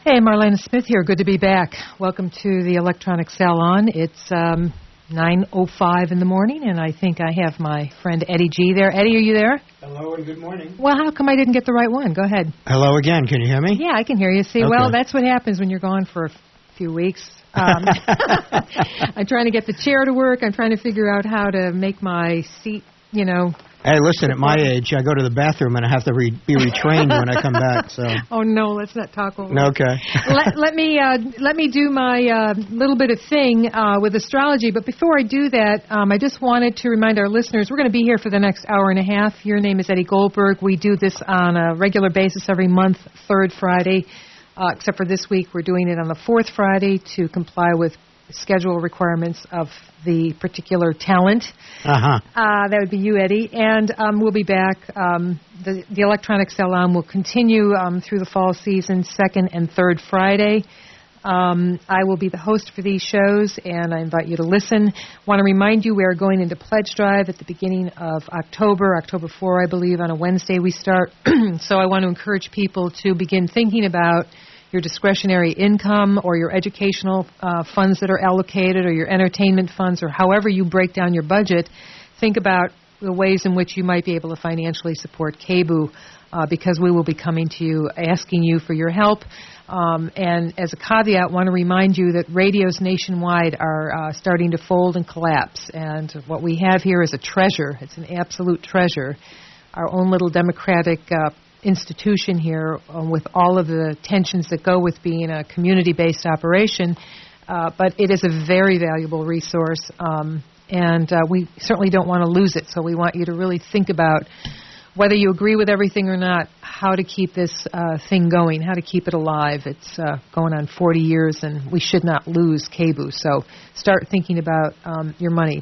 Hey, Marlena Smith here. Good to be back. Welcome to the Electronic Salon. It's 9:05 in the morning, and I think I have my friend Eddie G there. Eddie, are you there? Hello and good morning. Well, how come I didn't get the right one? Go ahead. Hello again. Can you hear me? Yeah, I can hear you. See, okay. Well, that's what happens when you're gone for a few weeks. I'm trying to get the chair to work. I'm trying to figure out how to make my seat, Hey, listen, at my age, I go to the bathroom and I have to be retrained when I come back. So. Oh, no, let's not talk over Okay. let me do my little bit of thing with astrology. But before I do that, I just wanted to remind our listeners, we're going to be here for the next hour and a half. Your name is Eddie Goldberg. We do this on a regular basis every month, third Friday. Except for this week, we're doing it on the fourth Friday to comply with schedule requirements of the particular talent. That would be you, Eddie. And we'll be back. The Electronic Salon will continue through the fall season, second and third Friday. I will be the host for these shows, and I invite you to listen. Want to remind you we are going into Pledge Drive at the beginning of October 4, I believe, on a Wednesday we start. So I want to encourage people to begin thinking about your discretionary income or your educational funds that are allocated or your entertainment funds or however you break down your budget. Think about the ways in which you might be able to financially support KBOO because we will be coming to you asking you for your help. And as a caveat, I want to remind you that radios nationwide are starting to fold and collapse. And what we have here is a treasure. It's an absolute treasure. Our own little democratic institution here with all of the tensions that go with being a community-based operation. But it is a very valuable resource. And we certainly don't want to lose it. So we want you to really think about whether you agree with everything or not, how to keep this thing going, how to keep it alive. It's going on 40 years, and we should not lose KBOO. So start thinking about your money.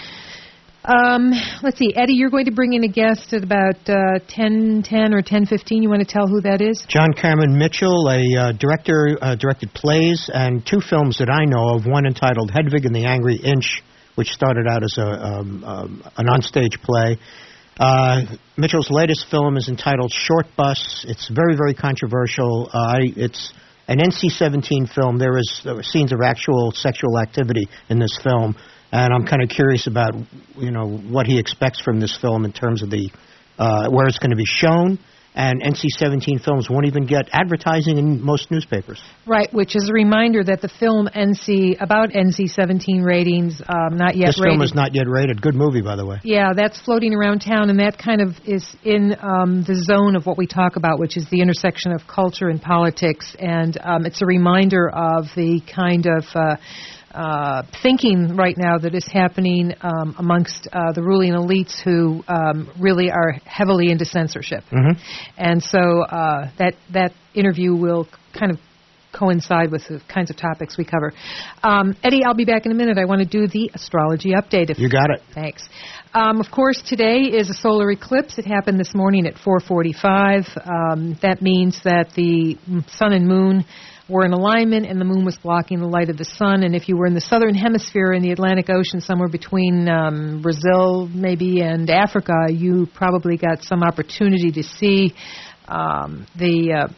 Let's see. Eddie, you're going to bring in a guest at about 10:10 or 10:15. You want to tell who that is? John Cameron Mitchell, a director, directed plays and two films that I know of, one entitled Hedwig and the Angry Inch, which started out as an onstage play. Mitchell's latest film is entitled Short Bus. It's very, very controversial. It's an NC-17 film. There is scenes of actual sexual activity in this film, and I'm kind of curious about, what he expects from this film in terms of the where it's going to be shown. And NC-17 films won't even get advertising in most newspapers. Right, which is a reminder that the film about NC-17 ratings, not yet rated. This film is not yet rated. Good movie, by the way. Yeah, that's floating around town, and that kind of is in the zone of what we talk about, which is the intersection of culture and politics. And it's a reminder of the kind of thinking right now that is happening amongst the ruling elites who really are heavily into censorship. Mm-hmm. And so that interview will kind of coincide with the kinds of topics we cover. Eddie, I'll be back in a minute. I want to do the astrology update. You got it. Thanks. Of course, today is a solar eclipse. It happened this morning at 4:45. That means that the sun and moon were in alignment, and the moon was blocking the light of the sun. And if you were in the southern hemisphere in the Atlantic Ocean, somewhere between Brazil maybe and Africa, you probably got some opportunity to see the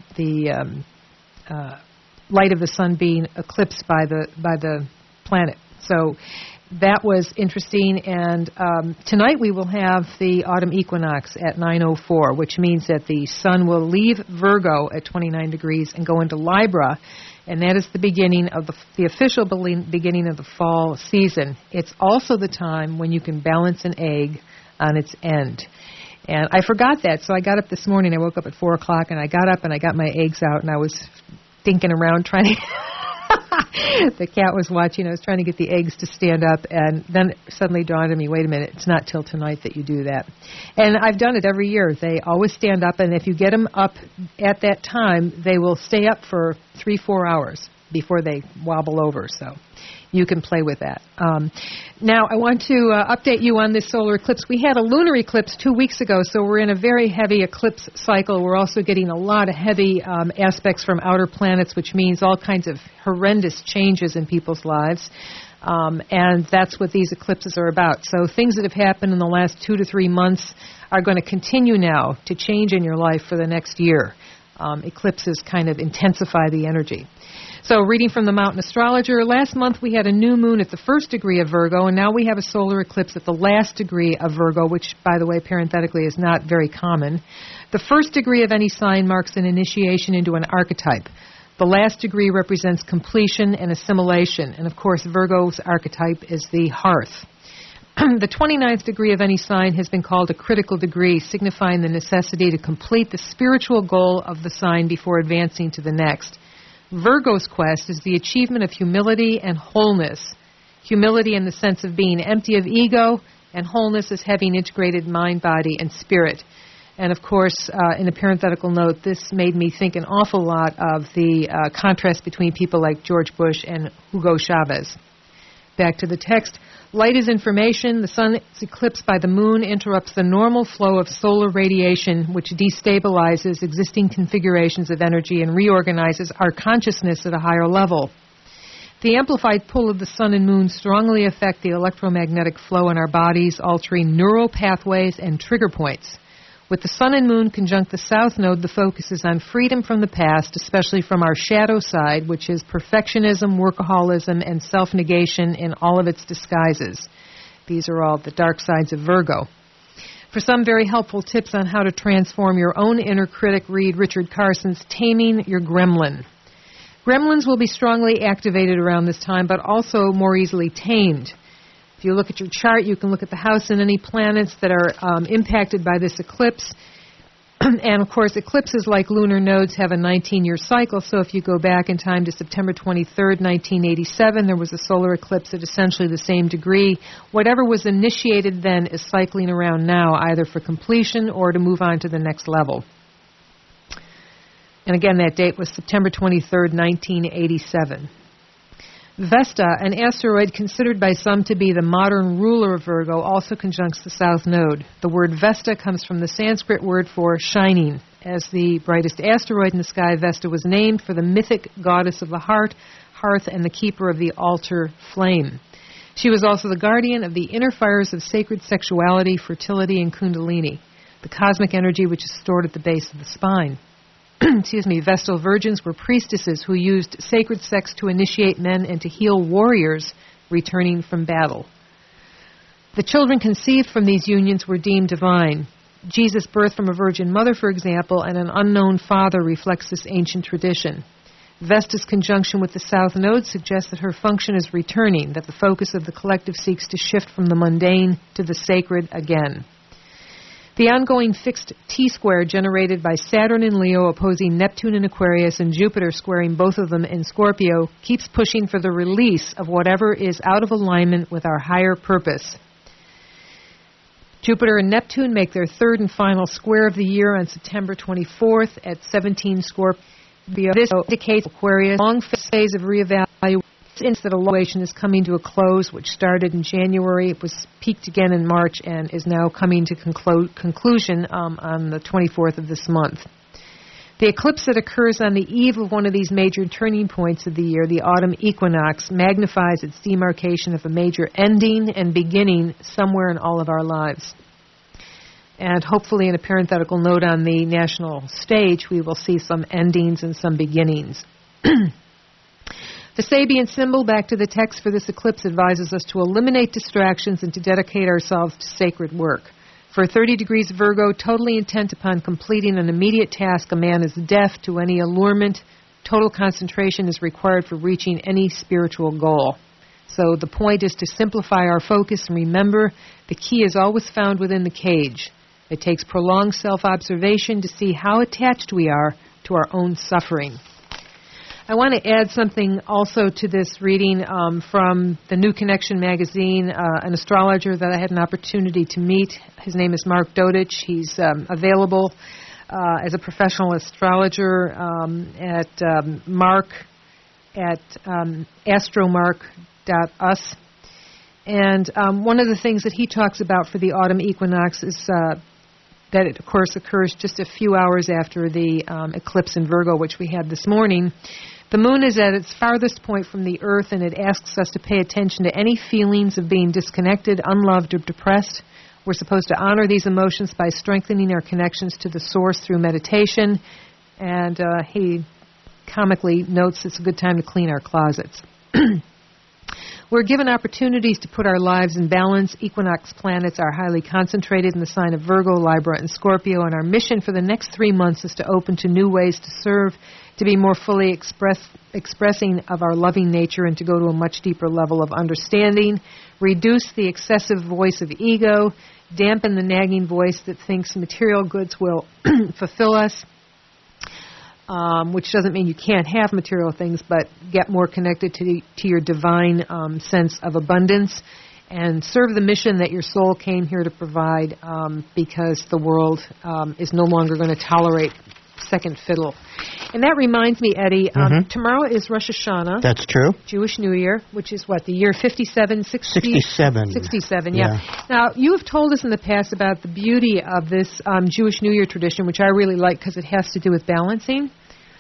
light of the sun being eclipsed by the planet. So that was interesting, and tonight we will have the autumn equinox at 9:04, which means that the sun will leave Virgo at 29 degrees and go into Libra, and that is the beginning of the official beginning of the fall season. It's also the time when you can balance an egg on its end. And I forgot that, so I got up this morning. I woke up at 4 o'clock, and I got up and I got my eggs out, and I was dinking around trying to... The cat was watching. I was trying to get the eggs to stand up, and then it suddenly dawned on me, wait a minute, it's not till tonight that you do that. And I've done it every year. They always stand up, and if you get them up at that time, they will stay up for 3-4 hours before they wobble over. So you can play with that. Now, I want to update you on this solar eclipse. We had a lunar eclipse 2 weeks ago, so we're in a very heavy eclipse cycle. We're also getting a lot of heavy aspects from outer planets, which means all kinds of horrendous changes in people's lives. And that's what these eclipses are about. So things that have happened in the last 2 to 3 months are going to continue now to change in your life for the next year. eclipses kind of intensify the energy. So reading from the Mountain Astrologer, last month we had a new moon at the first degree of Virgo, and now we have a solar eclipse at the last degree of Virgo, which, by the way, parenthetically is not very common. The first degree of any sign marks an initiation into an archetype. The last degree represents completion and assimilation, and of course Virgo's archetype is the hearth. The 29th degree of any sign has been called a critical degree, signifying the necessity to complete the spiritual goal of the sign before advancing to the next. Virgo's quest is the achievement of humility and wholeness. Humility in the sense of being empty of ego, and wholeness as having integrated mind, body, and spirit. And of course, in a parenthetical note, this made me think an awful lot of the contrast between people like George Bush and Hugo Chavez. Back to the text. Light is information. The sun is eclipsed by the moon, interrupts the normal flow of solar radiation, which destabilizes existing configurations of energy and reorganizes our consciousness at a higher level. The amplified pull of the sun and moon strongly affect the electromagnetic flow in our bodies, altering neural pathways and trigger points. With the sun and moon conjunct the south node, the focus is on freedom from the past, especially from our shadow side, which is perfectionism, workaholism, and self-negation in all of its disguises. These are all the dark sides of Virgo. For some very helpful tips on how to transform your own inner critic, read Richard Carson's Taming Your Gremlin. Gremlins will be strongly activated around this time, but also more easily tamed. If you look at your chart, you can look at the house and any planets that are impacted by this eclipse. And, of course, eclipses like lunar nodes have a 19-year cycle, so if you go back in time to September 23rd, 1987, there was a solar eclipse at essentially the same degree. Whatever was initiated then is cycling around now, either for completion or to move on to the next level. And again, that date was September 23rd, 1987. Vesta, an asteroid considered by some to be the modern ruler of Virgo, also conjuncts the south node. The word Vesta comes from the Sanskrit word for shining. As the brightest asteroid in the sky, Vesta was named for the mythic goddess of the hearth, and the keeper of the altar flame. She was also the guardian of the inner fires of sacred sexuality, fertility, and kundalini, the cosmic energy which is stored at the base of the spine. Vestal virgins were priestesses who used sacred sex to initiate men and to heal warriors returning from battle. The children conceived from these unions were deemed divine. Jesus' birth from a virgin mother, for example, and an unknown father reflects this ancient tradition. Vesta's conjunction with the south node suggests that her function is returning, that the focus of the collective seeks to shift from the mundane to the sacred again. The ongoing fixed T-square generated by Saturn in Leo opposing Neptune in Aquarius and Jupiter squaring both of them in Scorpio keeps pushing for the release of whatever is out of alignment with our higher purpose. Jupiter and Neptune make their third and final square of the year on September 24th at 17 Scorpio. This indicates Aquarius' long phase of reevaluation. Since that evaluation is coming to a close, which started in January. It was peaked again in March and is now coming to conclusion on the 24th of this month. The eclipse that occurs on the eve of one of these major turning points of the year, the autumn equinox, magnifies its demarcation of a major ending and beginning somewhere in all of our lives. And hopefully in a parenthetical note on the national stage, we will see some endings and some beginnings. The Sabian symbol, back to the text for this eclipse, advises us to eliminate distractions and to dedicate ourselves to sacred work. For 30 degrees Virgo, totally intent upon completing an immediate task, a man is deaf to any allurement. Total concentration is required for reaching any spiritual goal. So the point is to simplify our focus and remember the key is always found within the cage. It takes prolonged self-observation to see how attached we are to our own suffering. I want to add something also to this reading from the New Connection magazine, an astrologer that I had an opportunity to meet. His name is Mark Dodich. He's available as a professional astrologer at astromark.us. And one of the things that he talks about for the autumn equinox is that it, of course, occurs just a few hours after the eclipse in Virgo, which we had this morning. The moon is at its farthest point from the earth, and it asks us to pay attention to any feelings of being disconnected, unloved, or depressed. We're supposed to honor these emotions by strengthening our connections to the source through meditation. and he comically notes it's a good time to clean our closets. We're given opportunities to put our lives in balance. Equinox planets are highly concentrated in the sign of Virgo, Libra, and Scorpio, and our mission for the next 3 months is to open to new ways to serve, to be more fully expressing of our loving nature, and to go to a much deeper level of understanding, reduce the excessive voice of ego, dampen the nagging voice that thinks material goods will fulfill us, which doesn't mean you can't have material things, but get more connected to your divine sense of abundance, and serve the mission that your soul came here to provide, because the world is no longer going to tolerate second fiddle. And that reminds me, Eddie, tomorrow is Rosh Hashanah. That's true. Jewish New Year, which is what, the year 57, 67. 67, yeah. Now, you have told us in the past about the beauty of this Jewish New Year tradition, which I really like because it has to do with balancing.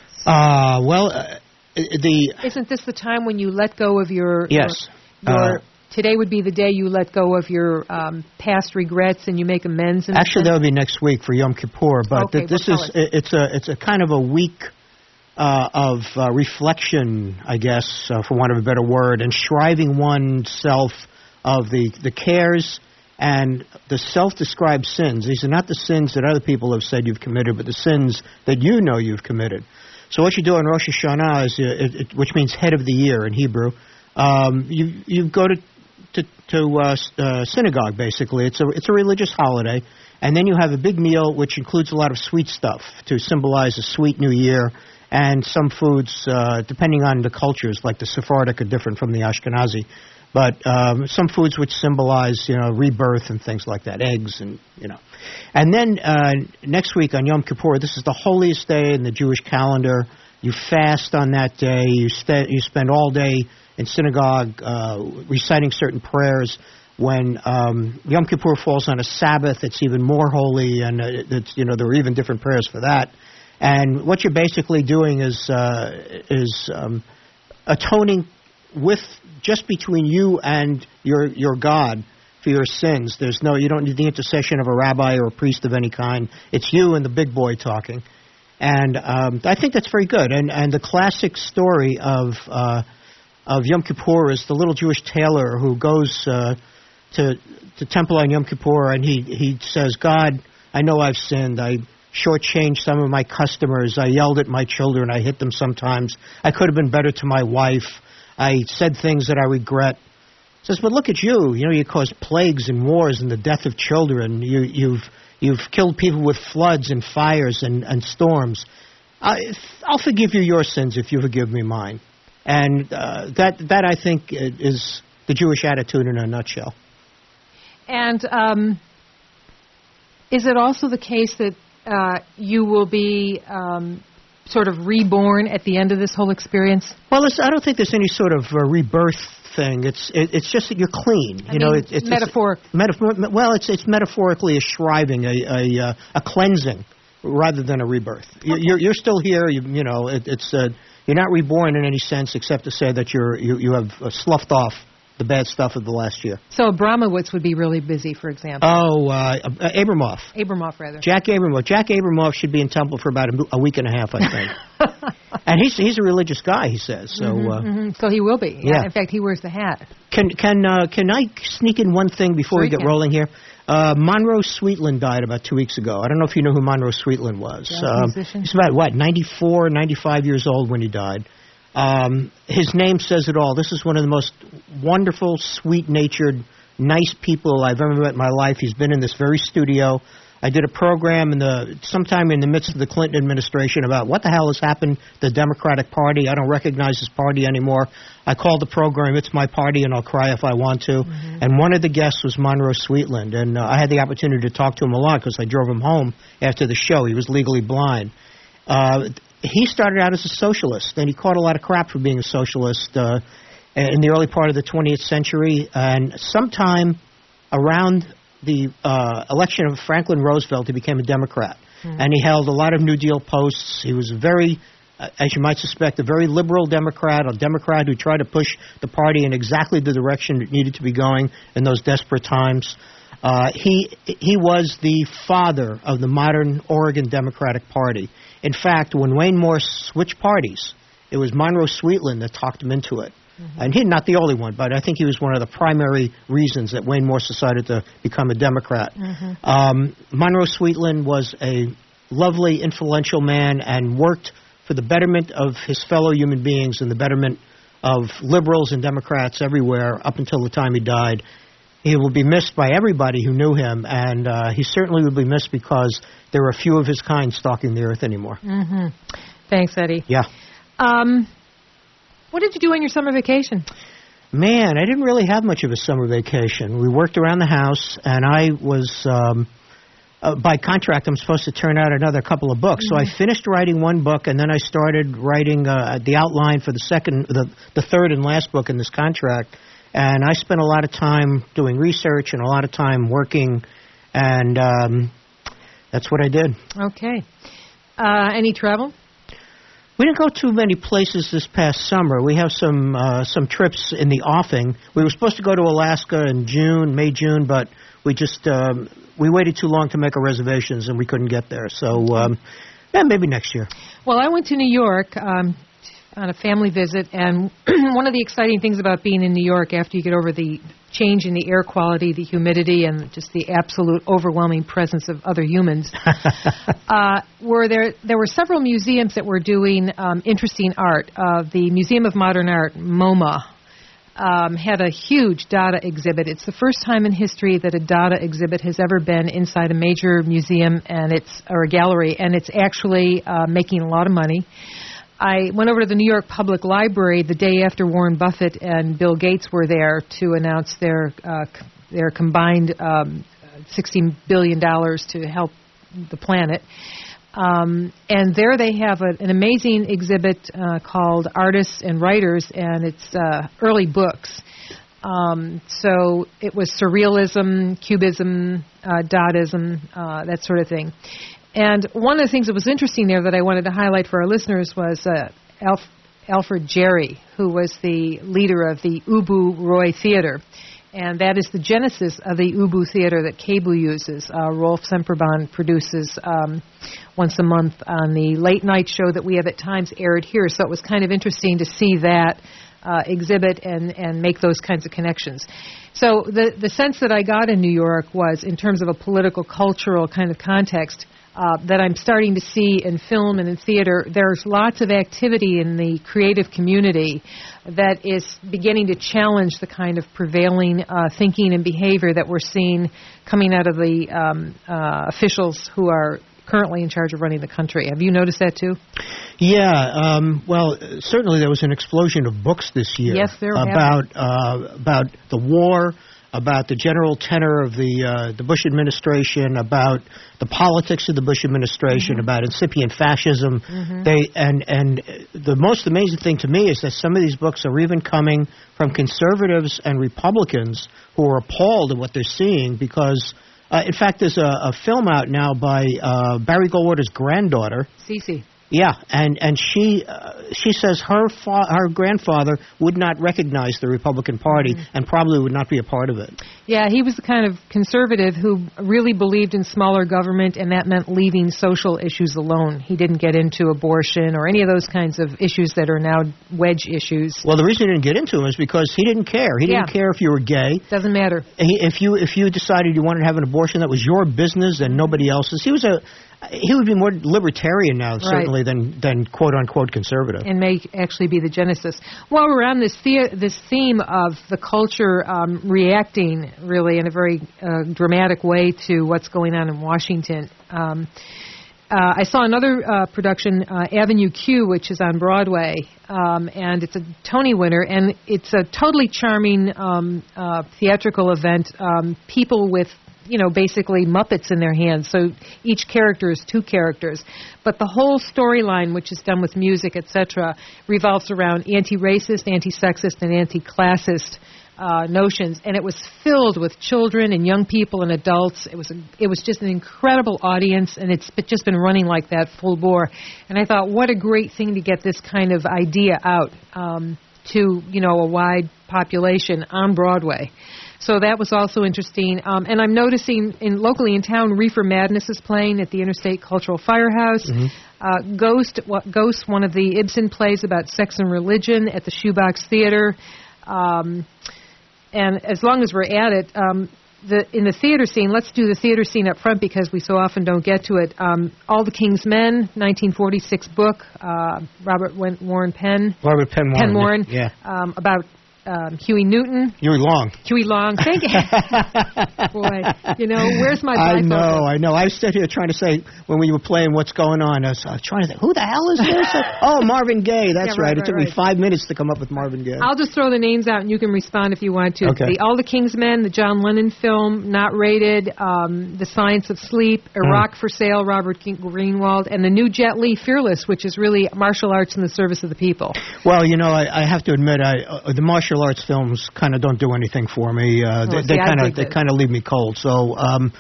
Isn't this the time when you let go of your... Yes. Today would be the day you let go of your past regrets and you make amends. Actually, that would be next week for Yom Kippur. But it's a kind of a week of reflection, I guess, for want of a better word, and shriving oneself of the cares and the self-described sins. These are not the sins that other people have said you've committed, but the sins that you know you've committed. So what you do on Rosh Hashanah is, which means head of the year in Hebrew, you go to synagogue, basically. It's a religious holiday, and then you have a big meal which includes a lot of sweet stuff to symbolize a sweet new year, and some foods, depending on the cultures, like the Sephardic are different from the Ashkenazi, but some foods which symbolize, rebirth and things like that, eggs and, And then next week on Yom Kippur, this is the holiest day in the Jewish calendar. You fast on that day. You spend all day in synagogue reciting certain prayers. When Yom Kippur falls on a Sabbath, it's even more holy, and there are even different prayers for that. And what you're basically doing is atoning with just between you and your God for your sins. You don't need the intercession of a rabbi or a priest of any kind. It's you and the big boy talking. And I think that's very good. And the classic story of Yom Kippur is the little Jewish tailor who goes to temple on Yom Kippur, and he says, God, I know I've sinned. I shortchanged some of my customers. I yelled at my children. I hit them sometimes. I could have been better to my wife. I said things that I regret. He says, but look at you. You caused plagues and wars and the death of children. You've killed people with floods and fires and storms. I'll forgive you your sins if you forgive me mine. And that I think is the Jewish attitude in a nutshell. And is it also the case that you will be sort of reborn at the end of this whole experience? Well, I don't think there's any sort of rebirth thing. It's just that you're clean. It's metaphoric. It's metaphorically a shriving, a cleansing, rather than a rebirth. Okay. You're still here. You're not reborn in any sense, except to say that you have sloughed off the bad stuff of the last year. So Abramowitz would be really busy, for example. Abramoff. Abramoff, rather. Jack Abramoff. Jack Abramoff should be in temple for about a week and a half, I think. And he's a religious guy, he says. So So he will be. Yeah. In fact, he wears the hat. Can I sneak in one thing before we get rolling here? Monroe Sweetland died about 2 weeks ago. I don't know if you know who Monroe Sweetland was. He's about, 94, 95 years old when he died. His name says it all. This is one of the most wonderful, sweet-natured, nice people I've ever met in my life. He's been in this very studio. I did a program sometime in the midst of the Clinton administration about what the hell has happened to the Democratic Party. I don't recognize this party anymore. I called the program, It's My Party, and I'll cry if I want to. Mm-hmm. And one of the guests was Monroe Sweetland. And I had the opportunity to talk to him a lot because I drove him home after the show. He was legally blind. He started out as a socialist, and he caught a lot of crap for being a socialist in the early part of the 20th century. And sometime around the election of Franklin Roosevelt, he became a Democrat. Mm-hmm. And he held a lot of New Deal posts. He was as you might suspect, a very liberal Democrat, a Democrat who tried to push the party in exactly the direction it needed to be going in those desperate times. He was the father of the modern Oregon Democratic Party. In fact, when Wayne Morse switched parties, it was Monroe Sweetland that talked him into it. And he's not the only one, but I think he was one of the primary reasons that Wayne Morse decided to become a Democrat. Monroe Sweetland was a lovely, influential man and worked for the betterment of his fellow human beings and the betterment of liberals and Democrats everywhere up until the time he died. He will be missed by everybody who knew him, and he certainly will be missed because there are few of his kind stalking the earth anymore. Thanks, Eddie. Yeah. What did you do on your summer vacation? Man, I didn't really have much of a summer vacation. We worked around the house, and I was, by contract, I'm supposed to turn out another couple of books. So I finished writing one book, and then I started writing the outline for the third and last book in this contract. And I spent a lot of time doing research and a lot of time working, and that's what I did. Okay. Any travel? We didn't go too many places this past summer. We have some trips in the offing. We were supposed to go to Alaska in May, June, but we just we waited too long to make our reservations, and we couldn't get there. So maybe next year. Well, I went to New York on a family visit, and one of the exciting things about being in New York after you get over the change in the air quality, the humidity, and just the absolute overwhelming presence of other humans, there were several museums that were doing interesting art. The Museum of Modern Art, MoMA, had a huge Dada exhibit. It's the first time in history that a Dada exhibit has ever been inside a major museum or a gallery, and it's actually making a lot of money. I went over to the New York Public Library the day after Warren Buffett and Bill Gates were there to announce their combined $16 billion to help the planet. And there they have an amazing exhibit called Artists and Writers, and it's early books. So it was Surrealism, Cubism, Dadaism, that sort of thing. And one of the things that was interesting there that I wanted to highlight for our listeners was Alfred Jarry, who was the leader of the Ubu Roy Theater. And that is the genesis of the Ubu Theater that Cable uses. Rolf Semperbond produces once a month on the late night show that we have at times aired here. So it was kind of interesting to see that exhibit and make those kinds of connections. So the sense that I got in New York was, in terms of a political, cultural kind of context, that I'm starting to see in film and in theater, there's lots of activity in the creative community that is beginning to challenge the kind of prevailing thinking and behavior that we're seeing coming out of the officials who are currently in charge of running the country. Have you noticed that too? Yeah, well, certainly there was an explosion of books this year. Yes, there about the war, about the general tenor of the Bush administration, about the politics of the Bush administration, about incipient fascism. And the most amazing thing to me is that some of these books are even coming from conservatives and Republicans who are appalled at what they're seeing because, in fact, there's a film out now by Barry Goldwater's granddaughter, Cece. Yeah, and she says her grandfather would not recognize the Republican Party and probably would not be a part of it. Yeah, he was the kind of conservative who really believed in smaller government, and that meant leaving social issues alone. He didn't get into abortion or any of those kinds of issues that are now wedge issues. Well, the reason he didn't get into them is because he didn't care. He didn't care if you were gay. Doesn't matter. If you decided you wanted to have an abortion, that was your business and nobody else's. He would be more libertarian now, certainly, than quote-unquote conservative. And may actually be the genesis. While we're on this theme of the culture reacting, really, in a very dramatic way to what's going on in Washington, I saw another production, Avenue Q, which is on Broadway, and it's a Tony winner, and it's a totally charming theatrical event. People with basically Muppets in their hands. So each character is two characters. But the whole storyline, which is done with music, etc., revolves around anti-racist, anti-sexist, and anti-classist notions. And it was filled with children and young people and adults. It was just an incredible audience, and it's just been running like that full bore. And I thought, what a great thing to get this kind of idea out to a wide population on Broadway. So that was also interesting. And I'm noticing locally in town, Reefer Madness is playing at the Interstate Cultural Firehouse. Ghost, one of the Ibsen plays about sex and religion at the Shoebox Theater. And as long as we're at it, in the theater scene, let's do the theater scene up front because we so often don't get to it. All the King's Men, 1946 book, Robert Penn Warren, yeah. About Huey Newton. Huey Long. Thank you. Boy, where's my bifocal? I know. I stood here trying to say, when we were playing What's Going On, I was trying to think, who the hell is this? Oh, Marvin Gaye. That's right. It took me 5 minutes to come up with Marvin Gaye. I'll just throw the names out, and you can respond if you want to. Okay. All the King's Men, the John Lennon film, not rated, The Science of Sleep, Iraq for Sale, Robert Greenwald, and the new Jet Li, Fearless, which is really martial arts in the service of the people. Well, I have to admit, the martial arts films kind of don't do anything for me. They kind of leave me cold. So,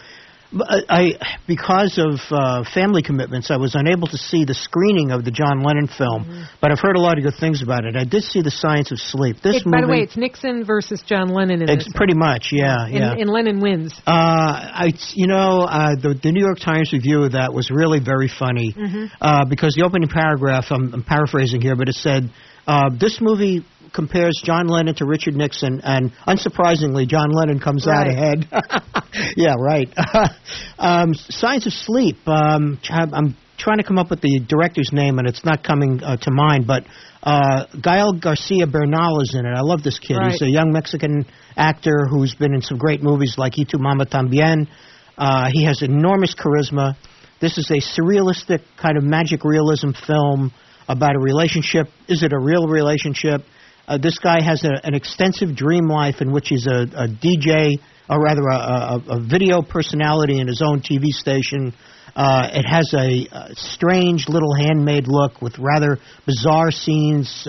because of family commitments, I was unable to see the screening of the John Lennon film. But I've heard a lot of good things about it. I did see The Science of Sleep. By the way, it's Nixon versus John Lennon in this. Pretty much, yeah. And Lennon wins. The New York Times review of that was really very funny because the opening paragraph, I'm paraphrasing here, but it said, this movie compares John Lennon to Richard Nixon, and unsurprisingly, John Lennon comes out ahead. Yeah, right. Science of Sleep. I'm trying to come up with the director's name, and it's not coming to mind, but Gael Garcia Bernal is in it. I love this kid. Right. He's a young Mexican actor who's been in some great movies like Y Tu Mama Tambien. He has enormous charisma. This is a surrealistic kind of magic realism film about a relationship. Is it a real relationship? This guy has an extensive dream life in which he's a DJ, or rather a video personality in his own TV station. It has a strange little handmade look with rather bizarre scenes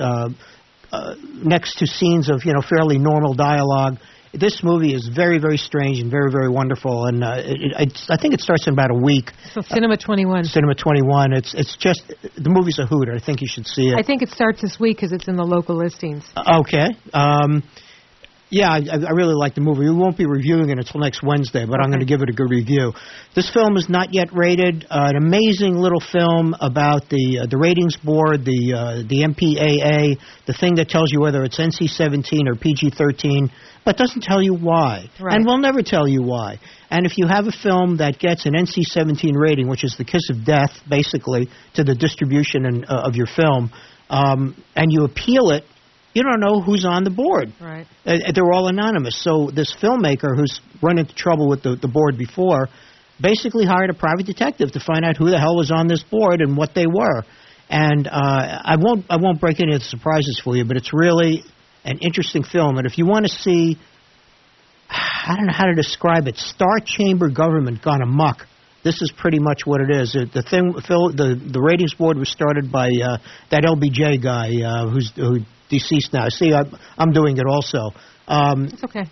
next to scenes of fairly normal dialogue. This movie is very, very strange and very, very wonderful, and I think it starts in about a week. So Cinema 21. Cinema 21. It's just, the movie's a hoot. I think you should see it. I think it starts this week because it's in the local listings. Okay. Yeah, I really like the movie. We won't be reviewing it until next Wednesday, but I'm going to give it a good review. This film is not yet rated. An amazing little film about the ratings board, the MPAA, the thing that tells you whether it's NC-17 or PG-13, but doesn't tell you why. Right. And will never tell you why. And if you have a film that gets an NC-17 rating, which is the kiss of death, basically, to the distribution of your film, and you appeal it, you don't know who's on the board. Right. They're all anonymous. So this filmmaker, who's run into trouble with the board before, basically hired a private detective to find out who the hell was on this board and what they were. And I won't break any of the surprises for you, but it's really an interesting film. And if you want to see, I don't know how to describe it, Star Chamber government gone amok, this is pretty much what it is. The ratings board was started by that LBJ guy who deceased now. See, I'm doing it also. It's okay.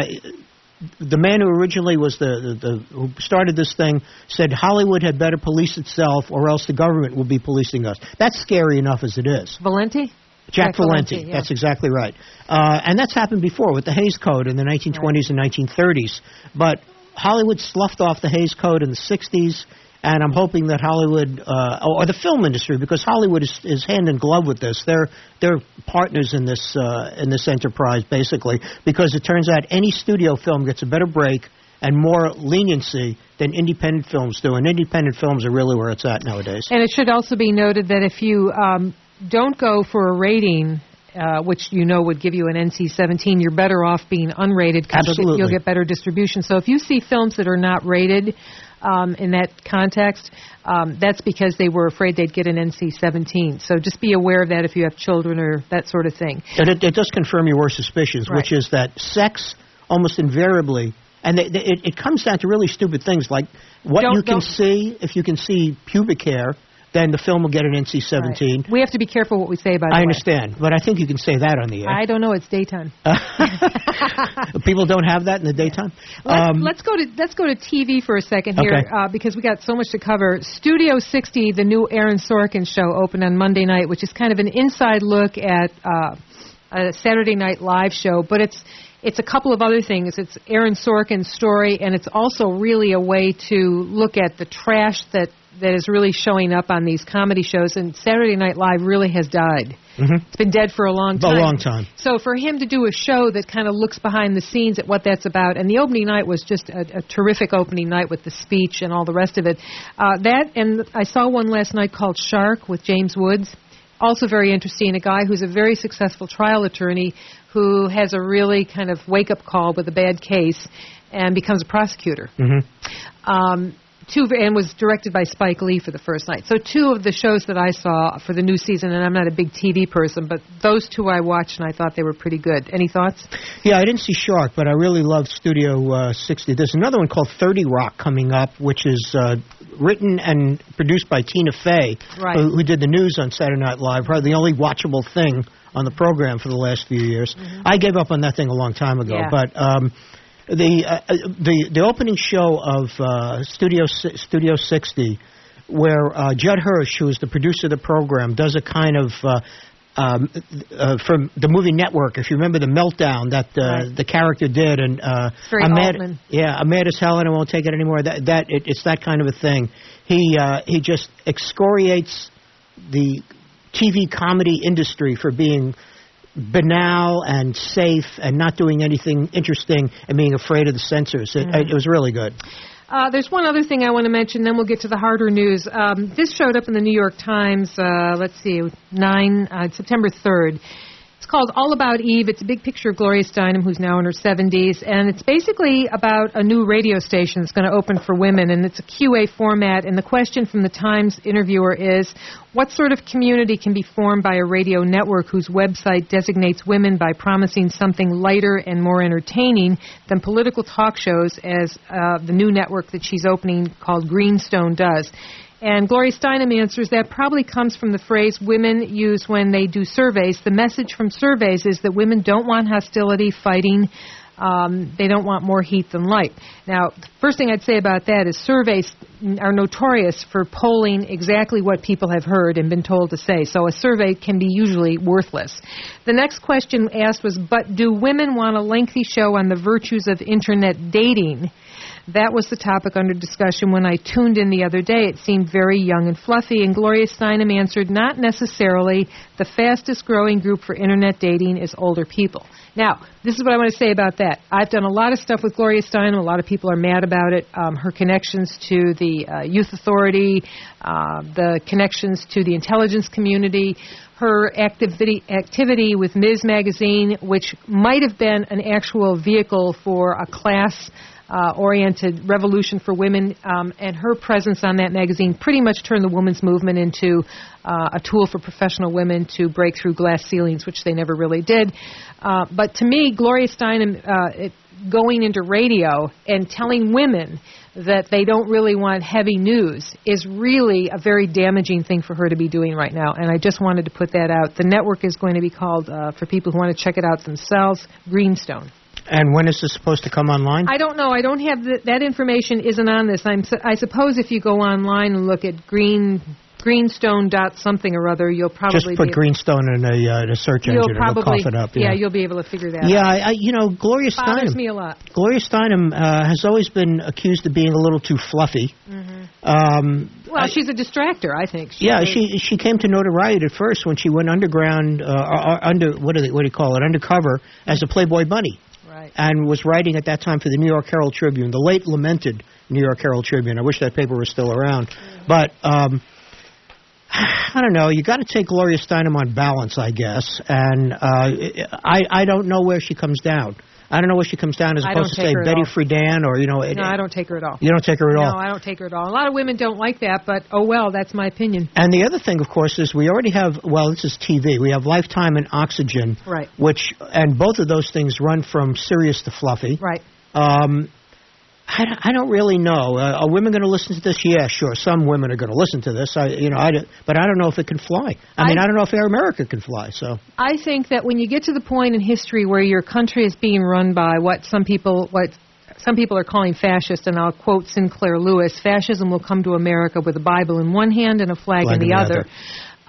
The man who originally was who started this thing said Hollywood had better police itself, or else the government will be policing us. That's scary enough as it is. Valenti? Jack Valenti. Yeah. That's exactly right. And that's happened before with the Hays Code in the 1920s and 1930s. But Hollywood sloughed off the Hays Code in the 60s. And I'm hoping that Hollywood, or the film industry, because Hollywood is hand in glove with this. They're partners in this enterprise, basically, because it turns out any studio film gets a better break and more leniency than independent films do. And independent films are really where it's at nowadays. And it should also be noted that if you don't go for a rating, which would give you an NC-17, you're better off being unrated because you'll get better distribution. So if you see films that are not rated, in that context, that's because they were afraid they'd get an NC-17. So just be aware of that if you have children or that sort of thing. And it does confirm your worst suspicions, which is that sex almost invariably, and it comes down to really stupid things like see, if you can see pubic hair, then the film will get an NC-17. Right. We have to be careful what we say about it. I understand, but I think you can say that on the air. I don't know. It's daytime. People don't have that in the daytime. Let's go to TV for a second here, because we got so much to cover. Studio 60, the new Aaron Sorkin show, opened on Monday night, which is kind of an inside look at a Saturday Night Live show, but it's a couple of other things. It's Aaron Sorkin's story, and it's also really a way to look at the trash that is really showing up on these comedy shows, and Saturday Night Live really has died. Mm-hmm. It's been dead for a long time. A long time. So for him to do a show that kind of looks behind the scenes at what that's about, and the opening night was just a terrific opening night with the speech and all the rest of it. That, and I saw one last night called Shark with James Woods. Also very interesting, a guy who's a very successful trial attorney who has a really kind of wake-up call with a bad case and becomes a prosecutor. Mm-hmm. And was directed by Spike Lee for the first night. So two of the shows that I saw for the new season, and I'm not a big TV person, but those two I watched, and I thought they were pretty good. Any thoughts? Yeah, I didn't see Shark, but I really loved Studio 60. There's another one called 30 Rock coming up, which is written and produced by Tina Fey, right, who did the news on Saturday Night Live, probably the only watchable thing on the program for the last few years. Mm-hmm. I gave up on that thing a long time ago, but... The opening show of Studio 60, where Judd Hirsch, who is the producer of the program, does a kind of from the movie Network. If you remember the meltdown that the character did, and I'm mad as hell and I won't take it anymore. It's that kind of a thing. He just excoriates the TV comedy industry for being banal and safe and not doing anything interesting and being afraid of the censors. It was really good. There's one other thing I want to mention, then we'll get to the harder news. This showed up in the New York Times, September 3rd. It's called All About Eve. It's a big picture of Gloria Steinem, who's now in her 70s, and it's basically about a new radio station that's going to open for women, and it's a QA format, and the question from the Times interviewer is, what sort of community can be formed by a radio network whose website designates women by promising something lighter and more entertaining than political talk shows, as the new network that she's opening called Greenstone does? And Gloria Steinem answers that probably comes from the phrase women use when they do surveys. The message from surveys is that women don't want hostility, fighting. They don't want more heat than light. Now, the first thing I'd say about that is surveys are notorious for polling exactly what people have heard and been told to say. So a survey can be usually worthless. The next question asked was, but do women want a lengthy show on the virtues of Internet dating? That was the topic under discussion when I tuned in the other day. It seemed very young and fluffy, and Gloria Steinem answered, not necessarily. The fastest growing group for Internet dating is older people. Now, this is what I want to say about that. I've done a lot of stuff with Gloria Steinem. A lot of people are mad about it. Her connections to the Youth Authority, the connections to the intelligence community, her activity with Ms. Magazine, which might have been an actual vehicle for a class-oriented revolution for women, and her presence on that magazine pretty much turned the women's movement into a tool for professional women to break through glass ceilings, which they never really did. But to me, Gloria Steinem going into radio and telling women that they don't really want heavy news is really a very damaging thing for her to be doing right now, and I just wanted to put that out. The network is going to be called, for people who want to check it out themselves, Greenstone. And when is this supposed to come online? I don't know. I don't have that information isn't on this. I suppose if you go online and look at Greenstone something or other, you'll probably just put Greenstone in a search engine and it'll cough it up. Yeah, you'll be able to figure that out. Yeah, Gloria Steinem bothers me a lot. Gloria Steinem has always been accused of being a little too fluffy. Mm-hmm. She's a distractor, I think. She came to notoriety at first when she went underground, undercover as a Playboy bunny. Right. And was writing at that time for the New York Herald Tribune, the late lamented New York Herald Tribune. I wish that paper was still around. Mm-hmm. But I don't know. You got to take Gloria Steinem on balance, I guess. And I don't know where she comes down. I don't know where she comes down as opposed to, say, Betty Friedan or, No, I don't take her at all. You don't take her at all? No, I don't take her at all. A lot of women don't like that, but, oh, well, that's my opinion. And the other thing, of course, is we already have, this is TV. We have Lifetime and Oxygen. Right. And both of those things run from serious to fluffy. Right. I don't really know. Are women going to listen to this? Yeah, sure. Some women are going to listen to this. But I don't know if it can fly. I don't know if Air America can fly. So I think that when you get to the point in history where your country is being run by what some people are calling fascist, and I'll quote Sinclair Lewis, fascism will come to America with a Bible in one hand and a flag in the other.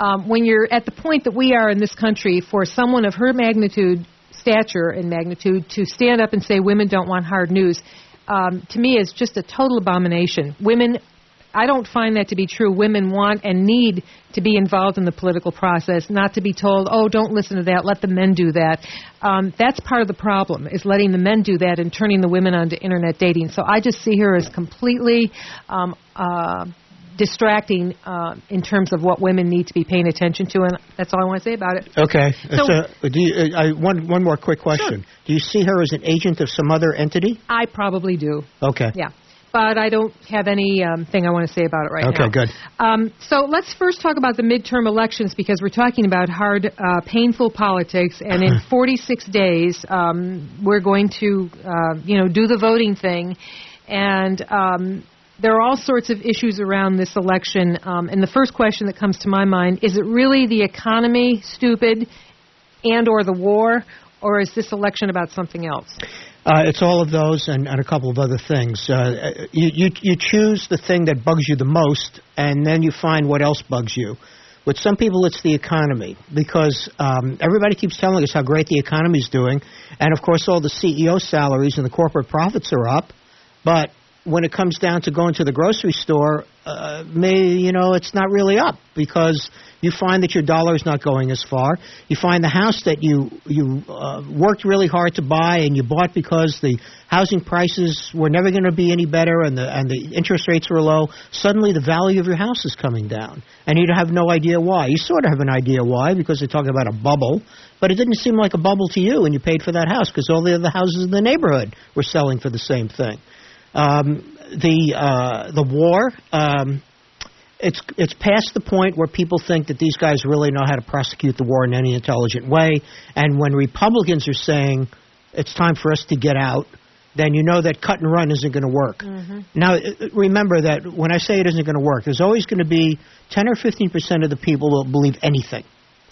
when you're at the point that we are in this country, for someone of her stature and magnitude, to stand up and say women don't want hard news, to me is just a total abomination. Women, I don't find that to be true. Women want and need to be involved in the political process, not to be told, oh, don't listen to that, let the men do that. That's part of the problem, is letting the men do that and turning the women onto Internet dating. So I just see her as completely distracting in terms of what women need to be paying attention to, and that's all I want to say about it. Okay. So, one more quick question. Sure. Do you see her as an agent of some other entity? I probably do. Okay. Yeah. But I don't have any thing I want to say about it right now. Okay, good. So let's first talk about the midterm elections, because we're talking about hard, painful politics, and in 46 days we're going to, do the voting thing, and there are all sorts of issues around this election. And the first question that comes to my mind, is it really the economy, stupid, and or the war, or is this election about something else? It's all of those and a couple of other things. You choose the thing that bugs you the most, and then you find what else bugs you. With some people, it's the economy, because everybody keeps telling us how great the economy is doing, and of course all the CEO salaries and the corporate profits are up, but when it comes down to going to the grocery store, it's not really up, because you find that your dollar is not going as far. You find the house that you worked really hard to buy, and you bought because the housing prices were never going to be any better, and the interest rates were low. Suddenly, the value of your house is coming down, and you have no idea why. You sort of have an idea why, because they're talking about a bubble, but it didn't seem like a bubble to you when you paid for that house, because all the other houses in the neighborhood were selling for the same thing. The war, it's past the point where people think that these guys really know how to prosecute the war in any intelligent way, and when Republicans are saying it's time for us to get out, then you know that cut and run isn't going to work. Mm-hmm. Now, remember that when I say it isn't going to work, there's always going to be 10 or 15% of the people who will believe anything.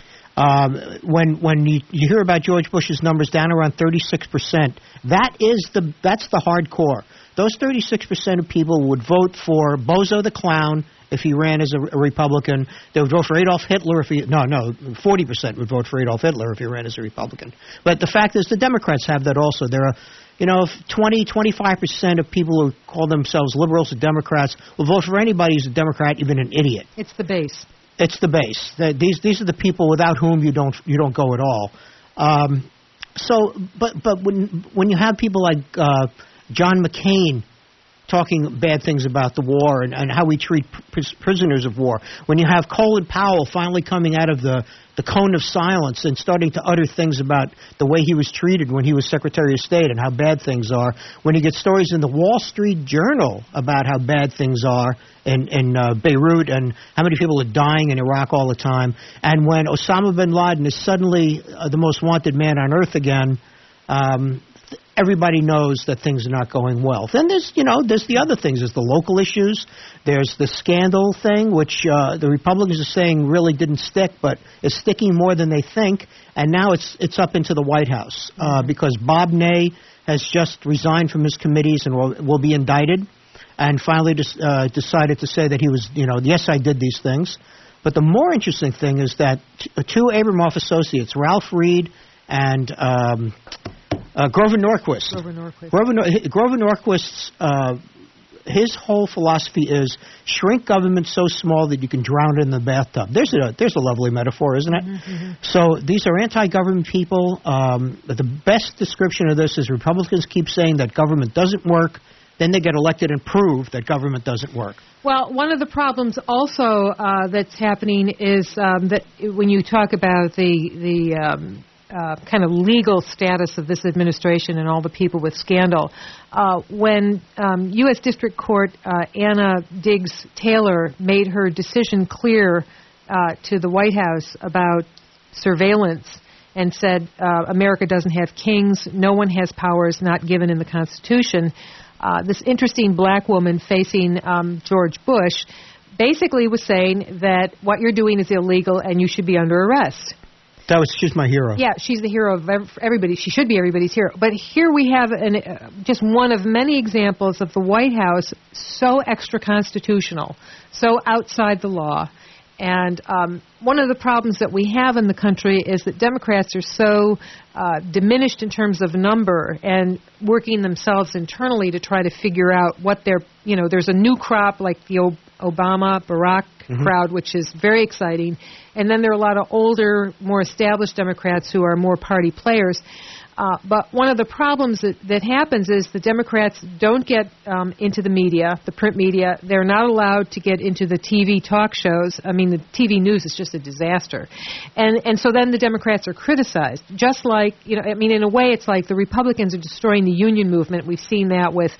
When you hear about George Bush's numbers down around 36%, that's the hardcore. Those 36% of people would vote for Bozo the Clown if he ran as a Republican. They would vote for Adolf Hitler 40% would vote for Adolf Hitler if he ran as a Republican. But the fact is, the Democrats have that also. There are, 25% of people who call themselves liberals or Democrats will vote for anybody who's a Democrat, even an idiot. It's the base. It's the base. These are the people without whom you don't go at all. But when you have people like John McCain talking bad things about the war and how we treat prisoners of war, when you have Colin Powell finally coming out of the cone of silence and starting to utter things about the way he was treated when he was Secretary of State and how bad things are, when you get stories in the Wall Street Journal about how bad things are in Beirut and how many people are dying in Iraq all the time, and when Osama bin Laden is suddenly the most wanted man on earth again, everybody knows that things are not going well. Then there's the other things. There's the local issues. There's the scandal thing, which the Republicans are saying really didn't stick, but is sticking more than they think. And now it's up into the White House because Bob Ney has just resigned from his committees and will be indicted, and finally decided to say that he was, yes, I did these things. But the more interesting thing is that two Abramoff associates, Ralph Reed and Grover Norquist. Grover Norquist's his whole philosophy is shrink government so small that you can drown it in the bathtub. There's a lovely metaphor, isn't it? Mm-hmm. So these are anti-government people. The best description of this is Republicans keep saying that government doesn't work, then they get elected and prove that government doesn't work. Well, one of the problems also that's happening is that when you talk about the kind of legal status of this administration and all the people with scandal, when U.S. District Court Anna Diggs Taylor made her decision clear to the White House about surveillance and said America doesn't have kings, no one has powers not given in the Constitution, this interesting black woman facing George Bush basically was saying that what you're doing is illegal and you should be under arrest. She's my hero. Yeah, she's the hero of everybody. She should be everybody's hero. But here we have just one of many examples of the White House so extra-constitutional, so outside the law, And one of the problems that we have in the country is that Democrats are so diminished in terms of number and working themselves internally to try to figure out what there's a new crop like the Obama, Barack crowd, which is very exciting. And then there are a lot of older, more established Democrats who are more party players. But one of the problems that happens is the Democrats don't get into the media, the print media. They're not allowed to get into the TV talk shows. I mean, the TV news is just a disaster. And so then the Democrats are criticized. Just like, in a way it's like the Republicans are destroying the union movement. We've seen that with,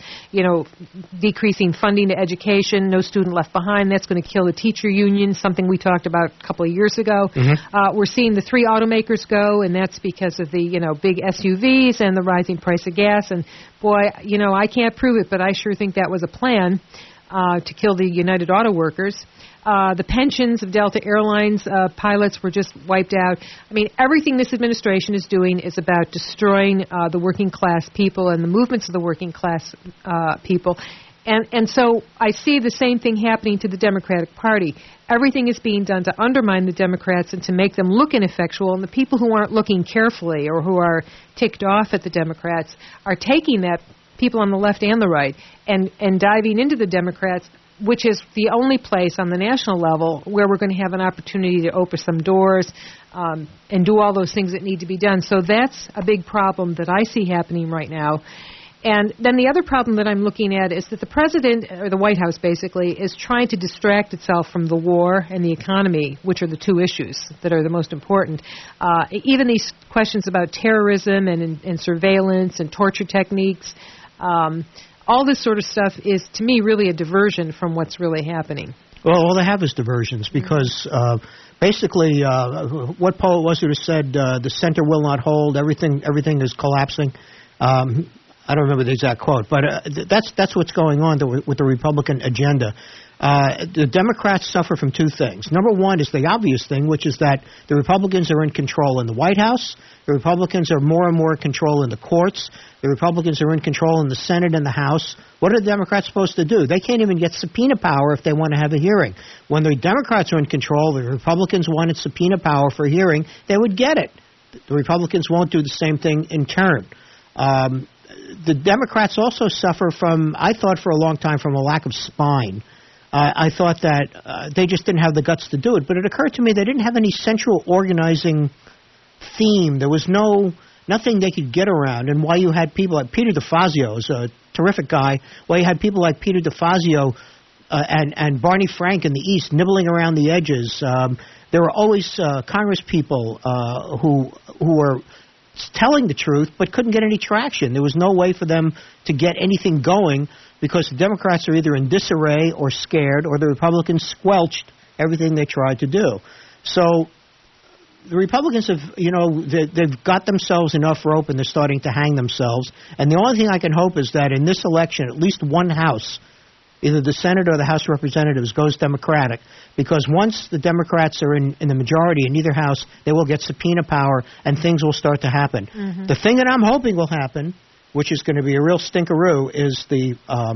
decreasing funding to education, no student left behind. That's going to kill the teacher union, something we talked about a couple of years ago. We're seeing the 3 automakers go, and that's because of the, big SUVs and the rising price of gas. And boy, I can't prove it, but I sure think that was a plan to kill the United Auto Workers. The pensions of Delta Airlines pilots were just wiped out. I mean, everything this administration is doing is about destroying the working class people and the movements of the working class people. And so I see the same thing happening to the Democratic Party. Everything is being done to undermine the Democrats and to make them look ineffectual. And the people who aren't looking carefully or who are ticked off at the Democrats are taking that, people on the left and the right, and diving into the Democrats, which is the only place on the national level where we're going to have an opportunity to open some doors and do all those things that need to be done. So that's a big problem that I see happening right now. And then the other problem that I'm looking at is that the president, or the White House basically, is trying to distract itself from the war and the economy, which are the 2 issues that are the most important. Even these questions about terrorism and surveillance and torture techniques, all this sort of stuff is, to me, really a diversion from what's really happening. Well, all they have is diversions because basically what poet was it who said the center will not hold, everything is collapsing. I don't remember the exact quote, but that's what's going on with the Republican agenda. The Democrats suffer from 2 things. Number one is the obvious thing, which is that the Republicans are in control in the White House. The Republicans are more and more in control in the courts. The Republicans are in control in the Senate and the House. What are the Democrats supposed to do? They can't even get subpoena power if they want to have a hearing. When the Democrats are in control, the Republicans wanted subpoena power for a hearing, they would get it. The Republicans won't do the same thing in turn. The Democrats also suffer from, I thought for a long time, from a lack of spine. I thought that they just didn't have the guts to do it. But it occurred to me they didn't have any central organizing theme. There was nothing they could get around. And why you had people like Peter DeFazio, is a terrific guy, why you had people like Peter DeFazio and Barney Frank in the East nibbling around the edges. There were always Congress people who were telling the truth but couldn't get any traction. There was no way for them to get anything going because the Democrats are either in disarray or scared, or the Republicans squelched everything they tried to do. So the Republicans have, they've got themselves enough rope and they're starting to hang themselves. And the only thing I can hope is that in this election, at least one House, either the Senate or the House of Representatives, goes Democratic, because once the Democrats are in the majority in either House, they will get subpoena power and things will start to happen. Mm-hmm. The thing that I'm hoping will happen, which is going to be a real stinkeroo, is the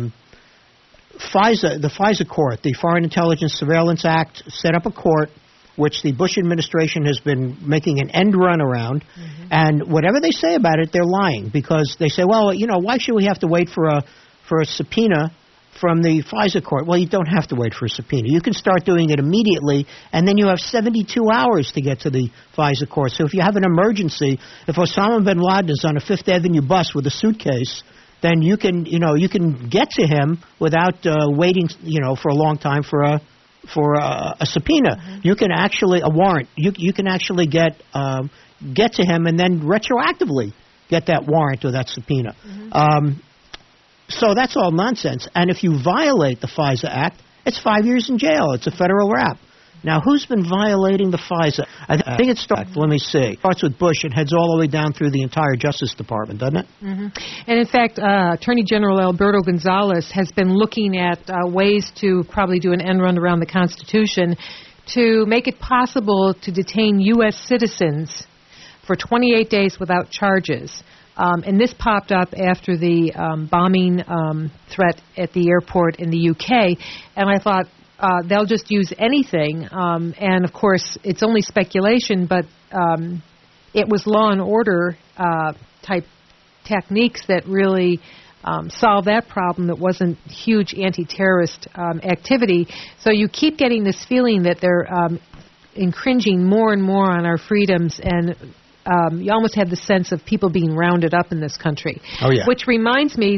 FISA court, the Foreign Intelligence Surveillance Act, set up a court which the Bush administration has been making an end run around. Mm-hmm. And whatever they say about it, they're lying, because they say, well, why should we have to wait for a subpoena from the FISA court? Well, you don't have to wait for a subpoena. You can start doing it immediately, and then you have 72 hours to get to the FISA court. So if you have an emergency, if Osama bin Laden is on a Fifth Avenue bus with a suitcase, then you can get to him without waiting, for a long time for a subpoena. Mm-hmm. You can actually a warrant. You can actually get to him and then retroactively get that warrant or that subpoena. Mm-hmm. So that's all nonsense. And if you violate the FISA Act, it's 5 years in jail. It's a federal rap. Now, who's been violating the FISA? I think it starts, let me see, it starts with Bush and heads all the way down through the entire Justice Department, doesn't it? Mm-hmm. And in fact, Attorney General Alberto Gonzales has been looking at ways to probably do an end run around the Constitution to make it possible to detain U.S. citizens for 28 days without charges. And this popped up after the bombing threat at the airport in the UK. And I thought, they'll just use anything. And, of course, it's only speculation, but it was law and order type techniques that really solved that problem. It wasn't huge anti-terrorist activity. So you keep getting this feeling that they're infringing more and more on our freedoms, and you almost have the sense of people being rounded up in this country. Oh, yeah. Which reminds me,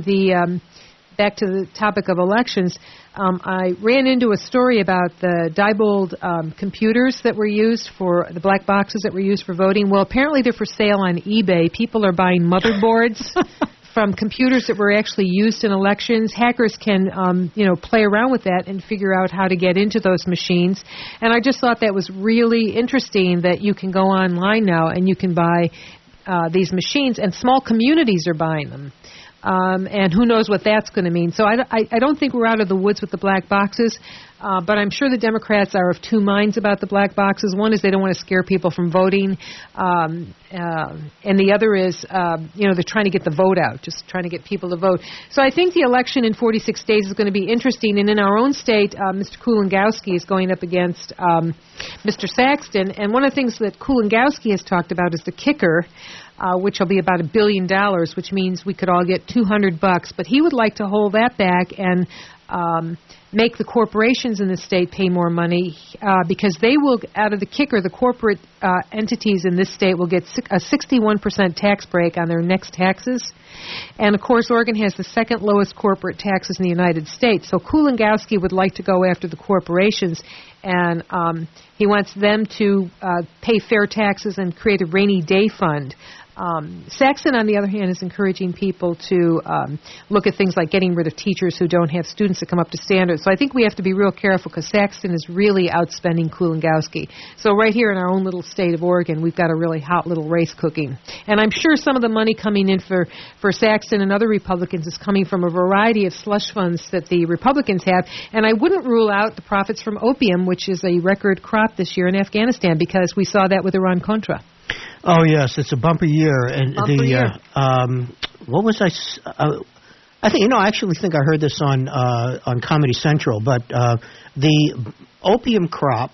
back to the topic of elections, I ran into a story about the Diebold computers that were used for, the black boxes that were used for voting. Well, apparently they're for sale on eBay. People are buying motherboards from computers that were actually used in elections. Hackers can, play around with that and figure out how to get into those machines. And I just thought that was really interesting that you can go online now and you can buy these machines, and small communities are buying them. And who knows what that's going to mean. So I don't think we're out of the woods with the black boxes, but I'm sure the Democrats are of two minds about the black boxes. One is they don't want to scare people from voting, and the other is, they're trying to get the vote out, just trying to get people to vote. So I think the election in 46 days is going to be interesting. And in our own state, Mr. Kulongowski is going up against Mr. Saxton. And one of the things that Kulongowski has talked about is the kicker, which will be about $1 billion, which means we could all get $200. But he would like to hold that back and make the corporations in the state pay more money because they will, out of the kicker, the corporate entities in this state will get a 61% tax break on their next taxes. And, of course, Oregon has the second lowest corporate taxes in the United States. So Kulongowski would like to go after the corporations, and he wants them to pay fair taxes and create a rainy day fund. Saxton, on the other hand, is encouraging people to look at things like getting rid of teachers who don't have students that come up to standards. So I think we have to be real careful because Saxton is really outspending Kulongowski. So right here in our own little state of Oregon, we've got a really hot little race cooking. And I'm sure some of the money coming in for Saxton and other Republicans is coming from a variety of slush funds that the Republicans have. And I wouldn't rule out the profits from opium, which is a record crop this year in Afghanistan, because we saw that with Iran-Contra. Oh, yes, it's a bumper year. And what was I think, I actually think I heard this on Comedy Central, but the opium crop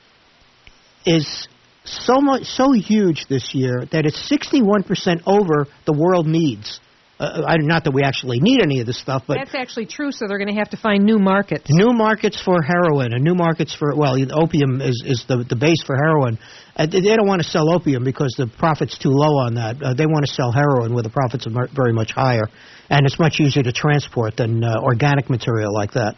is so huge this year that it's 61% over the world needs. Not that we actually need any of this stuff, but that's actually true. So they're going to have to find new markets. New markets for heroin, and new markets for opium is the base for heroin. They don't want to sell opium because the profit's too low on that. They want to sell heroin where the profits are very much higher, and it's much easier to transport than organic material like that.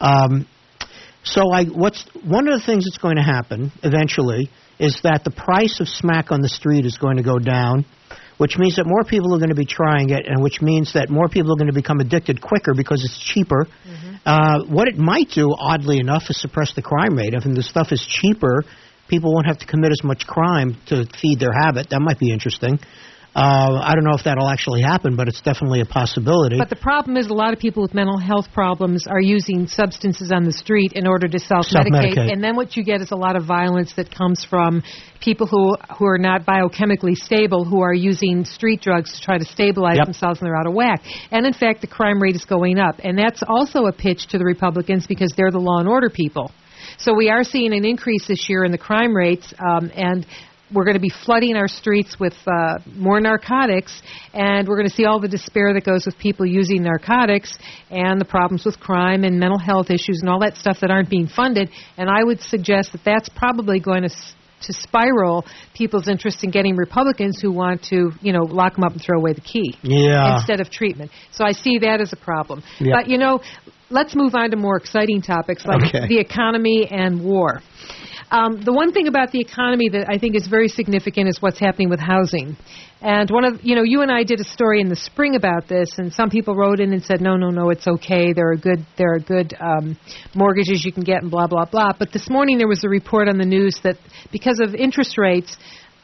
One of the things that's going to happen eventually is that the price of smack on the street is going to go down, which means that more people are going to be trying it, and which means that more people are going to become addicted quicker because it's cheaper. Mm-hmm. What it might do, oddly enough, is suppress the crime rate. If the stuff is cheaper, people won't have to commit as much crime to feed their habit. That might be interesting. I don't know if that'll actually happen, but it's definitely a possibility. But the problem is a lot of people with mental health problems are using substances on the street in order to self-medicate. And then what you get is a lot of violence that comes from people who are not biochemically stable, who are using street drugs to try to stabilize themselves, and they're out of whack. And, in fact, the crime rate is going up. And that's also a pitch to the Republicans because they're the law and order people. So we are seeing an increase this year in the crime rates, and we're going to be flooding our streets with more narcotics, and we're going to see all the despair that goes with people using narcotics and the problems with crime and mental health issues and all that stuff that aren't being funded. And I would suggest that that's probably going to spiral people's interest in getting Republicans who want to, lock them up and throw away the key instead of treatment. So I see that as a problem. Yep. But, let's move on to more exciting topics like the economy and war. The one thing about the economy that I think is very significant is what's happening with housing. And you and I did a story in the spring about this, and some people wrote in and said, no, it's okay. There are good mortgages you can get and blah, blah, blah. But this morning there was a report on the news that because of interest rates,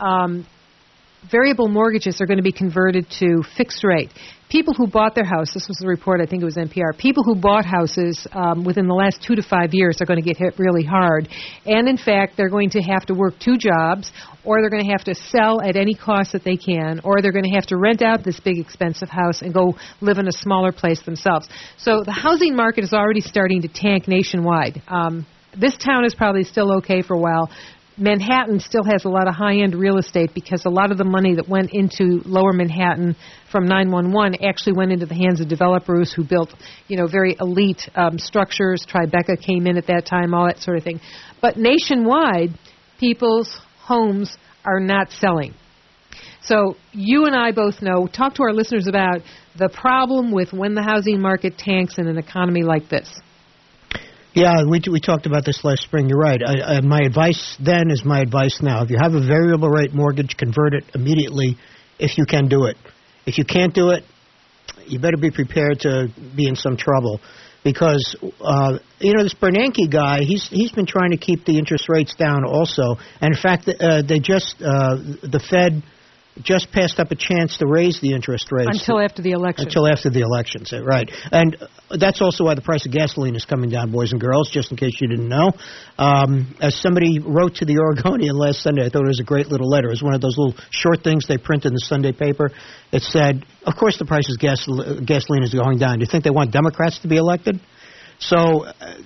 variable mortgages are going to be converted to fixed rate. People who bought their house, this was the report, I think it was NPR, people who bought houses within the last 2 to 5 years are going to get hit really hard. And, in fact, they're going to have to work 2 jobs, or they're going to have to sell at any cost that they can, or they're going to have to rent out this big, expensive house and go live in a smaller place themselves. So the housing market is already starting to tank nationwide. This town is probably still okay for a while. Manhattan still has a lot of high-end real estate because a lot of the money that went into Lower Manhattan from 911 actually went into the hands of developers who built, very elite structures. Tribeca came in at that time, all that sort of thing. But nationwide, people's homes are not selling. So you and I both know, talk to our listeners about the problem with when the housing market tanks in an economy like this. Yeah, we talked about this last spring. You're right. My advice then is my advice now. If you have a variable rate mortgage, convert it immediately if you can do it. If you can't do it, you better be prepared to be in some trouble. Because, this Bernanke guy, he's been trying to keep the interest rates down also. And in fact, the Fed just passed up a chance to raise the interest rates. Until after the election. Until after the elections, right. And that's also why the price of gasoline is coming down, boys and girls, just in case you didn't know. As somebody wrote to the Oregonian last Sunday, I thought it was a great little letter. It was one of those little short things they print in the Sunday paper. It said, of course the price of gasoline is going down. Do you think they want Democrats to be elected? So,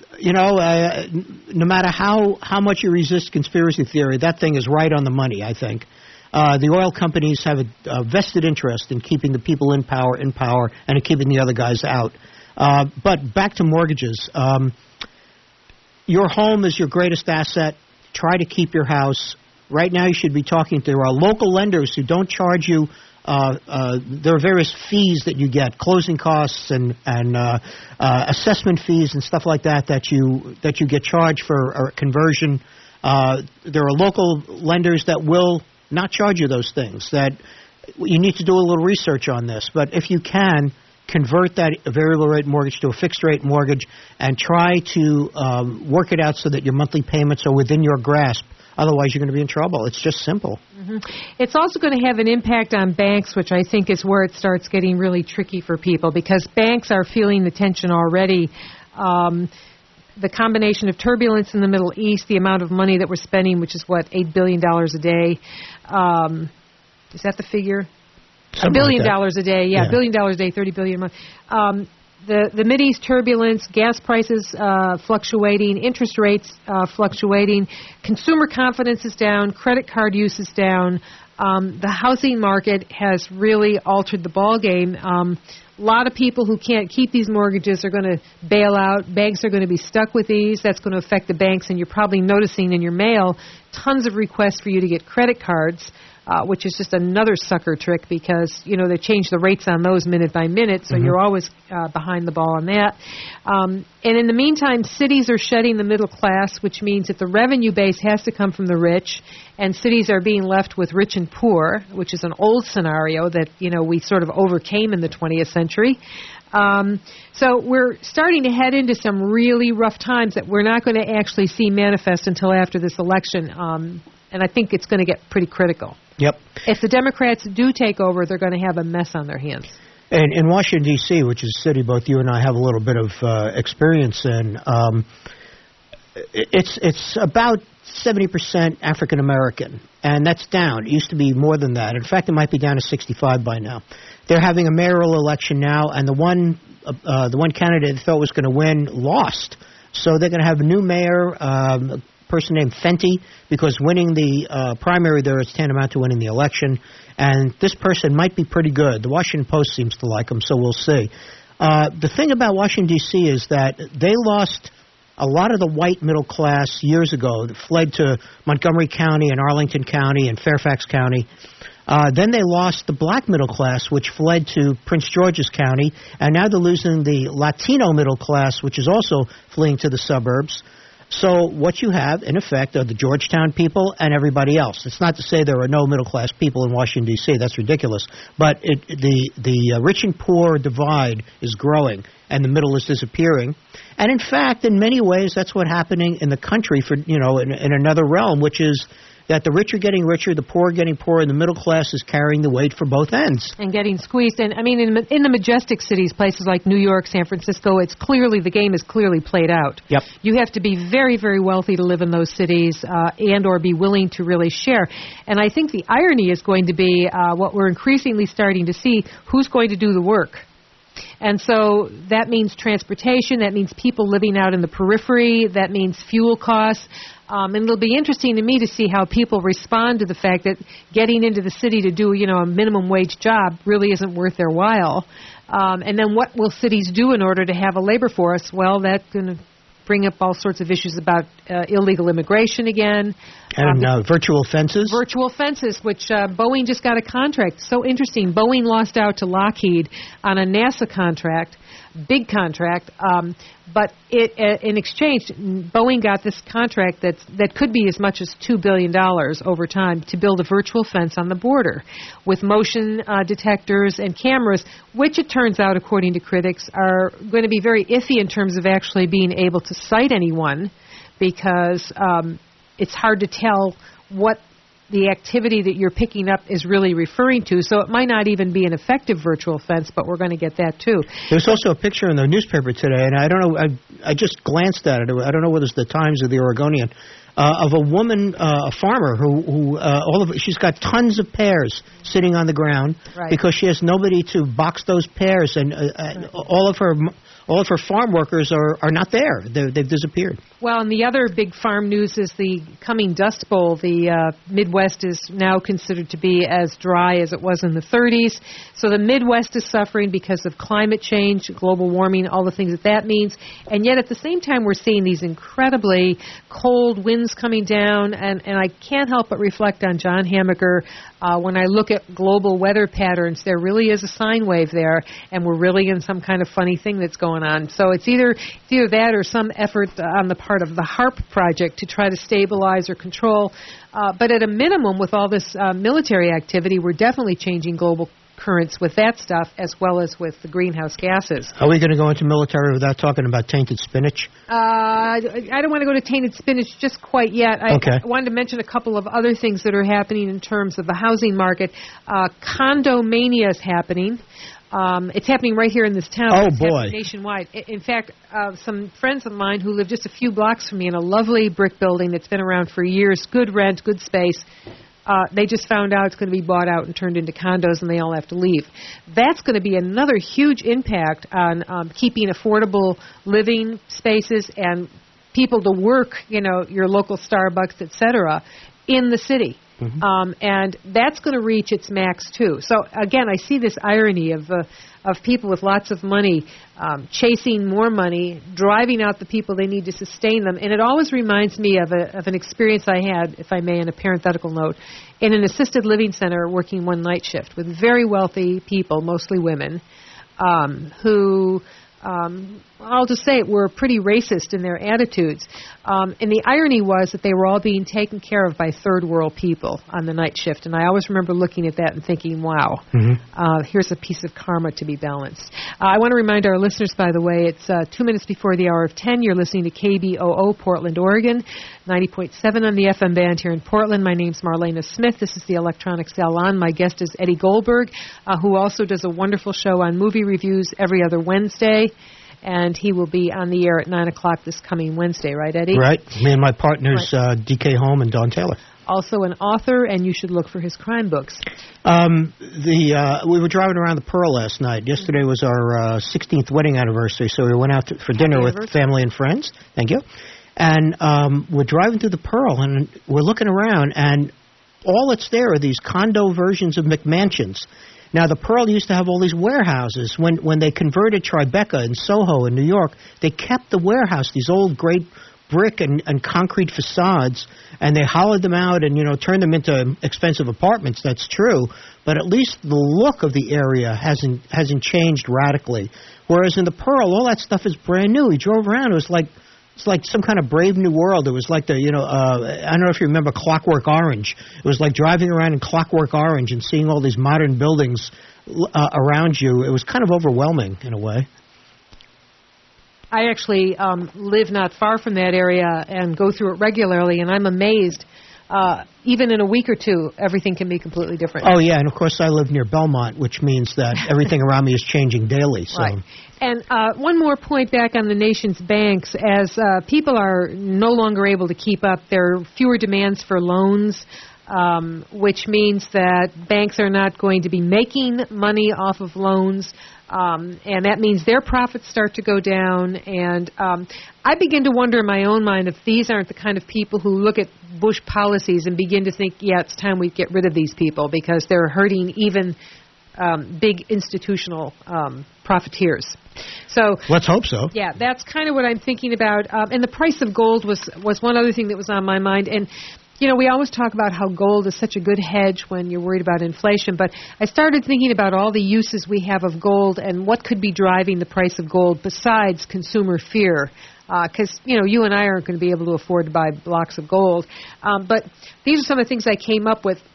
no matter how much you resist conspiracy theory, that thing is right on the money, I think. The oil companies have a vested interest in keeping the people in power, and in keeping the other guys out. But back to mortgages. Your home is your greatest asset. Try to keep your house. Right now you should be talking to local lenders who don't charge you. There are various fees that you get, closing costs and assessment fees and stuff like that you get charged for a conversion. There are local lenders that will not charge you those things. That you need to do a little research on this. But if you can, convert that variable rate mortgage to a fixed rate mortgage and try to work it out so that your monthly payments are within your grasp. Otherwise, you're going to be in trouble. It's just simple. Mm-hmm. It's also going to have an impact on banks, which I think is where it starts getting really tricky for people, because banks are feeling the tension already. The combination of turbulence in the Middle East, the amount of money that we're spending, which is, $8 billion a day. Is that the figure? Something $1 billion like a day. Yeah, $1 billion a day, $30 billion a month. The Mideast turbulence, gas prices fluctuating, interest rates fluctuating, consumer confidence is down, credit card use is down. The housing market has really altered the ballgame. A lot of people who can't keep these mortgages are going to bail out. Banks are going to be stuck with these. That's going to affect the banks, and you're probably noticing in your mail tons of requests for you to get credit cards, which is just another sucker trick because, they change the rates on those minute by minute, so you're always behind the ball on that. And in the meantime, cities are shedding the middle class, which means that the revenue base has to come from the rich, and cities are being left with rich and poor, which is an old scenario that, we sort of overcame in the 20th century. So we're starting to head into some really rough times that we're not going to actually see manifest until after this election, and I think it's going to get pretty critical. Yep. If the Democrats do take over, they're going to have a mess on their hands. And in Washington, D.C., which is a city both you and I have a little bit of experience in, it's about 70% African American, and that's down. It used to be more than that. In fact, it might be down to 65 by now. They're having a mayoral election now, and the one candidate they thought was going to win lost. So they're going to have a new mayor, a person named Fenty, because winning the primary there is tantamount to winning the election. And this person might be pretty good. The Washington Post seems to like him, so we'll see. The thing about Washington, D.C. is that they lost a lot of the white middle class years ago that fled to Montgomery County and Arlington County and Fairfax County. Then they lost the black middle class, which fled to Prince George's County, and now they're losing the Latino middle class, which is also fleeing to the suburbs. So what you have, in effect, are the Georgetown people and everybody else. It's not to say there are no middle-class people in Washington, D.C. That's ridiculous. But the rich and poor divide is growing, and the middle is disappearing. And, in fact, in many ways, that's what's happening in the country for, in another realm, which is that the rich are getting richer, the poor are getting poorer, and the middle class is carrying the weight for both ends. And getting squeezed. And, I mean, in the majestic cities, places like New York, San Francisco, the game is clearly played out. Yep. You have to be very, very wealthy to live in those cities and or be willing to really share. And I think the irony is going to be what we're increasingly starting to see, who's going to do the work. And so that means transportation, that means people living out in the periphery, that means fuel costs. And it'll be interesting to me to see how people respond to the fact that getting into the city to do, a minimum wage job really isn't worth their while. And then what will cities do in order to have a labor force? Well, that's going to bring up all sorts of issues about illegal immigration again. And virtual fences. Virtual fences, which Boeing just got a contract. So interesting. Boeing lost out to Lockheed on a NASA contract, big contract, but in exchange, Boeing got this contract that could be as much as $2 billion over time to build a virtual fence on the border with motion detectors and cameras, which it turns out, according to critics, are going to be very iffy in terms of actually being able to cite anyone because it's hard to tell what the activity that you're picking up is really referring to. So it might not even be an effective virtual fence, but we're going to get that too. There's also a picture in the newspaper today, and I don't know, I just glanced at it. I don't know whether it's the Times or the Oregonian, of a woman, a farmer, who she's got tons of pears sitting on the ground because she has nobody to box those pears, and all of her farm workers are not there. They've disappeared. Well, and the other big farm news is the coming Dust Bowl. The Midwest is now considered to be as dry as it was in the 30s. So the Midwest is suffering because of climate change, global warming, all the things that means. And yet at the same time, we're seeing these incredibly cold winds coming down. And I can't help but reflect on John Hamaker. When I look at global weather patterns, there really is a sine wave there, and we're really in some kind of funny thing that's going on. So it's either that or some effort on the part of the HARP project to try to stabilize or control. But at a minimum, with all this military activity, we're definitely changing global currents with that stuff as well as with the greenhouse gases. Are we going to go into military without talking about tainted spinach? I don't want to go to tainted spinach just quite yet. I wanted to mention a couple of other things that are happening in terms of the housing market. Condomania is happening. It's happening right here in this town. Oh, it's boy. Nationwide. In fact, some friends of mine who live just a few blocks from me in a lovely brick building that's been around for years, good rent, good space, they just found out it's going to be bought out and turned into condos, and they all have to leave. That's going to be another huge impact on keeping affordable living spaces and people to work, your local Starbucks, et cetera, in the city. Mm-hmm. And that's going to reach its max, too. So, again, I see this irony of people with lots of money chasing more money, driving out the people they need to sustain them. And it always reminds me of an experience I had, if I may, in a parenthetical note, in an assisted living center working one night shift with very wealthy people, mostly women, who... I'll just say it, were pretty racist in their attitudes. And the irony was that they were all being taken care of by third world people on the night shift. And I always remember looking at that and thinking, wow, here's a piece of karma to be balanced. I want to remind our listeners, by the way, it's 2 minutes before the hour of 10. You're listening to KBOO, Portland, Oregon, 90.7 on the FM band here in Portland. My name's Marlena Smith. This is the Electronic Salon. My guest is Eddie Goldberg, who also does a wonderful show on movie reviews every other Wednesday. And he will be on the air at 9 o'clock this coming Wednesday, right, Eddie? Right. Me and my partners, D.K. Holm and Don Taylor. Also an author, and you should look for his crime books. We were driving around the Pearl last night. Yesterday was our 16th wedding anniversary, so we went out for dinner with family and friends. Thank you. And we're driving through the Pearl, and we're looking around, and all that's there are these condo versions of McMansions. Now, the Pearl used to have all these warehouses. When they converted Tribeca in Soho in New York, they kept the warehouse, these old great brick and concrete facades, and they hollowed them out and, turned them into expensive apartments. That's true. But at least the look of the area hasn't changed radically. Whereas in the Pearl, all that stuff is brand new. We drove around. It was like... It's like some kind of Brave New World. It was like I don't know if you remember Clockwork Orange. It was like driving around in Clockwork Orange and seeing all these modern buildings around you. It was kind of overwhelming in a way. I actually live not far from that area and go through it regularly, and I'm amazed. Even in a week or two, everything can be completely different. Oh, yeah, and of course I live near Belmont, which means that everything around me is changing daily. So. Right. And one more point back on the nation's banks. As people are no longer able to keep up, there are fewer demands for loans. which means that banks are not going to be making money off of loans. And that means their profits start to go down. And I begin to wonder in my own mind if these aren't the kind of people who look at Bush policies and begin to think, yeah, it's time we get rid of these people because they're hurting even big institutional profiteers. So let's hope so. Yeah, that's kind of what I'm thinking about. And the price of gold was one other thing that was on my mind. And you know, we always talk about how gold is such a good hedge when you're worried about inflation, but I started thinking about all the uses we have of gold and what could be driving the price of gold besides consumer fear. Because, you know, you and I aren't going to be able to afford to buy blocks of gold. But these are some of the things I came up with.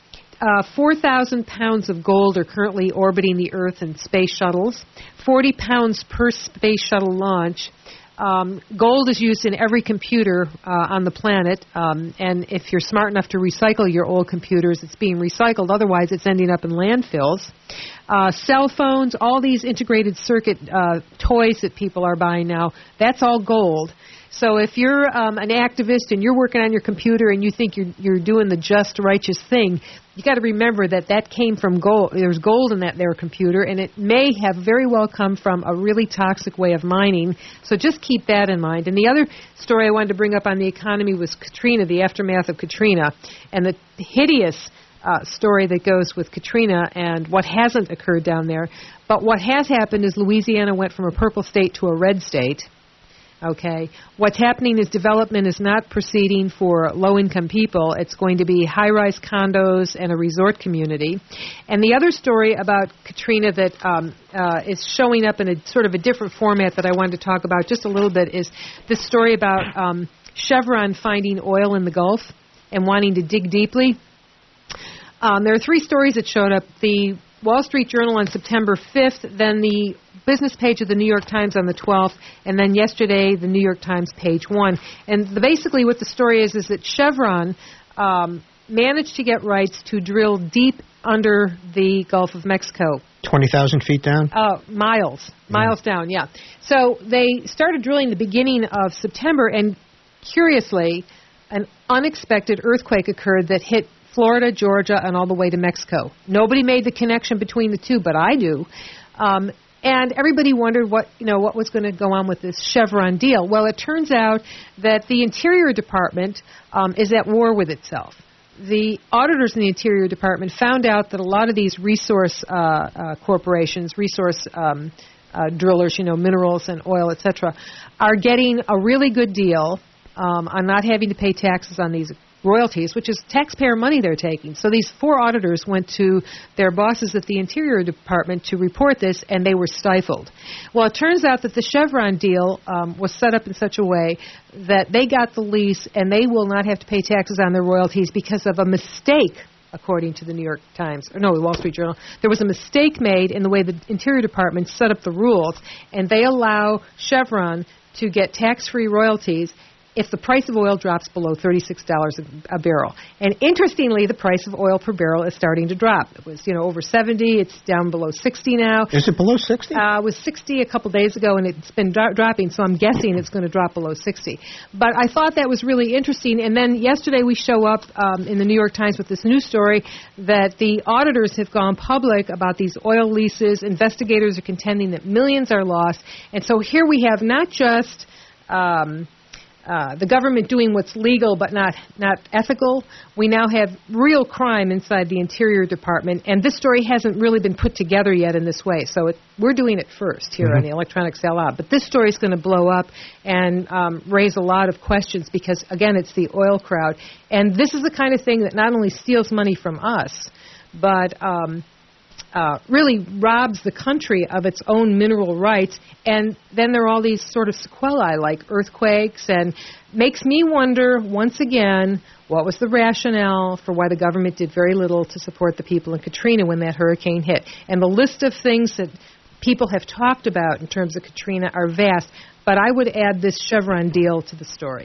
4,000 pounds of gold are currently orbiting the Earth in space shuttles, 40 pounds per space shuttle launch. Gold is used in every computer on the planet, and if you're smart enough to recycle your old computers, it's being recycled. Otherwise, it's ending up in landfills. Cell phones, all these integrated circuit toys that people are buying now, that's all gold. So if you're an activist and you're working on your computer and you think you're doing the just, righteous thing, you got to remember that came from gold. There's gold in their computer, and it may have very well come from a really toxic way of mining. So just keep that in mind. And the other story I wanted to bring up on the economy was Katrina, the aftermath of Katrina, and the hideous story that goes with Katrina and what hasn't occurred down there. But what has happened is Louisiana went from a purple state to a red state. Okay. What's happening is development is not proceeding for low-income people. It's going to be high-rise condos and a resort community. And the other story about Katrina that is showing up in a sort of a different format that I wanted to talk about just a little bit is this story about Chevron finding oil in the Gulf and wanting to dig deeply. There are three stories that showed up. The Wall Street Journal on September 5th, then the business page of the New York Times on the 12th, and then yesterday, the New York Times page 1. And basically what the story is that Chevron managed to get rights to drill deep under the Gulf of Mexico. 20,000 feet down? Miles down, yeah. So they started drilling the beginning of September, and curiously, an unexpected earthquake occurred that hit Florida, Georgia, and all the way to Mexico. Nobody made the connection between the two, but I do. And everybody wondered what was going to go on with this Chevron deal. Well, it turns out that the Interior Department is at war with itself. The auditors in the Interior Department found out that a lot of these resource corporations, resource drillers, minerals and oil, etc., are getting a really good deal on not having to pay taxes on these royalties, which is taxpayer money they're taking. So these four auditors went to their bosses at the Interior Department to report this, and they were stifled. Well, it turns out that the Chevron deal was set up in such a way that they got the lease, and they will not have to pay taxes on their royalties because of a mistake, according to the New York Times, the Wall Street Journal. There was a mistake made in the way the Interior Department set up the rules, and they allow Chevron to get tax-free royalties if the price of oil drops below $36 a barrel. And interestingly, the price of oil per barrel is starting to drop. It was, over 70. It's down below 60 now. Is it below 60? It was 60 a couple days ago, and it's been dropping, so I'm guessing it's going to drop below 60. But I thought that was really interesting. And then yesterday we show up in the New York Times with this news story that the auditors have gone public about these oil leases. Investigators are contending that millions are lost. And so here we have not just the government doing what's legal but not ethical. We now have real crime inside the Interior Department, and this story hasn't really been put together yet in this way. So we're doing it first here on the Electronic Cell Lab. But this story is going to blow up and raise a lot of questions because, again, it's the oil crowd. And this is the kind of thing that not only steals money from us, but really robs the country of its own mineral rights, and then there are all these sort of sequelae like earthquakes, and makes me wonder once again what was the rationale for why the government did very little to support the people in Katrina when that hurricane hit. And the list of things that people have talked about in terms of Katrina are vast, but I would add this Chevron deal to the story.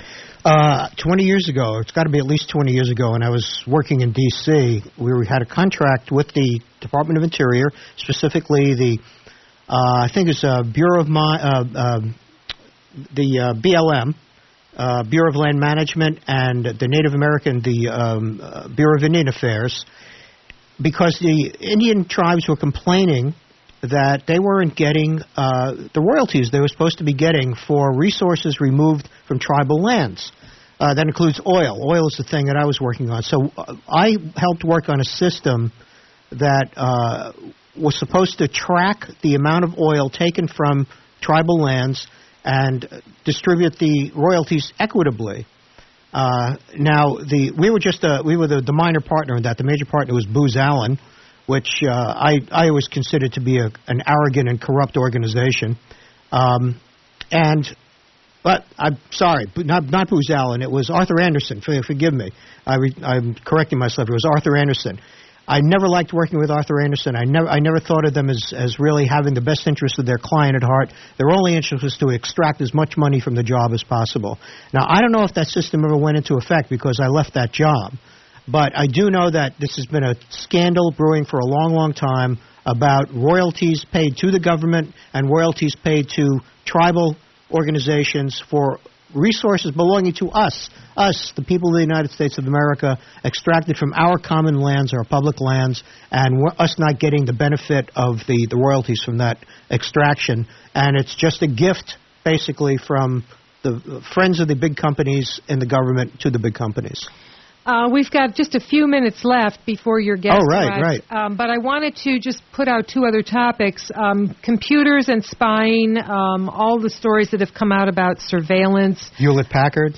20 years ago, it's got to be at least 20 years ago, when I was working in D.C., we had a contract with the Department of Interior, specifically the, I think it's Bureau of the BLM, Bureau of Land Management, and the Native American, the Bureau of Indian Affairs, because the Indian tribes were complaining that they weren't getting the royalties they were supposed to be getting for resources removed from tribal lands. That includes oil. Oil is the thing that I was working on. So I helped work on a system that was supposed to track the amount of oil taken from tribal lands and distribute the royalties equitably. Now, we were the minor partner in that. The major partner was Booz Allen, which I always considered to be an arrogant and corrupt organization. But I'm sorry, not Booz Allen. It was Arthur Anderson. Forgive me. I'm correcting myself. It was Arthur Anderson. I never liked working with Arthur Anderson. I never thought of them as really having the best interest of their client at heart. Their only interest was to extract as much money from the job as possible. Now, I don't know if that system ever went into effect because I left that job. But I do know that this has been a scandal brewing for a long, long time about royalties paid to the government and royalties paid to tribal organizations for resources belonging to us, the people of the United States of America, extracted from our common lands, our public lands, and us not getting the benefit of the royalties from that extraction. And it's just a gift, basically, from the friends of the big companies in the government to the big companies. We've got just a few minutes left before your guest arrives. Right. But I wanted to just put out two other topics. Computers and spying, all the stories that have come out about surveillance. Hewlett-Packard,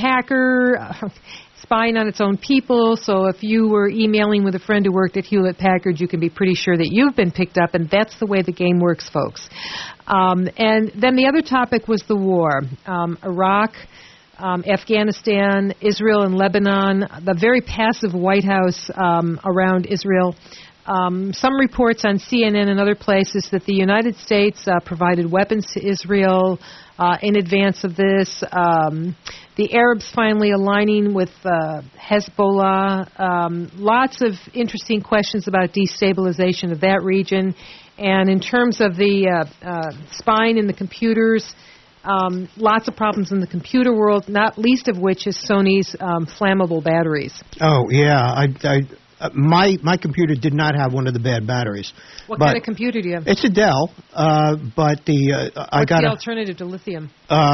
spying on its own people. So if you were emailing with a friend who worked at Hewlett-Packard, you can be pretty sure that you've been picked up, and that's the way the game works, folks. And then the other topic was the war. Iraq, Afghanistan, Israel and Lebanon, the very passive White House around Israel. Some reports on CNN and other places that the United States provided weapons to Israel in advance of this. The Arabs finally aligning with Hezbollah. Lots of interesting questions about destabilization of that region. And in terms of the spying in the computers, lots of problems in the computer world, not least of which is Sony's flammable batteries. Oh, yeah. My computer did not have one of the bad batteries. What kind of computer do you have? It's a Dell, but What's the alternative to lithium?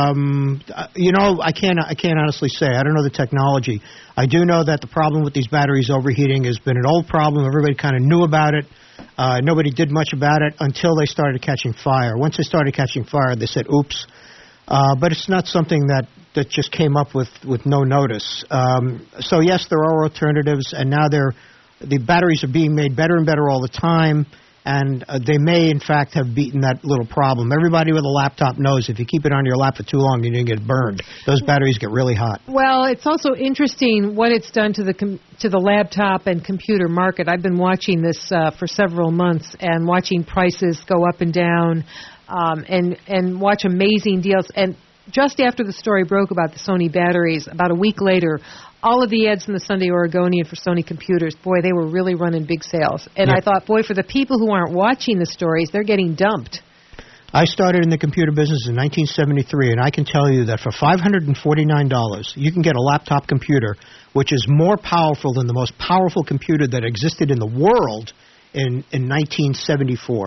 I can't honestly say. I don't know the technology. I do know that the problem with these batteries overheating has been an old problem. Everybody kind of knew about it. Nobody did much about it until they started catching fire. Once they started catching fire, they said, oops. But it's not something that just came up with no notice. So, yes, there are alternatives, and now the batteries are being made better and better all the time, and they may, in fact, have beaten that little problem. Everybody with a laptop knows if you keep it on your lap for too long, you're going to get burned. Those batteries get really hot. Well, it's also interesting what it's done to the laptop and computer market. I've been watching this for several months and watching prices go up and down. And watch amazing deals. And just after the story broke about the Sony batteries, about a week later, all of the ads in the Sunday Oregonian for Sony computers, boy, they were really running big sales. And I thought, boy, for the people who aren't watching the stories, they're getting dumped. I started in the computer business in 1973, and I can tell you that for $549, you can get a laptop computer, which is more powerful than the most powerful computer that existed in the world in 1974.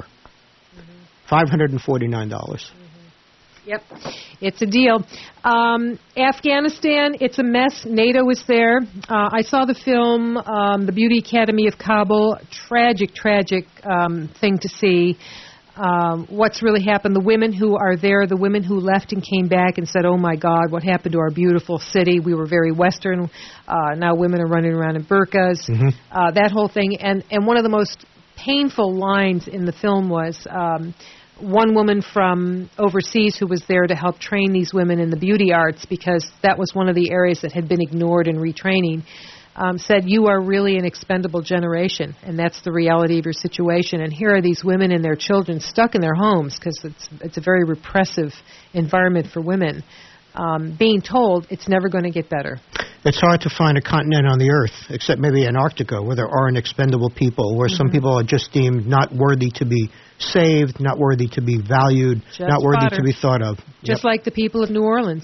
$549. Yep, it's a deal. Afghanistan, it's a mess. NATO is there. I saw the film, The Beauty Academy of Kabul. Tragic thing to see. What's really happened. The women who are there, the women who left and came back and said, oh, my God, what happened to our beautiful city? We were very Western. Now women are running around in burqas. That whole thing. And one of the most painful lines in the film was one woman from overseas who was there to help train these women in the beauty arts, because that was one of the areas that had been ignored in retraining, said, you are really an expendable generation, and that's the reality of your situation. And here are these women and their children stuck in their homes because it's a very repressive environment for women, being told it's never going to get better. It's hard to find a continent on the earth, except maybe Antarctica, where there aren't expendable people, where some people are just deemed not worthy to be saved, not worthy to be valued, not worthy to be thought of. Just like the people of New Orleans. Yep.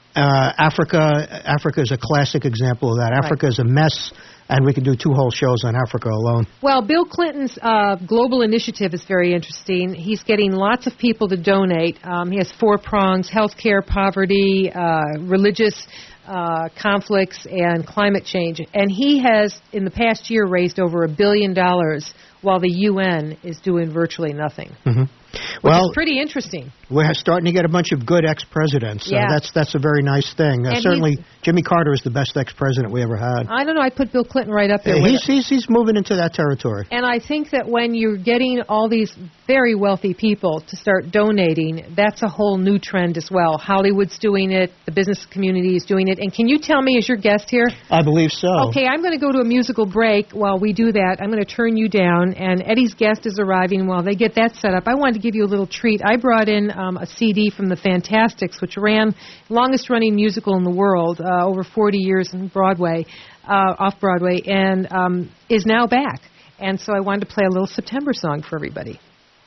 Africa is a classic example of that. Africa is a mess, and we could do 2 whole shows on Africa alone. Well, Bill Clinton's global initiative is very interesting. He's getting lots of people to donate. He has 4 prongs: healthcare, poverty, religious conflicts, and climate change. And he has, in the past year, raised over $1 billion, while the UN is doing virtually nothing. Mm-hmm. Which is pretty interesting. We're starting to get a bunch of good ex-presidents. That's a very nice thing. Certainly, Jimmy Carter is the best ex-president we ever had. I don't know. I'd put Bill Clinton right up there. He's moving into that territory. And I think that when you're getting all these very wealthy people to start donating, that's a whole new trend as well. Hollywood's doing it. The business community is doing it. And can you tell me, as your guest here? I believe so. Okay, I'm going to go to a musical break. While we do that, I'm going to turn you down. And Eddie's guest is arriving. While they get that set up, I wanted to give you a little treat. I brought in a CD from the Fantastics, which ran longest-running musical in the world, over 40 years in Broadway, off-Broadway, and is now back. And so I wanted to play a little September song for everybody.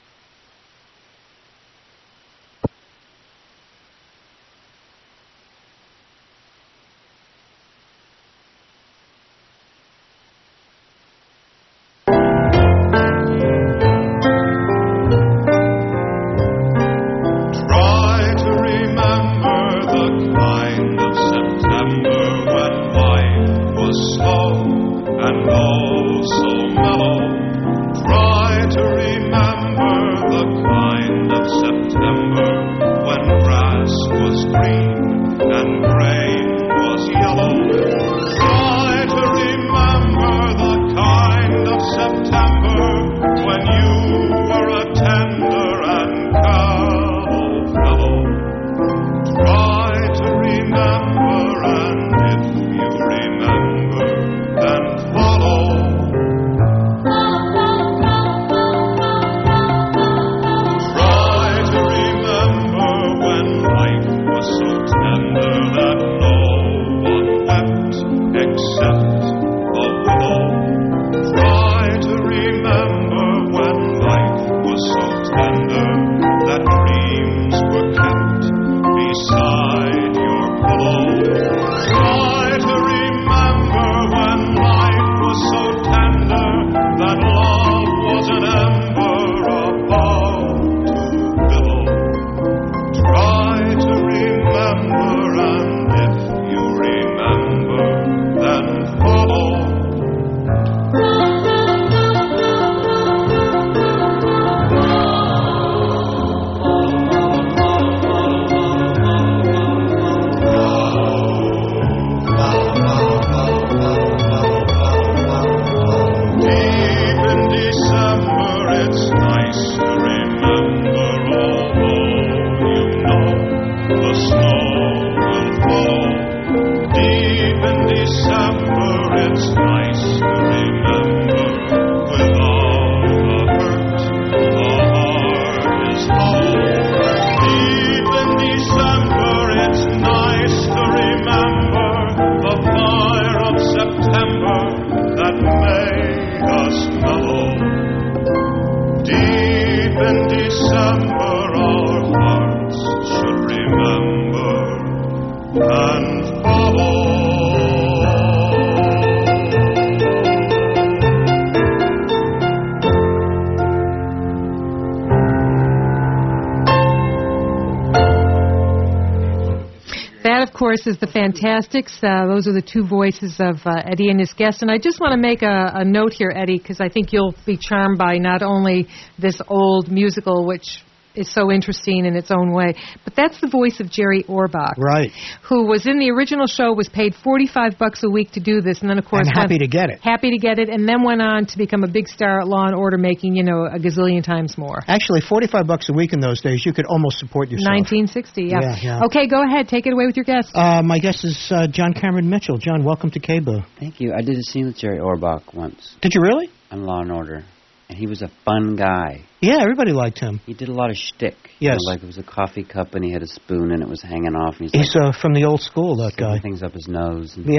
Course, is the Fantastics. Those are the 2 voices of Eddie and his guest. And I just want to make a note here, Eddie, because I think you'll be charmed by not only this old musical, which is so interesting in its own way, but that's the voice of Jerry Orbach, right? Who was in the original show, was paid $45 a week to do this, and then of course happy to get it, and then went on to become a big star at Law and Order, making a gazillion times more. Actually, $45 a week in those days, you could almost support yourself. 1960, yeah. Okay, go ahead, take it away with your guest. My guest is John Cameron Mitchell. John, welcome to KBOO. Thank you. I did a scene with Jerry Orbach once. Did you really? On Law and Order. And he was a fun guy. Yeah, everybody liked him. He did a lot of shtick. Yes. Like it was a coffee cup and he had a spoon and it was hanging off. And he's from the old school, that guy. Things up his nose. And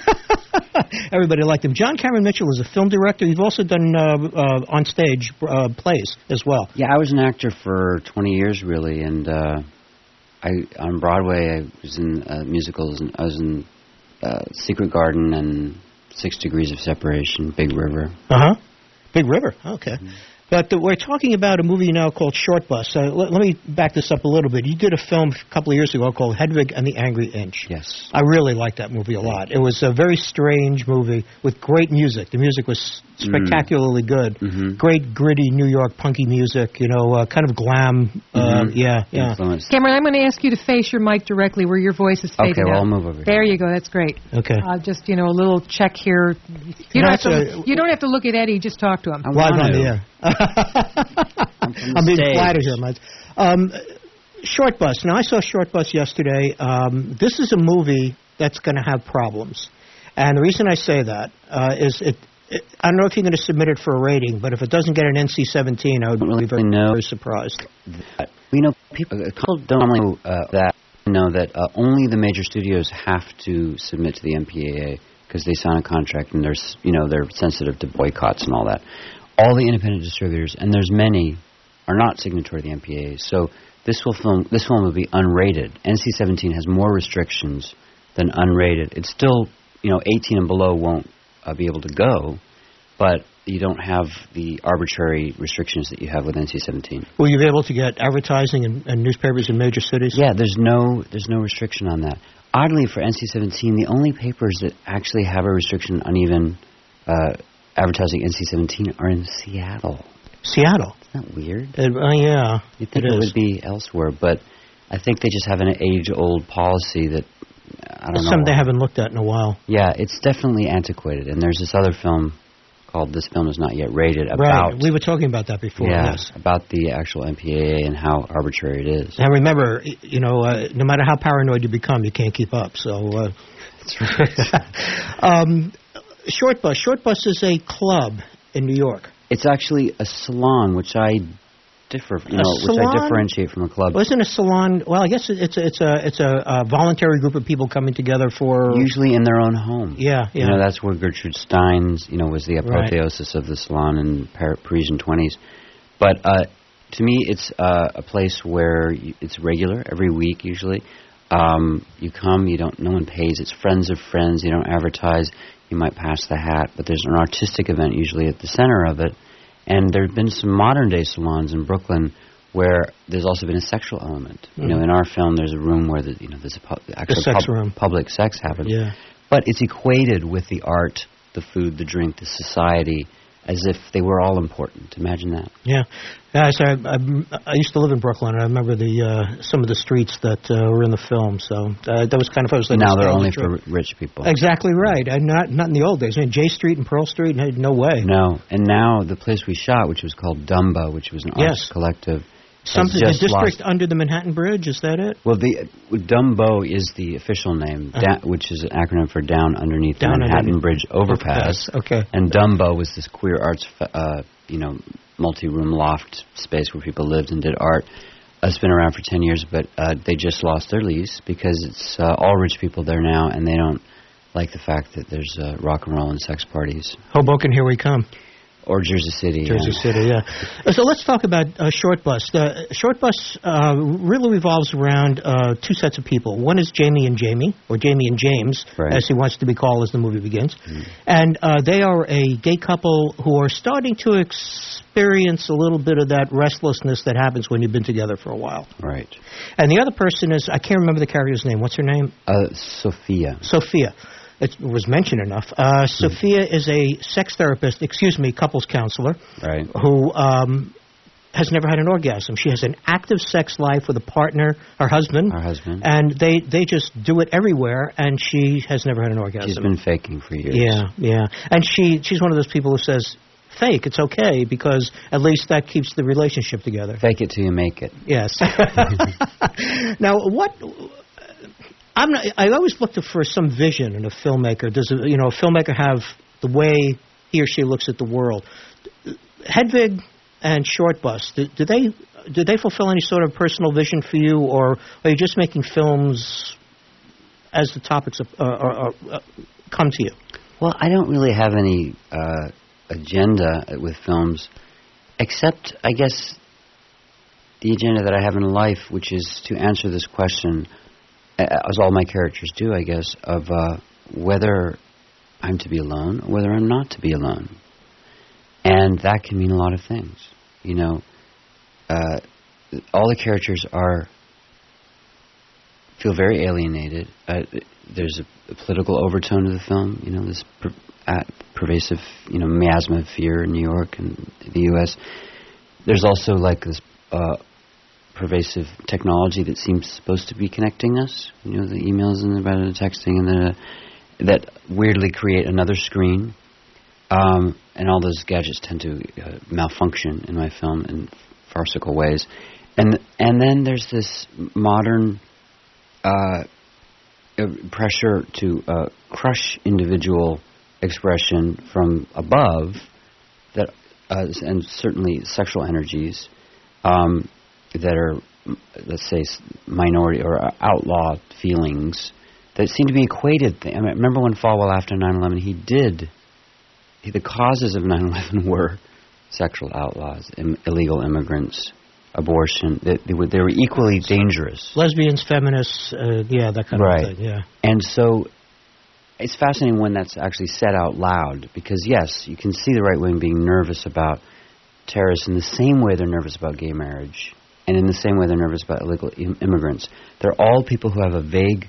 Everybody liked him. John Cameron Mitchell is a film director. You've also done on-stage plays as well. Yeah, I was an actor for 20 years, really, and on Broadway, I was in musicals. And I was in Secret Garden and 6 Degrees of Separation, Big River. Big River. Okay. Mm-hmm. But we're talking about a movie now called Short Bus. Let me back this up a little bit. You did a film a couple of years ago called Hedwig and the Angry Inch. Yes. I really liked that movie a lot. It was a very strange movie with great music. The music was spectacularly good. Mm-hmm. Great, gritty New York punky music, kind of glam. Yeah. Cameron, I'm going to ask you to face your mic directly where your voice is fading out. I'll move over here. There you go. That's great. Okay. Just, a little check here. You don't have to look at Eddie. Just talk to him. Live on the air. I'm being flattered here, Mike. Short Bus. Now, I saw Short Bus yesterday. This is a movie that's going to have problems. And the reason I say that is I don't know if you're going to submit it for a rating, but if it doesn't get an NC-17, I would be very surprised. People don't normally know that only the major studios have to submit to the MPAA because they sign a contract and they're sensitive to boycotts and all that. All the independent distributors, and there's many, are not signatory to the MPAA. So this film will be unrated. NC-17 has more restrictions than unrated. It's still, 18 and below won't be able to go, but you don't have the arbitrary restrictions that you have with NC-17. Will you be able to get advertising in newspapers in major cities? Yeah, there's no restriction on that. Oddly, for NC-17, the only papers that actually have a restriction on even advertising NC-17 are in Seattle. Seattle? Isn't that weird? Yeah. You'd think it would be elsewhere, but I think they just have an age-old policy that, I don't know. Something they haven't looked at in a while. Yeah, it's definitely antiquated. And there's this other film called This Film Is Not Yet Rated about... Right, we were talking about that before, yes. About the actual MPAA and how arbitrary it is. And remember, no matter how paranoid you become, you can't keep up, so... That's right. Short Bus is a club in New York. It's actually a salon, which I differentiate from a club. Well, isn't a salon? Well, I guess it's a voluntary group of people coming together for usually in their own home. Yeah. That's where Gertrude Stein's was the apotheosis of the salon in Parisian 20s. But to me, it's a place where it's regular every week usually. You come, no one pays. It's friends of friends. You don't advertise. You might pass the hat, but there's an artistic event usually at the center of it. And there have been some modern-day salons in Brooklyn where there's also been a sexual element. In our film, there's a room where there's public sex happens. Yeah. But it's equated with the art, the food, the drink, the society, as if they were all important. Imagine that. Yeah. So I used to live in Brooklyn, and I remember some of the streets that were in the film. So that was kind of... Now they're only for rich people. Exactly right. And not in the old days. J Street and Pearl Street, no way. No. And now the place we shot, which was called Dumbo, which was an arts collective... Something the district under the Manhattan Bridge, is that it? Well, Dumbo is the official name, which is an acronym for Down Underneath the Manhattan Bridge Overpass. Okay. And Dumbo was this queer arts, multi-room loft space where people lived and did art. It's been around for 10 years, but they just lost their lease because it's all rich people there now, and they don't like the fact that there's rock and roll and sex parties. Hoboken, here we come. Or Jersey City. City, yeah. So let's talk about Short Bus. Short Bus really revolves around two sets of people. One is Jamie and Jamie, or Jamie and James, as he wants to be called as the movie begins. And they are a gay couple who are starting to experience a little bit of that restlessness that happens when you've been together for a while. Right. And the other person is, I can't remember the character's name. What's her name? Sophia. It was mentioned enough. Sophia is a sex therapist, couples counselor, who has never had an orgasm. She has an active sex life with a partner, her husband. And they just do it everywhere, and she has never had an orgasm. She's been faking for years. Yeah. And she's one of those people who says, fake, it's okay, because at least that keeps the relationship together. Fake it till you make it. Yes. Now, I always look for some vision in a filmmaker. Does a filmmaker have the way he or she looks at the world? Hedwig and Short Bus, do they fulfill any sort of personal vision for you, or are you just making films as the topics come to you? Well, I don't really have any agenda with films, except I guess the agenda that I have in life, which is to answer this question, as all my characters do, I guess, of whether I'm to be alone or whether I'm not to be alone. And that can mean a lot of things. You know, all the characters feel very alienated. There's a political overtone to the film, you know, this pervasive, you know, miasma of fear in New York and the U.S. There's also like this pervasive technology that seems supposed to be connecting us, you know, the emails and the texting and that weirdly create another screen. And all those gadgets tend to malfunction in my film in farcical ways. And then there's this modern pressure to crush individual expression from above, that and certainly sexual energies that are, let's say, minority or outlaw feelings that seem to be equated. I mean, remember when Falwell, after 9/11, the causes of 9/11 were sexual outlaws, illegal immigrants, abortion. They were equally dangerous. Lesbians, feminists, that kind of thing. Yeah. And so it's fascinating when that's actually said out loud, because yes, you can see the right wing being nervous about terrorists in the same way they're nervous about gay marriage, and in the same way they're nervous about illegal immigrants. They're all people who have a vague,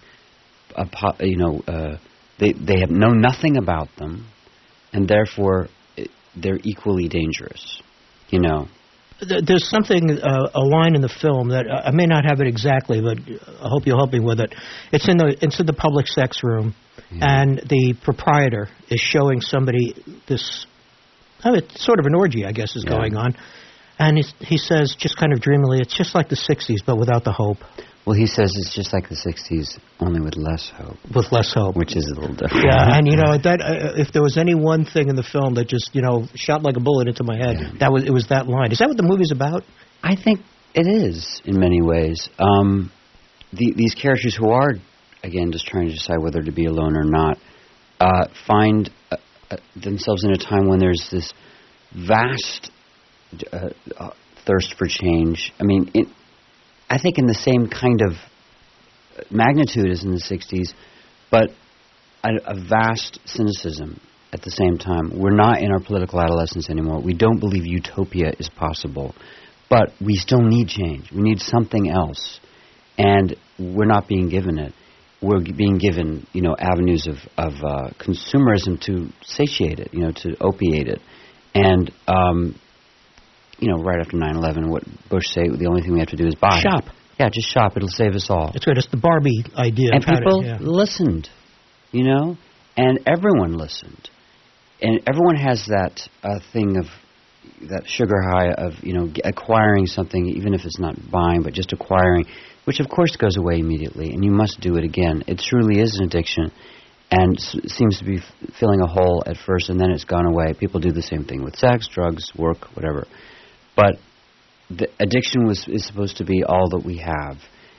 they have know nothing about them, and therefore they're equally dangerous. You know. There's something, a line in the film that I may not have it exactly, but I hope you'll help me with it. It's in the public sex room, and the proprietor is showing somebody this, it's sort of an orgy, I guess, is going on, and he says, just kind of dreamily, it's just like the 60s, but without the hope. Well, he says it's just like the 60s, only with less hope. With less hope. Which is a little different. Yeah, and, you know, if there was any one thing in the film that just, you know, shot like a bullet into my head, it was that line. Is that what the movie's about? I think it is, in many ways. These characters who are, again, just trying to decide whether to be alone or not, find themselves in a time when there's this vast thirst for change. I mean, I think in the same kind of magnitude as in the 60s, but a vast cynicism at the same time. We're not in our political adolescence anymore. We don't believe utopia is possible, but we still need change. We need something else, and we're not being given it. We're being given, you know, avenues of consumerism to satiate it, you know, to opiate it, and you know, right after 9/11, what Bush say, the only thing we have to do is buy. Shop. Yeah, just shop. It'll save us all. That's right. It's the Barbie idea. And people listened, you know, and everyone listened. And everyone has that thing of that sugar high of, you know, acquiring something, even if it's not buying, but just acquiring, which of course goes away immediately, and you must do it again. It truly is an addiction, and seems to be filling a hole at first, and then it's gone away. People do the same thing with sex, drugs, work, whatever. But the addiction is supposed to be all that we have,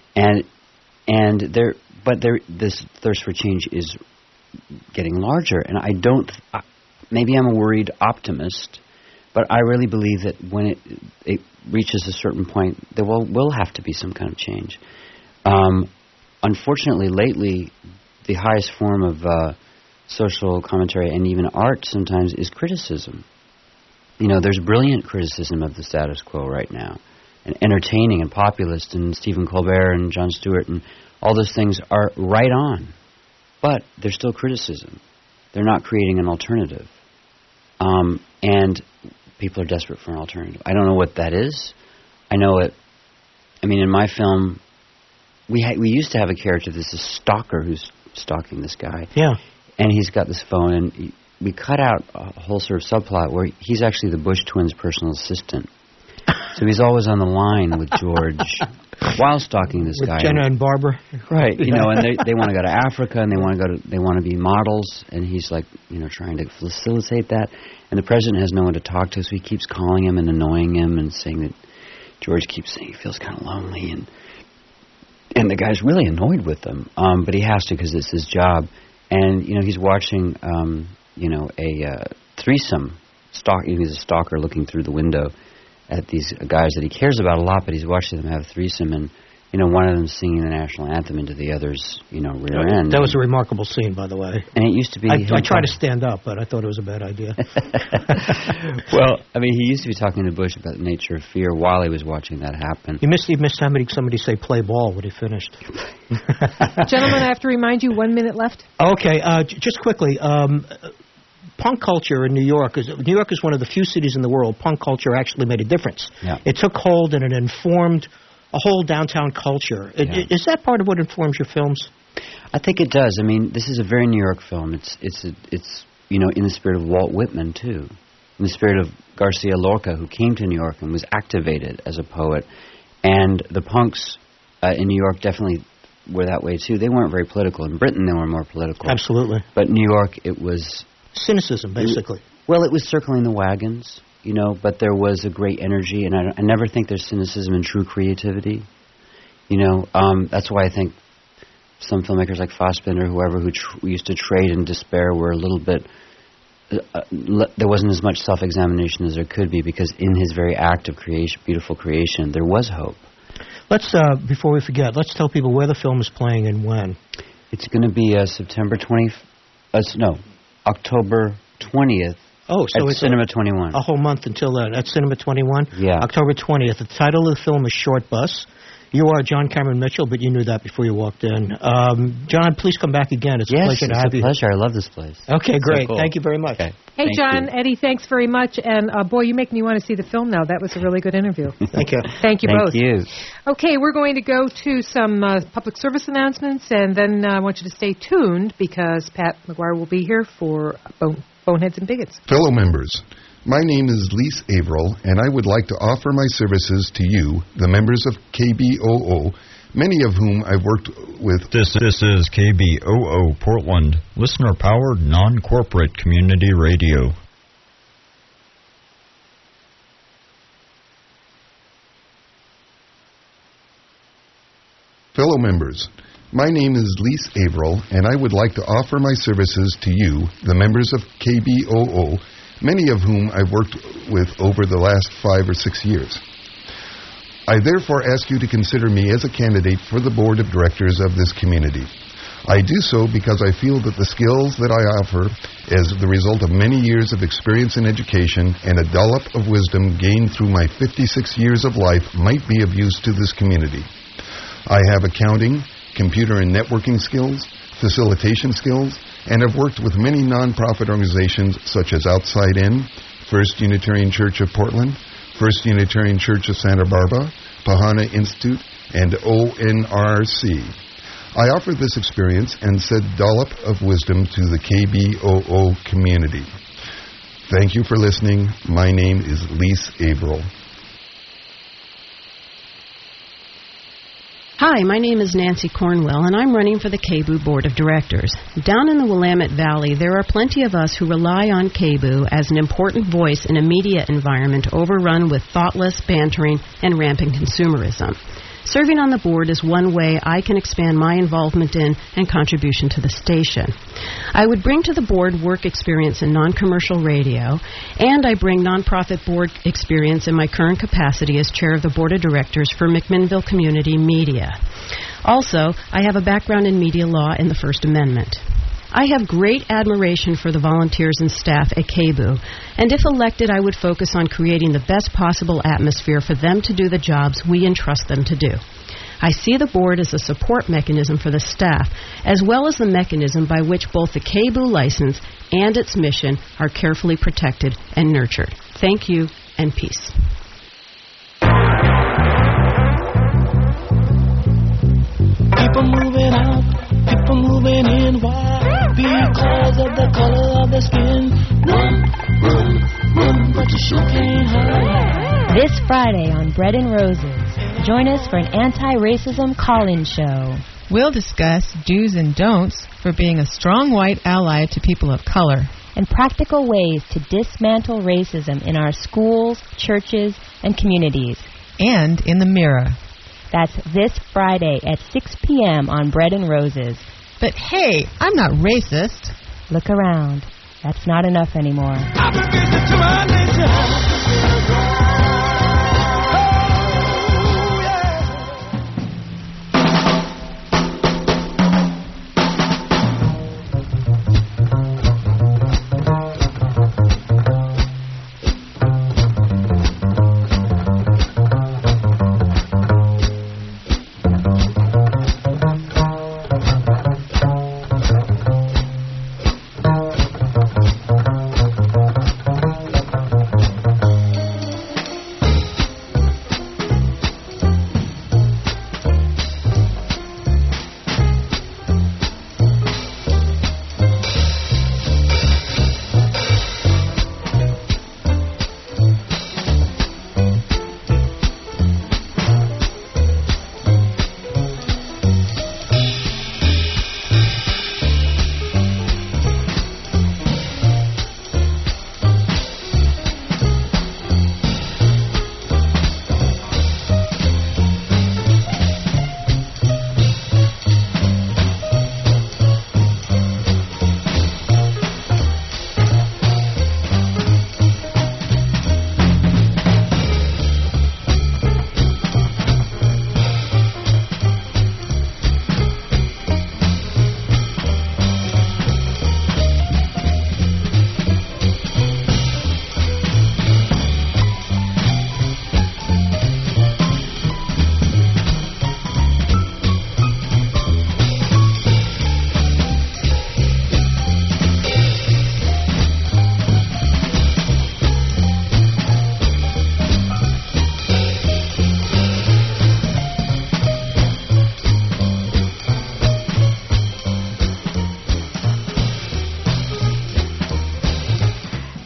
this thirst for change is getting larger. And maybe I'm a worried optimist, but I really believe that when it reaches a certain point, there will have to be some kind of change. Unfortunately, lately, the highest form of social commentary and even art sometimes is criticism. You know, there's brilliant criticism of the status quo right now, and entertaining and populist, and Stephen Colbert and Jon Stewart and all those things are right on, but they're still criticism. They're not creating an alternative, and people are desperate for an alternative. I don't know what that is. I know it. I mean, in my film, we used to have a character that's a stalker who's stalking this guy. Yeah, and he's got this phone and. We cut out a whole sort of subplot where he's actually the Bush twins' personal assistant. So he's always on the line with George while stalking this guy. Jenna and Barbara. Right. You know, and they want to go to Africa, and they want to be models, and he's like, you know, trying to facilitate that. And the president has no one to talk to, so he keeps calling him and annoying him and saying that George keeps saying he feels kind of lonely, and the guy's really annoyed with him. But he has to because it's his job. And, you know, he's watching you know, a threesome. He's a stalker looking through the window at these guys that he cares about a lot, but he's watching them have a threesome, and one of them singing the national anthem into the other's rear end. That was a remarkable scene, by the way. And it used to be. I tried to stand up, but I thought it was a bad idea. Well, I mean, he used to be talking to Bush about the nature of fear while he was watching that happen. He missed somebody say play ball when he finished. Gentlemen, I have to remind you, 1 minute left. Okay, just quickly. Punk culture in New York is one of the few cities in the world punk culture actually made a difference. Yeah. It took hold and it informed a whole downtown culture. Yeah. Is that part of what informs your films? I think it does. I mean, this is a very New York film. It's in the spirit of Walt Whitman too, in the spirit of Garcia Lorca, who came to New York and was activated as a poet. And the punks in New York definitely were that way too. They weren't very political. In Britain, they were more political. Absolutely. But New York, it was cynicism, basically. Well, it was circling the wagons. But there was a great energy, and I never think there's cynicism in true creativity. That's why I think some filmmakers like Fassbinder, whoever, who used to trade in despair, were a little bit. There wasn't as much self-examination as there could be, because in his very act of creation, beautiful creation, there was hope. Let's before we forget, let's tell people where the film is playing and when. It's going to be October 20th. Oh, so at it's Cinema 21. A whole month until then. At Cinema 21? Yeah. October 20th. The title of the film is Short Bus. You are John Cameron Mitchell, but you knew that before you walked in. John, please come back again. It's a pleasure to have you. Yes, it's a pleasure. I love this place. Okay, great. So cool. Thank you very much. Okay. Hey, Thank John, you. Eddie, thanks very much. And, boy, you make me want to see the film now. That was a really good interview. Thank you. Thank you both. Thank you. Okay, we're going to go to some public service announcements, and then I want you to stay tuned because Pat McGuire will be here for Boneheads and Bigots. Fellow members, my name is Lise Averill, and I would like to offer my services to you, the members of KBOO, many of whom I've worked with. This is KBOO Portland, listener-powered, non-corporate community radio. Fellow members, my name is Lise Averill, and I would like to offer my services to you, the members of KBOO, many of whom I've worked with over the last 5 or 6 years. I therefore ask you to consider me as a candidate for the board of directors of this community. I do so because I feel that the skills that I offer as the result of many years of experience in education and a dollop of wisdom gained through my 56 years of life might be of use to this community. I have accounting, computer and networking skills, facilitation skills, and have worked with many nonprofit organizations such as Outside In, First Unitarian Church of Portland, First Unitarian Church of Santa Barbara, Pahana Institute, and ONRC. I offer this experience and said dollop of wisdom to the KBOO community. Thank you for listening. My name is Lise Averill. Hi, my name is Nancy Cornwell, and I'm running for the KBOO Board of Directors. Down in the Willamette Valley, there are plenty of us who rely on KBOO as an important voice in a media environment overrun with thoughtless, bantering, and rampant consumerism. Serving on the board is one way I can expand my involvement in and contribution to the station. I would bring to the board work experience in non-commercial radio, and I bring nonprofit board experience in my current capacity as chair of the board of directors for McMinnville Community Media. Also, I have a background in media law and the First Amendment. I have great admiration for the volunteers and staff at KBOO, and if elected, I would focus on creating the best possible atmosphere for them to do the jobs we entrust them to do. I see the board as a support mechanism for the staff, as well as the mechanism by which both the KBOO license and its mission are carefully protected and nurtured. Thank you, and peace. People moving out, people moving in. Why? Because of the color of their skin. Run, but you sure can't hide. This Friday on Bread and Roses, join us for an anti-racism call-in show. We'll discuss do's and don'ts for being a strong white ally to people of color. And practical ways to dismantle racism in our schools, churches, and communities. And in the mirror. That's this Friday at 6 p.m. on Bread and Roses. But hey, I'm not racist. Look around. That's not enough anymore. I've been to my nature.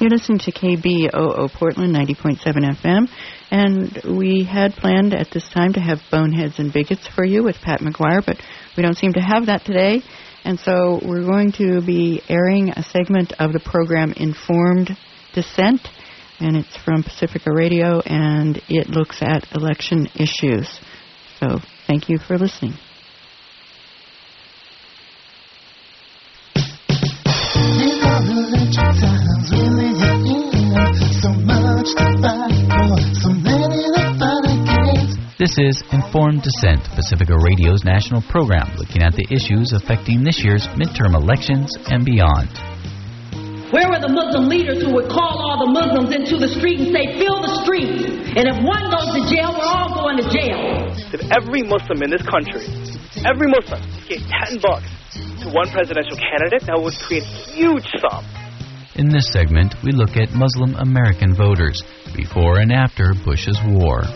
You're listening to KBOO Portland 90.7 FM, and we had planned at this time to have Boneheads and Bigots for you with Pat McGuire, but we don't seem to have that today, and so we're going to be airing a segment of the program Informed Dissent, and it's from Pacifica Radio, and it looks at election issues. So thank you for listening. This is Informed Dissent, Pacifica Radio's national program looking at the issues affecting this year's midterm elections and beyond. Where were the Muslim leaders who would call all the Muslims into the street and say, fill the streets, and if one goes to jail, we're all going to jail? If every Muslim in this country, every Muslim, gave $10 to one presidential candidate, that would create a huge sum. In this segment, we look at Muslim American voters before and after Bush's war.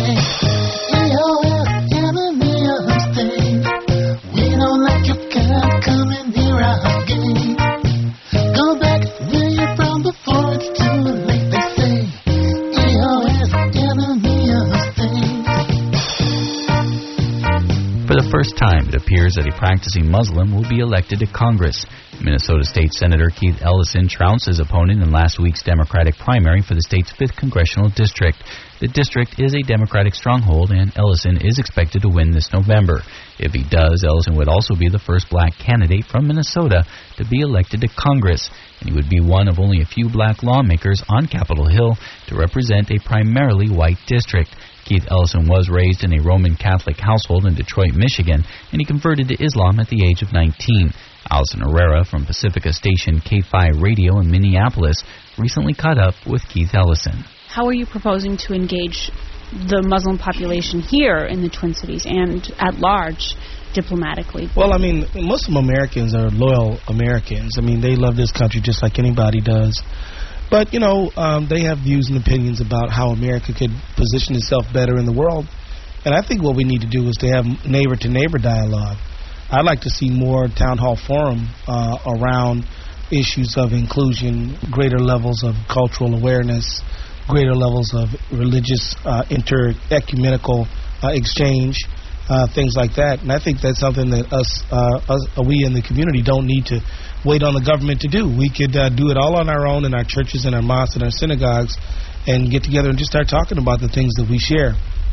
For the first time, it appears that a practicing Muslim will be elected to Congress. Minnesota State Senator Keith Ellison trounced his opponent in last week's Democratic primary for the state's 5th congressional district. The district is a Democratic stronghold, and Ellison is expected to win this November. If he does, Ellison would also be the first black candidate from Minnesota to be elected to Congress, and he would be one of only a few black lawmakers on Capitol Hill to represent a primarily white district. Keith Ellison was raised in a Roman Catholic household in Detroit, Michigan, and he converted to Islam at the age of 19. Allison Herrera from Pacifica station K5 Radio in Minneapolis recently caught up with Keith Ellison. How are you proposing to engage the Muslim population here in the Twin Cities and at large diplomatically? Well, I mean, Muslim Americans are loyal Americans. I mean, they love this country just like anybody does. But, you know, they have views and opinions about how America could position itself better in the world. And I think what we need to do is to have neighbor-to-neighbor dialogue. I'd like to see more town hall forum around issues of inclusion, greater levels of cultural awareness, greater levels of religious inter-ecumenical exchange, things like that. And I think that's something that we in the community don't need to wait on the government to do. We could do it all on our own in our churches and our mosques and our synagogues and get together and just start talking about the things that we share.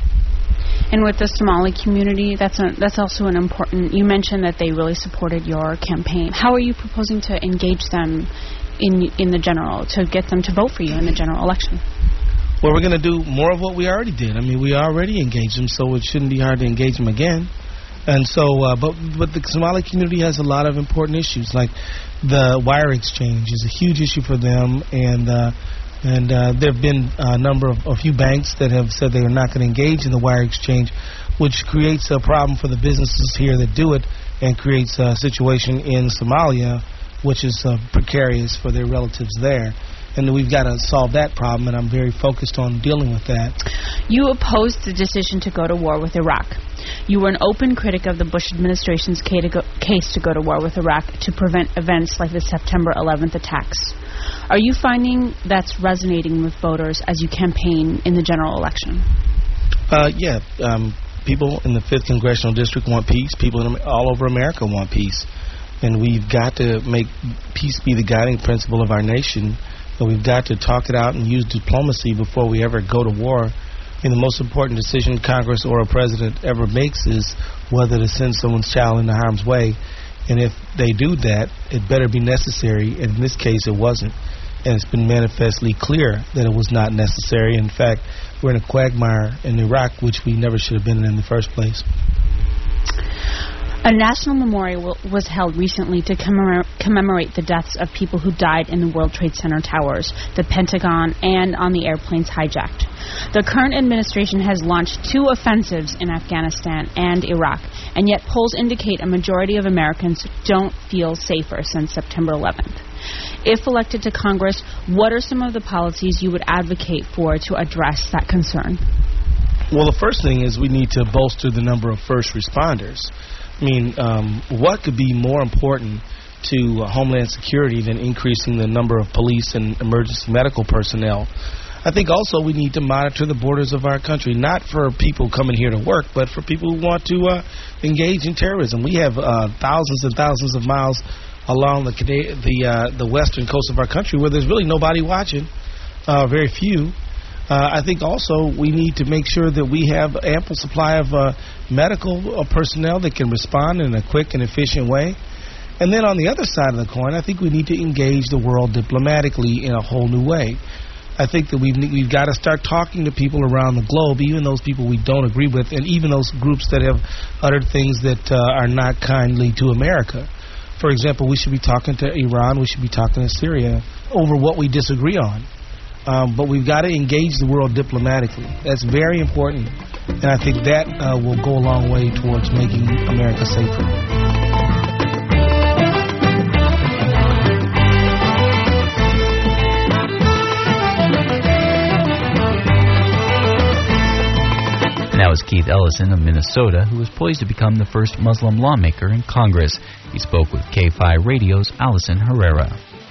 And with the Somali community, that's also an important... You mentioned that they really supported your campaign. How are you proposing to engage them in the general, to get them to vote for you in the general election? Well, we're going to do more of what we already did. I mean, we already engaged them, so it shouldn't be hard to engage them again. And so, but the Somali community has a lot of important issues, like the wire exchange is a huge issue for them, and there have been a few banks that have said they are not going to engage in the wire exchange, which creates a problem for the businesses here that do it, and creates a situation in Somalia, which is precarious for their relatives there. And we've got to solve that problem, and I'm very focused on dealing with that. You opposed the decision to go to war with Iraq. You were an open critic of the Bush administration's case to go to war with Iraq to prevent events like the September 11th attacks. Are you finding that's resonating with voters as you campaign in the general election? Yeah. People in the 5th Congressional District want peace. People all over America want peace. And we've got to make peace be the guiding principle of our nation. But we've got to talk it out and use diplomacy before we ever go to war. And the most important decision Congress or a president ever makes is whether to send someone's child into harm's way. And if they do that, it better be necessary. And in this case, it wasn't. And it's been manifestly clear that it was not necessary. In fact, we're in a quagmire in Iraq, which we never should have been in the first place. A national memorial was held recently to commemorate the deaths of people who died in the World Trade Center towers, the Pentagon, and on the airplanes hijacked. The current administration has launched 2 offensives in Afghanistan and Iraq, and yet polls indicate a majority of Americans don't feel safer since September 11th. If elected to Congress, what are some of the policies you would advocate for to address that concern? Well, the first thing is we need to bolster the number of first responders. I mean, what could be more important to Homeland Security than increasing the number of police and emergency medical personnel. I think also we need to monitor the borders of our country, not for people coming here to work, but for people who want to engage in terrorism. We have thousands and thousands of miles along the western coast of our country where there's really nobody watching, very few. I think also we need to make sure that we have ample supply of medical personnel that can respond in a quick and efficient way. And then on the other side of the coin, I think we need to engage the world diplomatically in a whole new way. I think that we've got to start talking to people around the globe, even those people we don't agree with, and even those groups that have uttered things that are not kindly to America. For example, we should be talking to Iran, we should be talking to Syria over what we disagree on. But we've got to engage the world diplomatically. That's very important, and I think that will go a long way towards making America safer. That was Keith Ellison of Minnesota, who was poised to become the first Muslim lawmaker in Congress. He spoke with KFI Radio's Allison Herrera.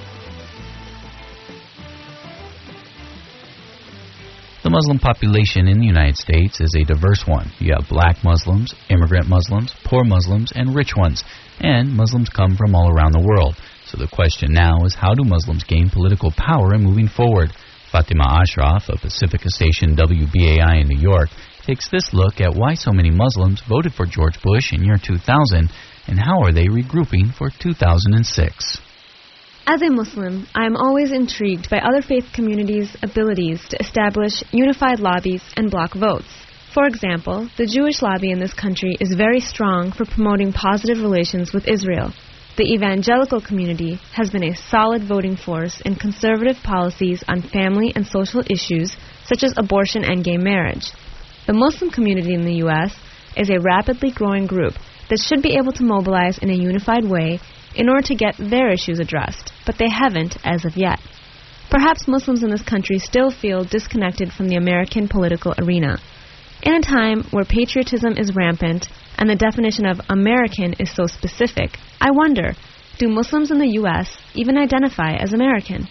The Muslim population in the United States is a diverse one. You have black Muslims, immigrant Muslims, poor Muslims, and rich ones. And Muslims come from all around the world. So the question now is, how do Muslims gain political power in moving forward? Fatima Ashraf of Pacifica Station WBAI in New York takes this look at why so many Muslims voted for George Bush in year 2000 and how are they regrouping for 2006. As a Muslim, I am always intrigued by other faith communities' abilities to establish unified lobbies and block votes. For example, the Jewish lobby in this country is very strong for promoting positive relations with Israel. The evangelical community has been a solid voting force in conservative policies on family and social issues such as abortion and gay marriage. The Muslim community in the U.S. is a rapidly growing group that should be able to mobilize in a unified way in order to get their issues addressed, but they haven't as of yet. Perhaps Muslims in this country still feel disconnected from the American political arena. In a time where patriotism is rampant and the definition of American is so specific, I wonder, do Muslims in the U.S. even identify as American?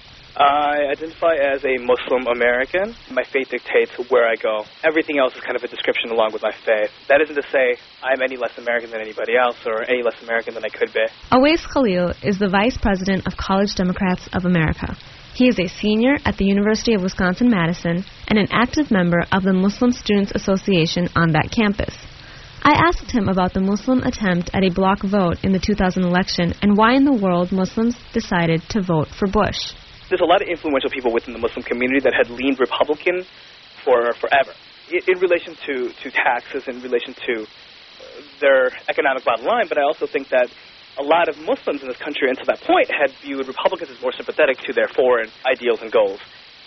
I identify as a Muslim American. My faith dictates where I go. Everything else is kind of a description along with my faith. That isn't to say I'm any less American than anybody else or any less American than I could be. Awais Khalil is the Vice President of College Democrats of America. He is a senior at the University of Wisconsin-Madison and an active member of the Muslim Students Association on that campus. I asked him about the Muslim attempt at a block vote in the 2000 election and why in the world Muslims decided to vote for Bush. There's a lot of influential people within the Muslim community that had leaned Republican for forever in relation to taxes, in relation to their economic bottom line, but I also think that a lot of Muslims in this country until that point had viewed Republicans as more sympathetic to their foreign ideals and goals.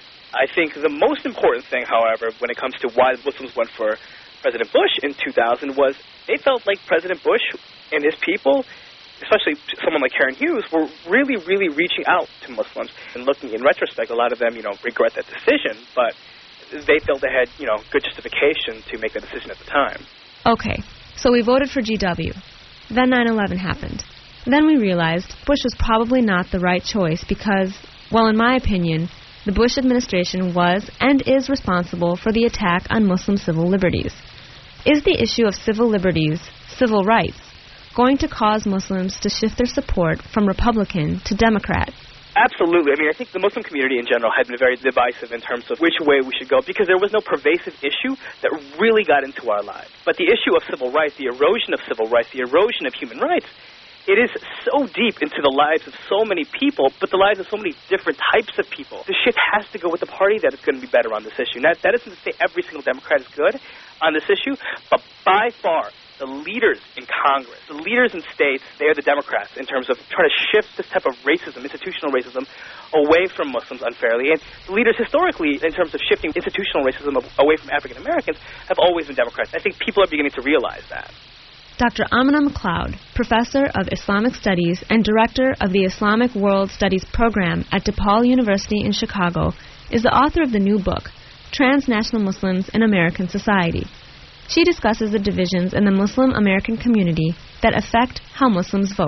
I think the most important thing, however, when it comes to why Muslims went for President Bush in 2000 was they felt like President Bush and his people, especially someone like Karen Hughes, were really, really reaching out to Muslims. And looking in retrospect, a lot of them, regret that decision, but they felt they had, good justification to make that decision at the time. Okay, so we voted for GW. Then 9/11 happened. Then we realized Bush was probably not the right choice because, well, in my opinion, the Bush administration was and is responsible for the attack on Muslim civil liberties. Is the issue of civil liberties, civil rights, going to cause Muslims to shift their support from Republican to Democrat? Absolutely. I think the Muslim community in general had been very divisive in terms of which way we should go because there was no pervasive issue that really got into our lives. But the issue of civil rights, the erosion of civil rights, the erosion of human rights, it is so deep into the lives of so many people, but the lives of so many different types of people. The shift has to go with the party that is going to be better on this issue. Now, that isn't to say every single Democrat is good on this issue, but by far, the leaders in Congress, the leaders in states, they are the Democrats in terms of trying to shift this type of racism, institutional racism, away from Muslims unfairly. And the leaders historically, in terms of shifting institutional racism away from African Americans, have always been Democrats. I think people are beginning to realize that. Dr. Amina McLeod, professor of Islamic Studies and director of the Islamic World Studies program at DePaul University in Chicago, is the author of the new book, Transnational Muslims in American Society. She discusses the divisions in the Muslim American community that affect how Muslims vote.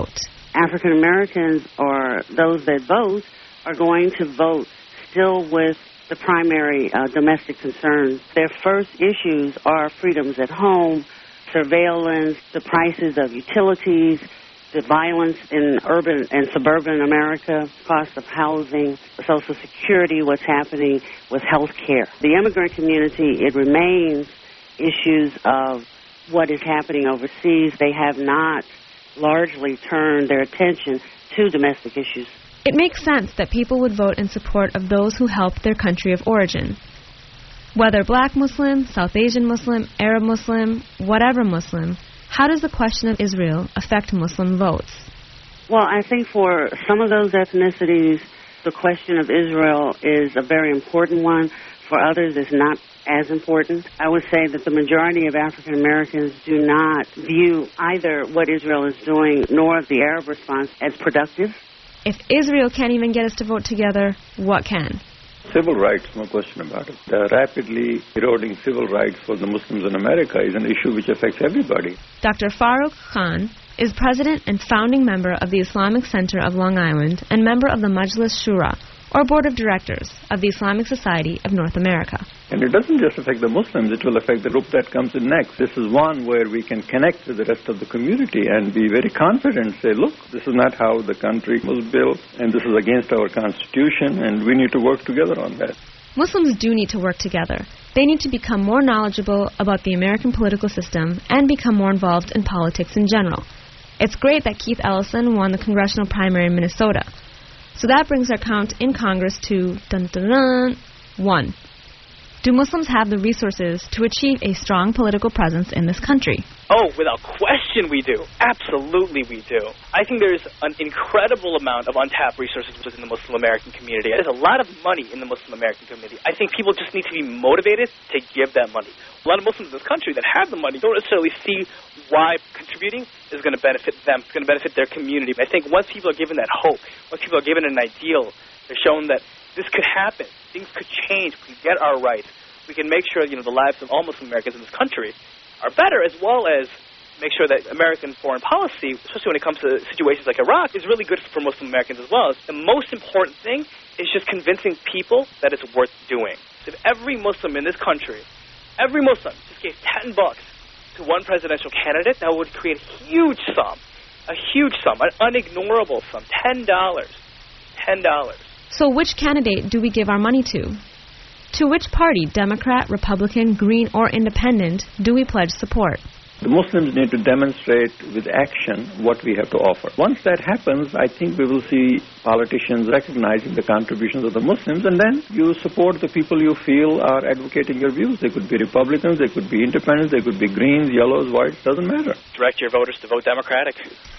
African Americans or those that vote are going to vote still with the primary domestic concerns. Their first issues are freedoms at home, surveillance, the prices of utilities, the violence in urban and suburban America, cost of housing, Social Security, what's happening with health care. The immigrant community, it remains issues of what is happening overseas. They have not largely turned their attention to domestic issues. It makes sense that people would vote in support of those who helped their country of origin. Whether black Muslim, South Asian Muslim, Arab Muslim, whatever Muslim, how does the question of Israel affect Muslim votes? Well, I think for some of those ethnicities, the question of Israel is a very important one. For others, it's not as important. I would say that the majority of African Americans do not view either what Israel is doing nor the Arab response as productive. If Israel can't even get us to vote together, what can? Civil rights, no question about it. The rapidly eroding civil rights for the Muslims in America is an issue which affects everybody. Dr. Farooq Khan is president and founding member of the Islamic Center of Long Island and member of the Majlis Shura, or Board of Directors, of the Islamic Society of North America. And it doesn't just affect the Muslims, it will affect the group that comes in next. This is one where we can connect with the rest of the community and be very confident, say, look, this is not how the country was built, and this is against our Constitution, and we need to work together on that. Muslims do need to work together. They need to become more knowledgeable about the American political system and become more involved in politics in general. It's great that Keith Ellison won the congressional primary in Minnesota. So that brings our count in Congress to 1. Do Muslims have the resources to achieve a strong political presence in this country? Oh, without question we do. Absolutely we do. I think there's an incredible amount of untapped resources within the Muslim American community. There's a lot of money in the Muslim American community. I think people just need to be motivated to give that money. A lot of Muslims in this country that have the money don't necessarily see why contributing is going to benefit them, it's going to benefit their community. But I think once people are given that hope, once people are given an ideal, they're shown that this could happen, things could change, we can get our rights, we can make sure the lives of all Muslim Americans in this country are better, as well as make sure that American foreign policy, especially when it comes to situations like Iraq, is really good for Muslim Americans as well. The most important thing is just convincing people that it's worth doing. So if every Muslim in this country, every Muslim just gave $10 to one presidential candidate, that would create a huge sum, an unignorable sum, $10. So which candidate do we give our money to? To which party, Democrat, Republican, Green, or Independent, do we pledge support? The Muslims need to demonstrate with action what we have to offer. Once that happens, I think we will see politicians recognizing the contributions of the Muslims, and then you support the people you feel are advocating your views. They could be Republicans, they could be Independents, they could be Greens, Yellows, Whites, doesn't matter. Direct your voters to vote Democratic.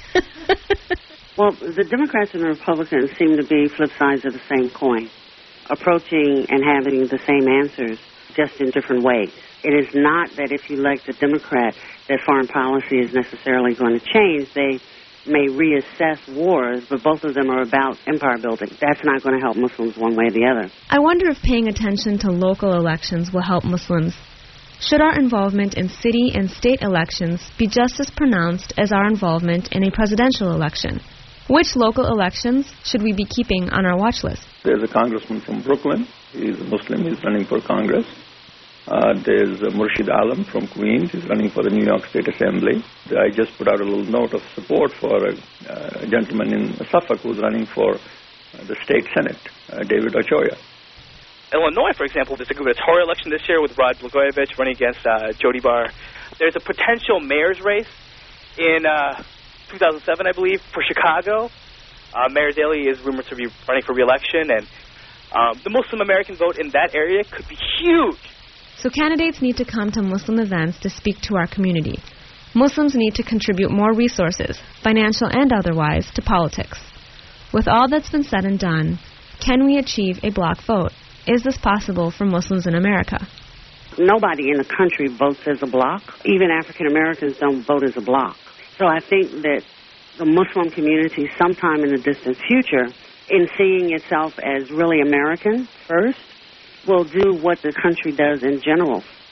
Well, the Democrats and the Republicans seem to be flip sides of the same coin, approaching and having the same answers, just in different ways. It is not that if you elect a Democrat that foreign policy is necessarily going to change. They may reassess wars, but both of them are about empire building. That's not going to help Muslims one way or the other. I wonder if paying attention to local elections will help Muslims. Should our involvement in city and state elections be just as pronounced as our involvement in a presidential election? Which local elections should we be keeping on our watch list? There's a congressman from Brooklyn. He's a Muslim. He's running for Congress. There's Murshid Alam from Queens. He's running for the New York State Assembly. I just put out a little note of support for a gentleman in Suffolk who's running for the state Senate, David Ochoa. Illinois, for example, there's a gubernatorial election this year with Rod Blagojevich running against Jody Barr. There's a potential mayor's race in 2007, I believe, for Chicago. Mayor Daley is rumored to be running for re-election, and the Muslim American vote in that area could be huge. So candidates need to come to Muslim events to speak to our community. Muslims need to contribute more resources, financial and otherwise, to politics. With all that's been said and done, can we achieve a bloc vote? Is this possible for Muslims in America? Nobody in the country votes as a bloc. Even African Americans don't vote as a bloc. So I think that the Muslim community sometime in the distant future, in seeing itself as really American first, will do what the country does in general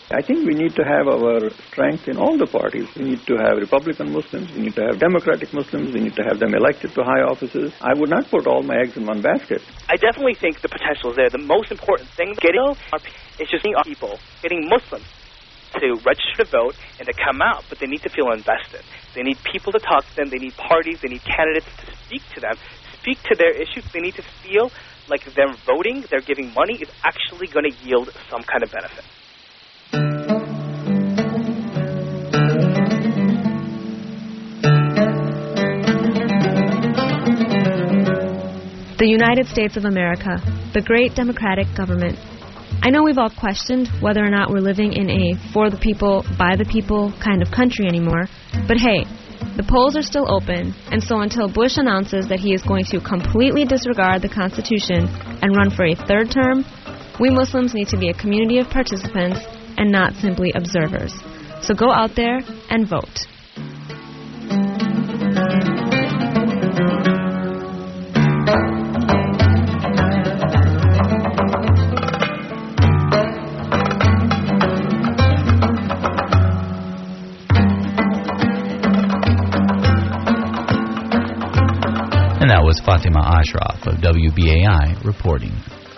I think we need to have our strength in all the parties. We need to have Republican Muslims. We need to have Democratic Muslims. We need to have them elected to high offices. I would not put all my eggs in one basket. I definitely think the potential is there. The most important thing is just getting people, getting Muslims to register to vote and to come out, but they need to feel invested. They need people to talk to them. They need parties. They need candidates to speak to them, speak to their issues. They need to feel like them voting, they're giving money, is actually going to yield some kind of benefit. The United States of America, the great democratic government. I know we've all questioned whether or not we're living in a for the people, by the people kind of country anymore, but hey, the polls are still open, and so until Bush announces that he is going to completely disregard the Constitution and run for a third term, we Muslims need to be a community of participants and not simply observers. So go out there and vote. And that was Fatima Ashraf of WBAI reporting.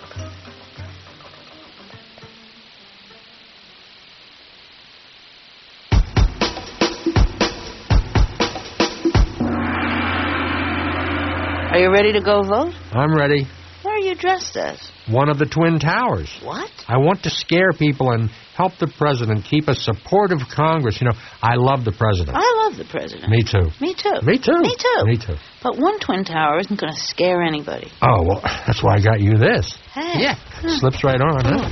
Are you ready to go vote? I'm ready. What are you dressed as? One of the Twin Towers. What? I want to scare people and help the president keep a supportive Congress. You know, I love the president. I love the president. Me too. Me too. Me too. Me too. Me too. But one Twin Tower isn't going to scare anybody. Oh, well, that's why I got you this. Hey. Yeah, slips right on, huh?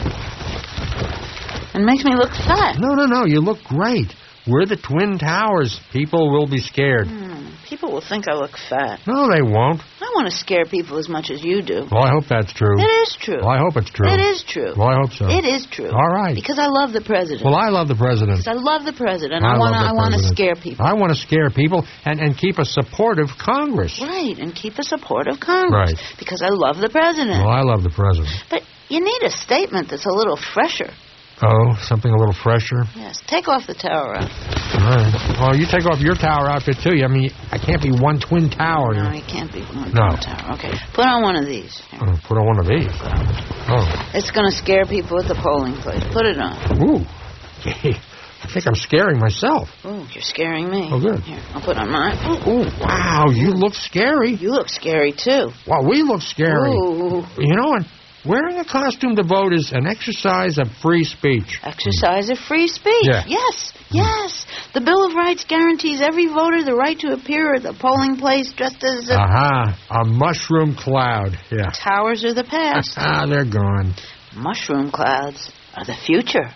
And makes me look fat. No, you look great. We're the Twin Towers. People will be scared. People will think I look fat. No, they won't. I want to scare people as much as you do. Well, I hope that's true. It is true. Well, I hope it's true. It is true. Well, I hope so. It is true. All right. Because I love the president. Well, I love the president. Because I love the president. I want to scare people. I want to scare people and keep a supportive Congress. Right, and keep a supportive Congress. Right. Because I love the president. Well, I love the president. But you need a statement that's a little fresher. Oh, something a little fresher? Yes, take off the tower outfit. All right. Well, you take off your tower outfit, too. I mean, I can't be one Twin Tower. No, you can't be one Twin Tower. Okay, put on one of these. Oh, put on one of these? Oh. It's going to scare people at the polling place. Put it on. Ooh. I think I'm scaring myself. Ooh, you're scaring me. Oh, good. Here, I'll put on mine. Ooh, wow, you look scary. You look scary, too. Well, we look scary. Ooh. You know what? Wearing a costume to vote is an exercise of free speech. Exercise of free speech? Yeah. Yes, yes. The Bill of Rights guarantees every voter the right to appear at the polling place dressed as a mushroom cloud. Yeah. Towers are the past. They're gone. Mushroom clouds are the future.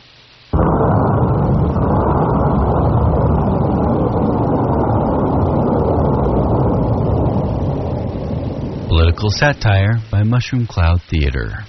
Political satire by Mushroom Cloud Theater.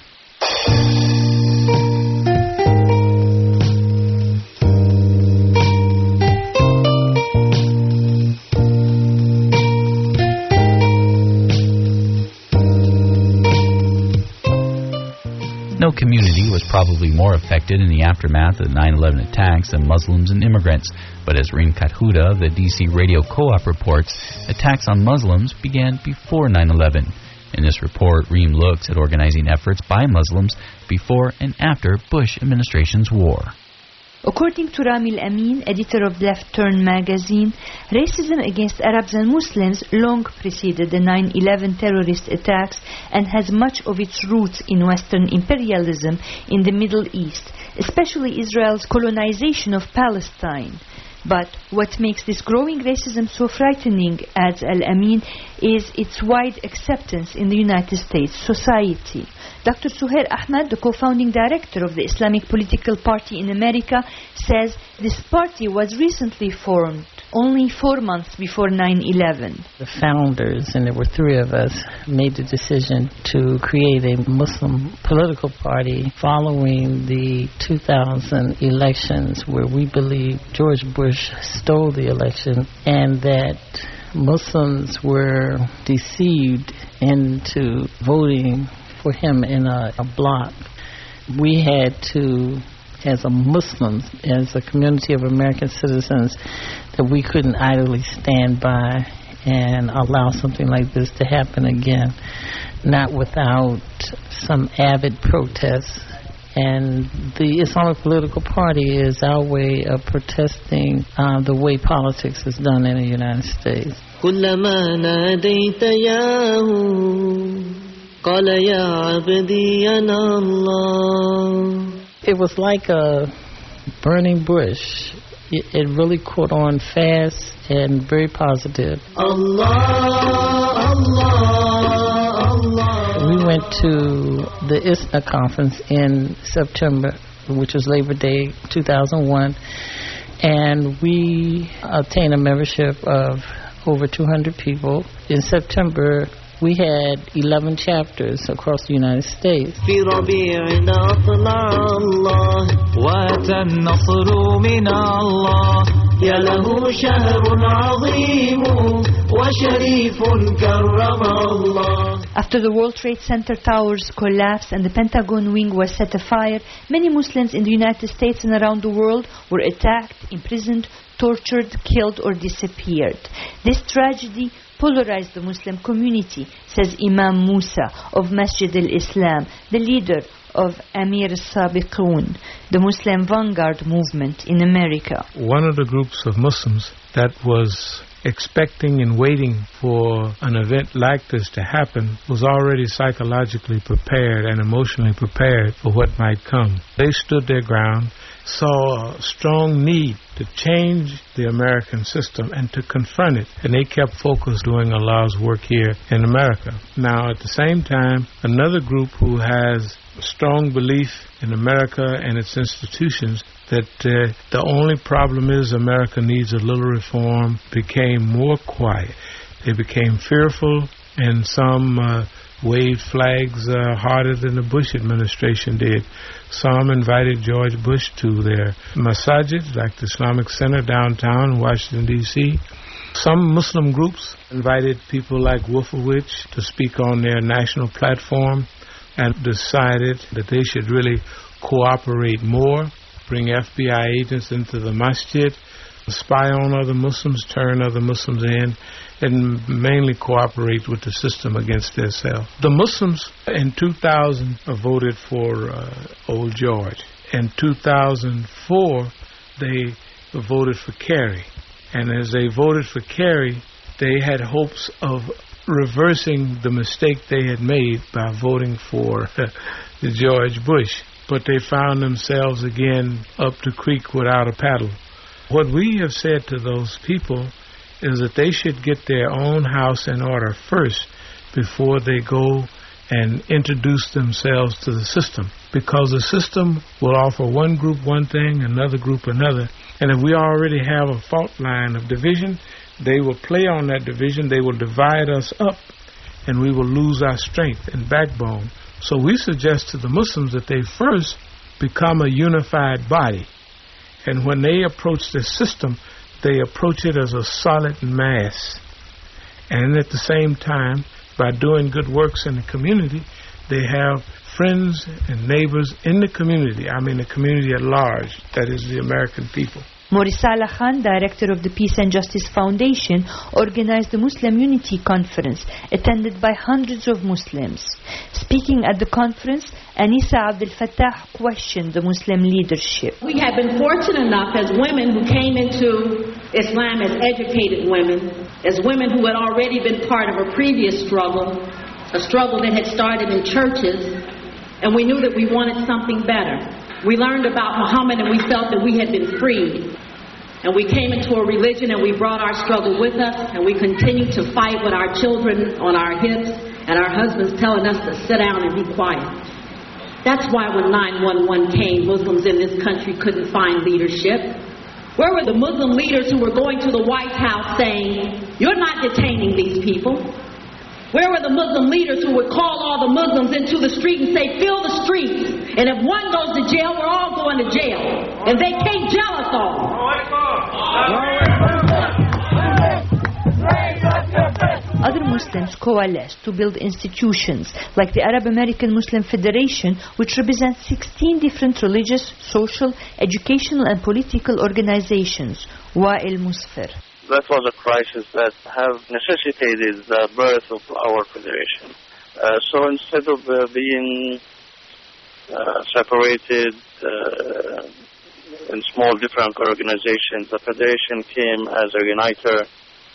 No community was probably more affected in the aftermath of the 9/11 attacks than Muslims and immigrants. But as Reem Kathuda of the D.C. Radio Co-op reports, attacks on Muslims began before 9/11. In this report, Reem looks at organizing efforts by Muslims before and after Bush administration's war. According to Rami Al-Amin, editor of Left Turn magazine, racism against Arabs and Muslims long preceded the 9/11 terrorist attacks and has much of its roots in Western imperialism in the Middle East, especially Israel's colonization of Palestine. But what makes this growing racism so frightening, adds Al-Amin, is its wide acceptance in the United States society. Dr. Suhair Ahmad, the co-founding director of the Islamic Political Party in America, says this party was recently formed, only 4 months before 9/11. The founders, and there were 3 of us, made the decision to create a Muslim political party following the 2000 elections, where we believe George Bush stole the election and that Muslims were deceived into voting for him in a block. We had to as a Muslim, as a community of American citizens, that we couldn't idly stand by and allow something like this to happen again, not without some avid protests. And the Islamic political party is our way of protesting the way politics is done in the United States. كلما ناديت ياه قال يا عبدي أنا الله. It was like a burning bush. It really caught on fast and very positive. Allah, Allah, Allah. We went to the ISNA conference in September, which was Labor Day 2001, and we obtained a membership of over 200 people. In September, we had 11 chapters across the United States. في ربيعنا طلع الله وأتى النصر من الله يا له شهر عظيم وشريف كرم الله. After the World Trade Center towers collapsed and the Pentagon wing was set afire, many Muslims in the United States and around the world were attacked, imprisoned, tortured, killed, or disappeared. This tragedy polarized the Muslim community, says Imam Musa of Masjid al-Islam, the leader of Amir al-Sabiqun, the Muslim vanguard movement in America. One of the groups of Muslims that was expecting and waiting for an event like this to happen was already psychologically prepared and emotionally prepared for what might come. They stood their ground, saw a strong need to change the American system and to confront it, and they kept focused doing Allah's work here in America. Now, at the same time, another group who has strong belief in America and its institutions that the only problem is America needs a little reform, became more quiet. They became fearful, and some waved flags harder than the Bush administration did. Some invited George Bush to their masajid, like the Islamic Center downtown in Washington, D.C. Some Muslim groups invited people like Wolfowitz to speak on their national platform and decided that they should really cooperate more, bring FBI agents into the masjid, spy on other Muslims, turn other Muslims in, and mainly cooperate with the system against themselves. The Muslims in 2000 voted for Old George. In 2004, they voted for Kerry. And as they voted for Kerry, they had hopes of reversing the mistake they had made by voting for the George Bush. But they found themselves again up the creek without a paddle. What we have said to those people is that they should get their own house in order first before they go and introduce themselves to the system. Because the system will offer one group one thing, another group another. And if we already have a fault line of division, they will play on that division, they will divide us up, and we will lose our strength and backbone. So we suggest to the Muslims that they first become a unified body. And when they approach the system, they approach it as a solid mass. And at the same time, by doing good works in the community, they have friends and neighbors in the community. I mean the community at large, that is the American people. Morisala Khan, director of the Peace and Justice Foundation, organized the Muslim Unity Conference, attended by hundreds of Muslims. Speaking at the conference, Anisa Abdel Fattah questioned the Muslim leadership. We have been fortunate enough as women who came into Islam as educated women, as women who had already been part of a previous struggle, a struggle that had started in churches, and we knew that we wanted something better. We learned about Muhammad and we felt that we had been freed. And we came into a religion and we brought our struggle with us, and we continued to fight with our children on our hips and our husbands telling us to sit down and be quiet. That's why when 9/11 came, Muslims in this country couldn't find leadership. Where were the Muslim leaders who were going to the White House saying, "You're not detaining these people"? Where were the Muslim leaders who would call all the Muslims into the street and say, "Fill the streets, and if one goes to jail, we're all going to jail, and they can't jail us all"? other Muslims coalesced to build institutions like the Arab American Muslim Federation, which represents 16 different religious, social, educational and political organizations. Wa'il Musfir. That was a crisis that have necessitated the birth of our federation. So instead of being separated in small different organizations, the federation came as a uniter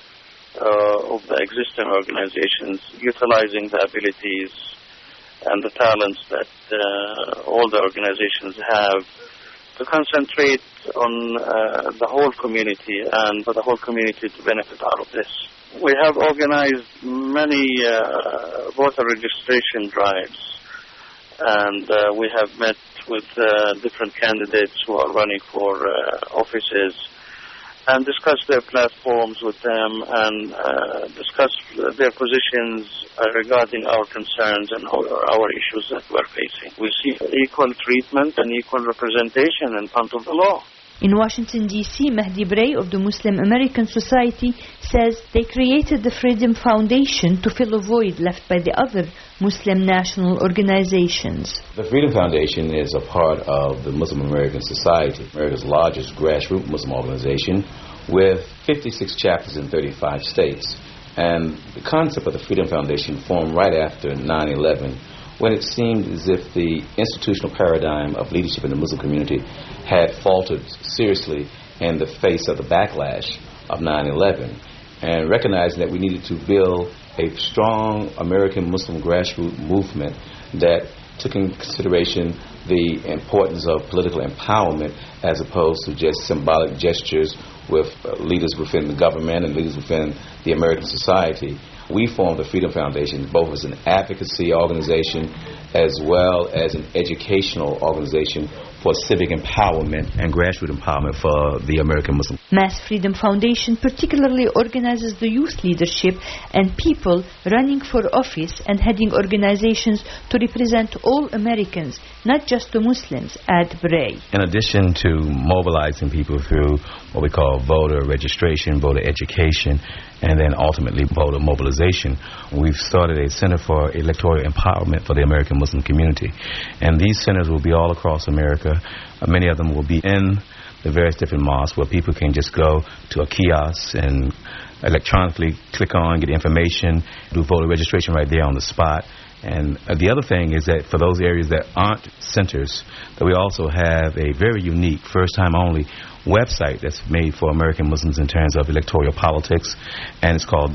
of the existing organizations, utilizing the abilities and the talents that all the organizations have to concentrate on the whole community and for the whole community to benefit out of this. We have organized many voter registration drives, and we have met with different candidates who are running for offices and discussed their platforms with them and discussed their positions regarding our concerns and our issues that we're facing. We see equal treatment and equal representation in front of the law. In Washington, D.C., Mahdi Bray of the Muslim American Society says they created the Freedom Foundation to fill a void left by the other Muslim national organizations. The Freedom Foundation is a part of the Muslim American Society, America's largest grassroots Muslim organization, with 56 chapters in 35 states. And the concept of the Freedom Foundation formed right after 9/11, when it seemed as if the institutional paradigm of leadership in the Muslim community had faltered seriously in the face of the backlash of 9/11, and recognizing that we needed to build a strong American Muslim grassroots movement that took into consideration the importance of political empowerment as opposed to just symbolic gestures with leaders within the government and leaders within the American society. We formed the Freedom Foundation both as an advocacy organization as well as an educational organization for civic empowerment and grassroots empowerment for the American Muslim. Mass Freedom Foundation particularly organizes the youth leadership and people running for office and heading organizations to represent all Americans, not just the Muslims, at Bray. In addition to mobilizing people through what we call voter registration, voter education, and then ultimately voter mobilization, we've started a Center for Electoral Empowerment for the American Muslim community. And these centers will be all across America. Many of them will be in the various different mosques where people can just go to a kiosk and electronically click on, get information, do voter registration right there on the spot. And the other thing is that for those areas that aren't centers, that we also have a very unique, first-time only website that's made for American Muslims in terms of electoral politics, and it's called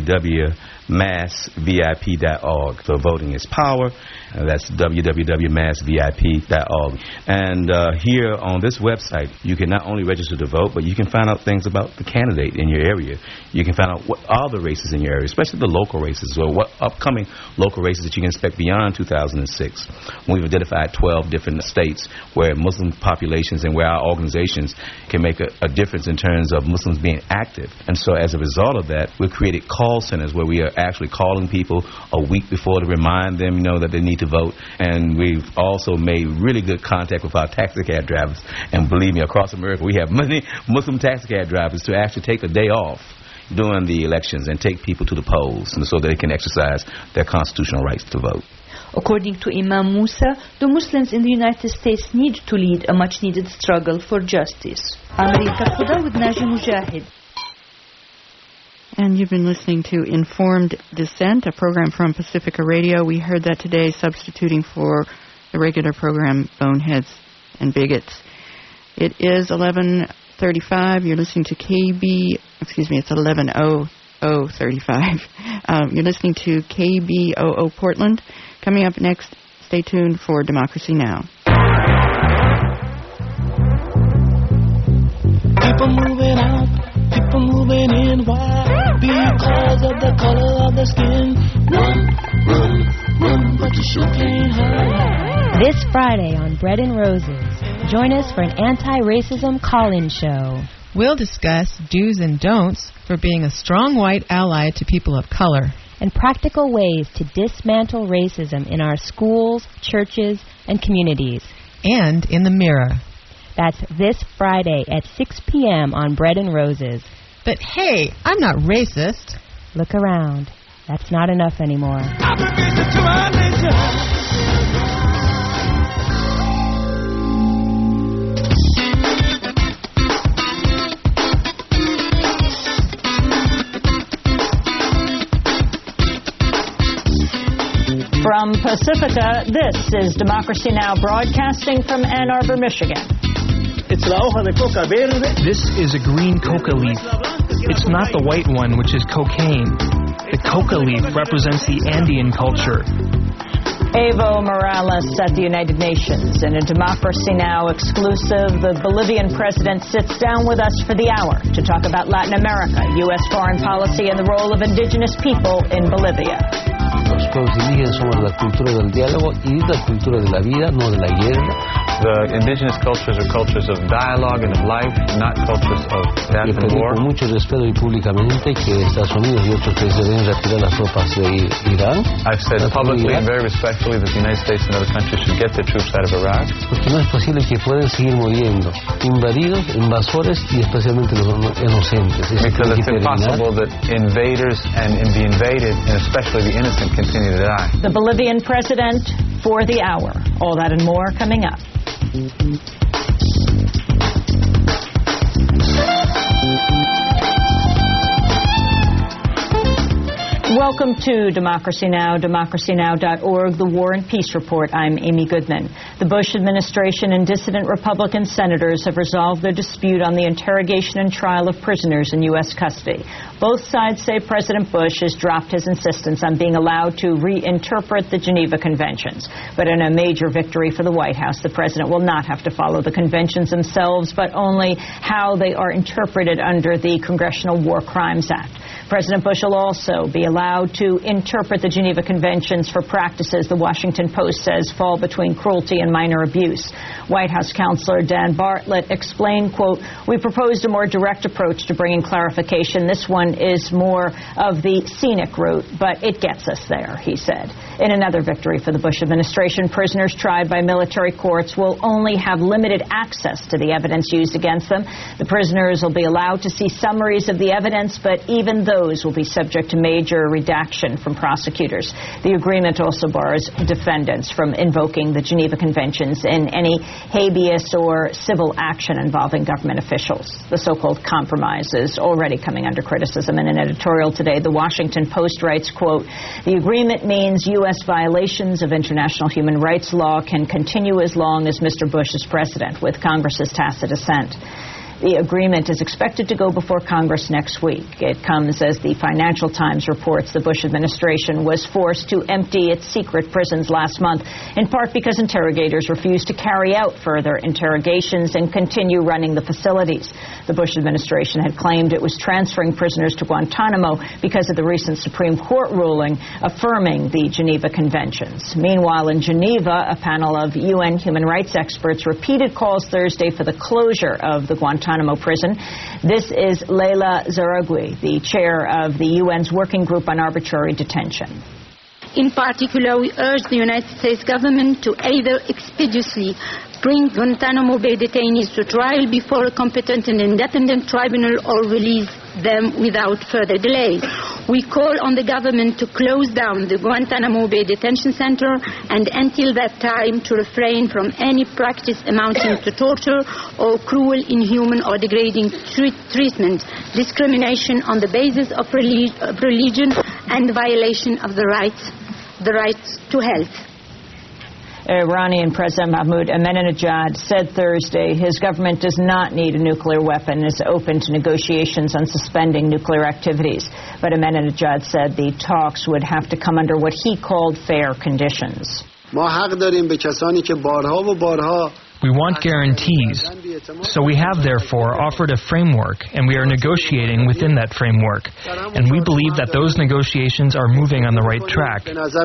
www.massvip.org. So voting is power, and that's www.massvip.org. And here on this website, you can not only register to vote, but you can find out things about the candidate in your area. You can find out what are the races in your area, especially the local races, or what upcoming local races that you can expect beyond 2006. We've identified 12 different states where Muslim populations and where our organizations can make a difference in terms of Muslims being active. And so as a result of that, we've created call centers where we are actually calling people a week before to remind them, that they need to vote. And we've also made really good contact with our taxi cab drivers. And believe me, across America, we have many Muslim taxi cab drivers to actually take a day off during the elections and take people to the polls, and so they can exercise their constitutional rights to vote. According to Imam Musa, the Muslims in the United States need to lead a much-needed struggle for justice. America Khuda with Naji Mujahid. And you've been listening to Informed Dissent, a program from Pacifica Radio. We heard that today substituting for the regular program Boneheads and Bigots. It is 11:35. You're listening to it's 11:35. You're listening to KBOO Portland. Coming up next, stay tuned for Democracy Now! People moving out, people moving in. Why? Because of the color of the skin. Run, run, run, but you sure can't hide. This Friday on Bread and Roses, join us for an anti-racism call-in show. We'll discuss do's and don'ts for being a strong white ally to people of color, and practical ways to dismantle racism in our schools, churches, and communities. And in the mirror. That's this Friday at 6 p.m. on Bread and Roses. But hey, I'm not racist. Look around. That's not enough anymore. From Pacifica, this is Democracy Now! Broadcasting from Ann Arbor, Michigan. It's la hoja de coca verde. This is a green coca leaf. It's not the white one, which is cocaine. The coca leaf represents the Andean culture. Evo Morales at the United Nations. In a Democracy Now! Exclusive, the Bolivian president sits down with us for the hour to talk about Latin America, U.S. foreign policy, and the role of indigenous people in Bolivia. Los pueblos indígenas somos la cultura del diálogo y la cultura de la vida, no de la guerra. The indigenous cultures are cultures of dialogue and of life, not cultures of death and war. Con mucho respeto y públicamente que Estados Unidos y otros países deben retirar las tropas de Irán. I've said publicly and very respectfully that the United States and other countries should get their troops out of Iraq. Porque no es posible que puedan seguir muriendo invadidos, invasores y especialmente los inocentes. Because it's impossible that invaders and the invaded, and especially the innocent, continue to die. The Bolivian president for the hour. All that and more coming up. Welcome to Democracy Now!, democracynow.org, the War and Peace Report. I'm Amy Goodman. The Bush administration and dissident Republican senators have resolved their dispute on the interrogation and trial of prisoners in U.S. custody. Both sides say President Bush has dropped his insistence on being allowed to reinterpret the Geneva Conventions. But in a major victory for the White House, the president will not have to follow the conventions themselves, but only how they are interpreted under the Congressional War Crimes Act. President Bush will also be allowed to interpret the Geneva Conventions for practices, the Washington Post says, fall between cruelty and minor abuse. White House counselor Dan Bartlett explained, quote, "We proposed a more direct approach to bringing clarification. This one is more of the scenic route, but it gets us there," he said. In another victory for the Bush administration, prisoners tried by military courts will only have limited access to the evidence used against them. The prisoners will be allowed to see summaries of the evidence, but even those will be subject to major redaction from prosecutors. The agreement also bars defendants from invoking the Geneva Conventions in any habeas or civil action involving government officials. The so-called compromise is already coming under criticism. In an editorial today, the Washington Post writes, quote, "The agreement means U.S. violations of international human rights law can continue as long as Mr. Bush is president, with Congress's tacit assent." The agreement is expected to go before Congress next week. It comes as the Financial Times reports the Bush administration was forced to empty its secret prisons last month, in part because interrogators refused to carry out further interrogations and continue running the facilities. The Bush administration had claimed it was transferring prisoners to Guantanamo because of the recent Supreme Court ruling affirming the Geneva Conventions. Meanwhile, in Geneva, a panel of UN human rights experts repeated calls Thursday for the closure of the Guantanamo prison. This is Leila Zaragui, the chair of the UN's Working Group on Arbitrary Detention. In particular, we urge the United States government to either expeditiously bring Guantanamo Bay detainees to trial before a competent and independent tribunal or release them without further delay. We call on the government to close down the Guantanamo Bay Detention Center and until that time to refrain from any practice amounting to torture or cruel, inhuman or degrading treatment, discrimination on the basis of religion and violation of the rights to health. Iranian President Mahmoud Ahmadinejad said Thursday his government does not need a nuclear weapon and is open to negotiations on suspending nuclear activities. But Ahmadinejad said the talks would have to come under what he called fair conditions. We want guarantees, so we have therefore offered a framework, and we are negotiating within that framework. And we believe that those negotiations are moving on the right track.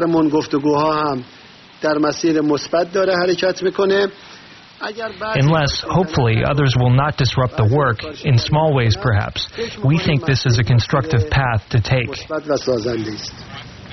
Unless, hopefully, others will not disrupt the work, in small ways perhaps. We think this is a constructive path to take.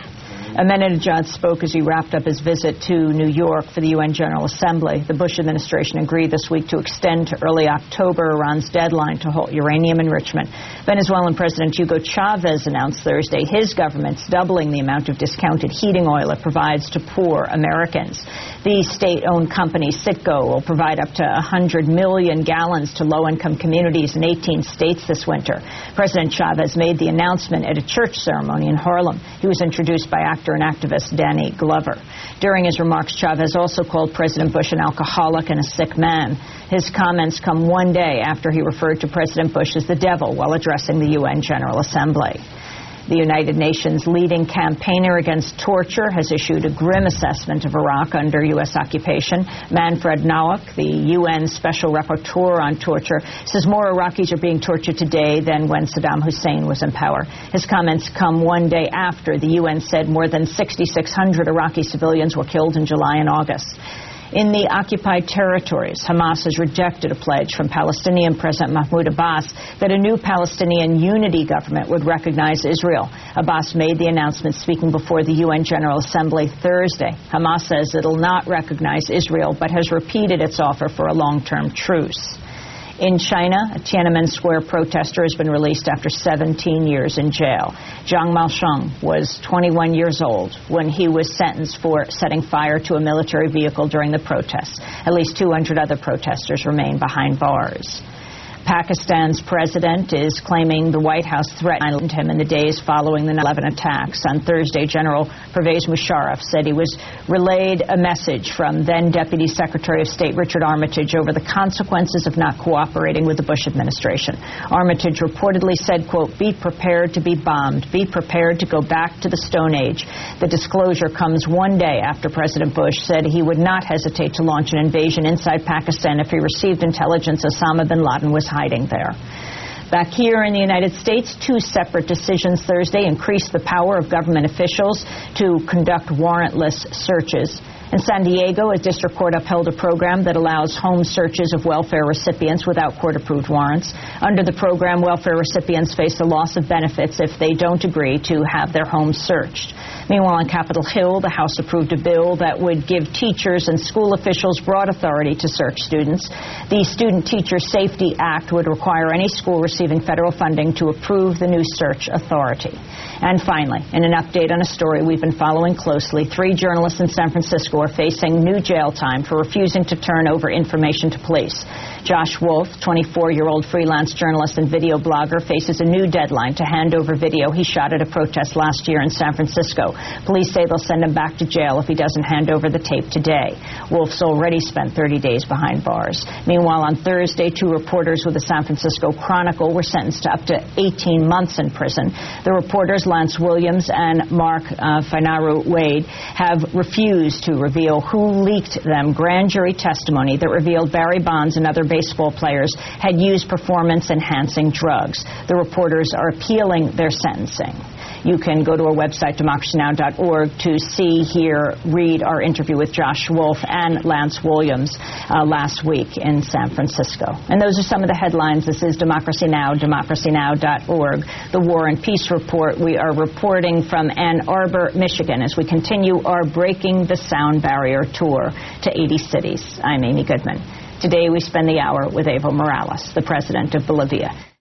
Ahmadinejad spoke as he wrapped up his visit to New York for the UN General Assembly. The Bush administration agreed this week to extend to early October Iran's deadline to halt uranium enrichment. Venezuelan President Hugo Chavez announced Thursday his government's doubling the amount of discounted heating oil it provides to poor Americans. The state-owned company Citgo will provide up to 100 million gallons to low-income communities in 18 states this winter. President Chavez made the announcement at a church ceremony in Harlem. He was introduced by actor and activist Danny Glover. During his remarks, Chavez also called President Bush an alcoholic and a sick man. His comments come one day after he referred to President Bush as the devil while addressing the UN General Assembly. The United Nations leading campaigner against torture has issued a grim assessment of Iraq under U.S. occupation. Manfred Nawak, the UN Special Rapporteur on Torture, says more Iraqis are being tortured today than when Saddam Hussein was in power. His comments come one day after the UN said more than 6,600 Iraqi civilians were killed in July and August. In the occupied territories, Hamas has rejected a pledge from Palestinian President Mahmoud Abbas that a new Palestinian unity government would recognize Israel. Abbas made the announcement speaking before the UN General Assembly Thursday. Hamas says it will not recognize Israel, but has repeated its offer for a long-term truce. In China, a Tiananmen Square protester has been released after 17 years in jail. Zhang Maosheng was 21 years old when he was sentenced for setting fire to a military vehicle during the protests. At least 200 other protesters remain behind bars. Pakistan's president is claiming the White House threatened him in the days following the 9/11 attacks. On Thursday, General Pervez Musharraf said he was relayed a message from then Deputy Secretary of State Richard Armitage over the consequences of not cooperating with the Bush administration. Armitage reportedly said, quote, "Be prepared to be bombed. Be prepared to go back to the Stone Age." The disclosure comes one day after President Bush said he would not hesitate to launch an invasion inside Pakistan if he received intelligence Osama bin Laden was hiding there. Back here in the United States, two separate decisions Thursday increased the power of government officials to conduct warrantless searches. In San Diego, a district court upheld a program that allows home searches of welfare recipients without court-approved warrants. Under the program, welfare recipients face the loss of benefits if they don't agree to have their homes searched. Meanwhile, on Capitol Hill, the House approved a bill that would give teachers and school officials broad authority to search students. The Student Teacher Safety Act would require any school receiving federal funding to approve the new search authority. And finally, in an update on a story we've been following closely, 3 journalists in San Francisco are facing new jail time for refusing to turn over information to police. Josh Wolf, 24-year-old freelance journalist and video blogger, faces a new deadline to hand over video he shot at a protest last year in San Francisco. Police say they'll send him back to jail if he doesn't hand over the tape today. Wolf's already spent 30 days behind bars. Meanwhile, on Thursday, 2 reporters with the San Francisco Chronicle were sentenced to up to 18 months in prison. The reporters, Lance Williams and Mark Finaru Wade, have refused to reveal who leaked them grand jury testimony that revealed Barry Bonds and other baseball players had used performance-enhancing drugs. The reporters are appealing their sentencing. You can go to our website, democracynow.org, to see, hear, read our interview with Josh Wolf and Lance Williams last week in San Francisco. And those are some of the headlines. This is Democracy Now!, democracynow.org. The War and Peace Report. We are reporting from Ann Arbor, Michigan, as we continue our Breaking the Sound Barrier tour to 80 cities. I'm Amy Goodman. Today we spend the hour with Evo Morales, the president of Bolivia.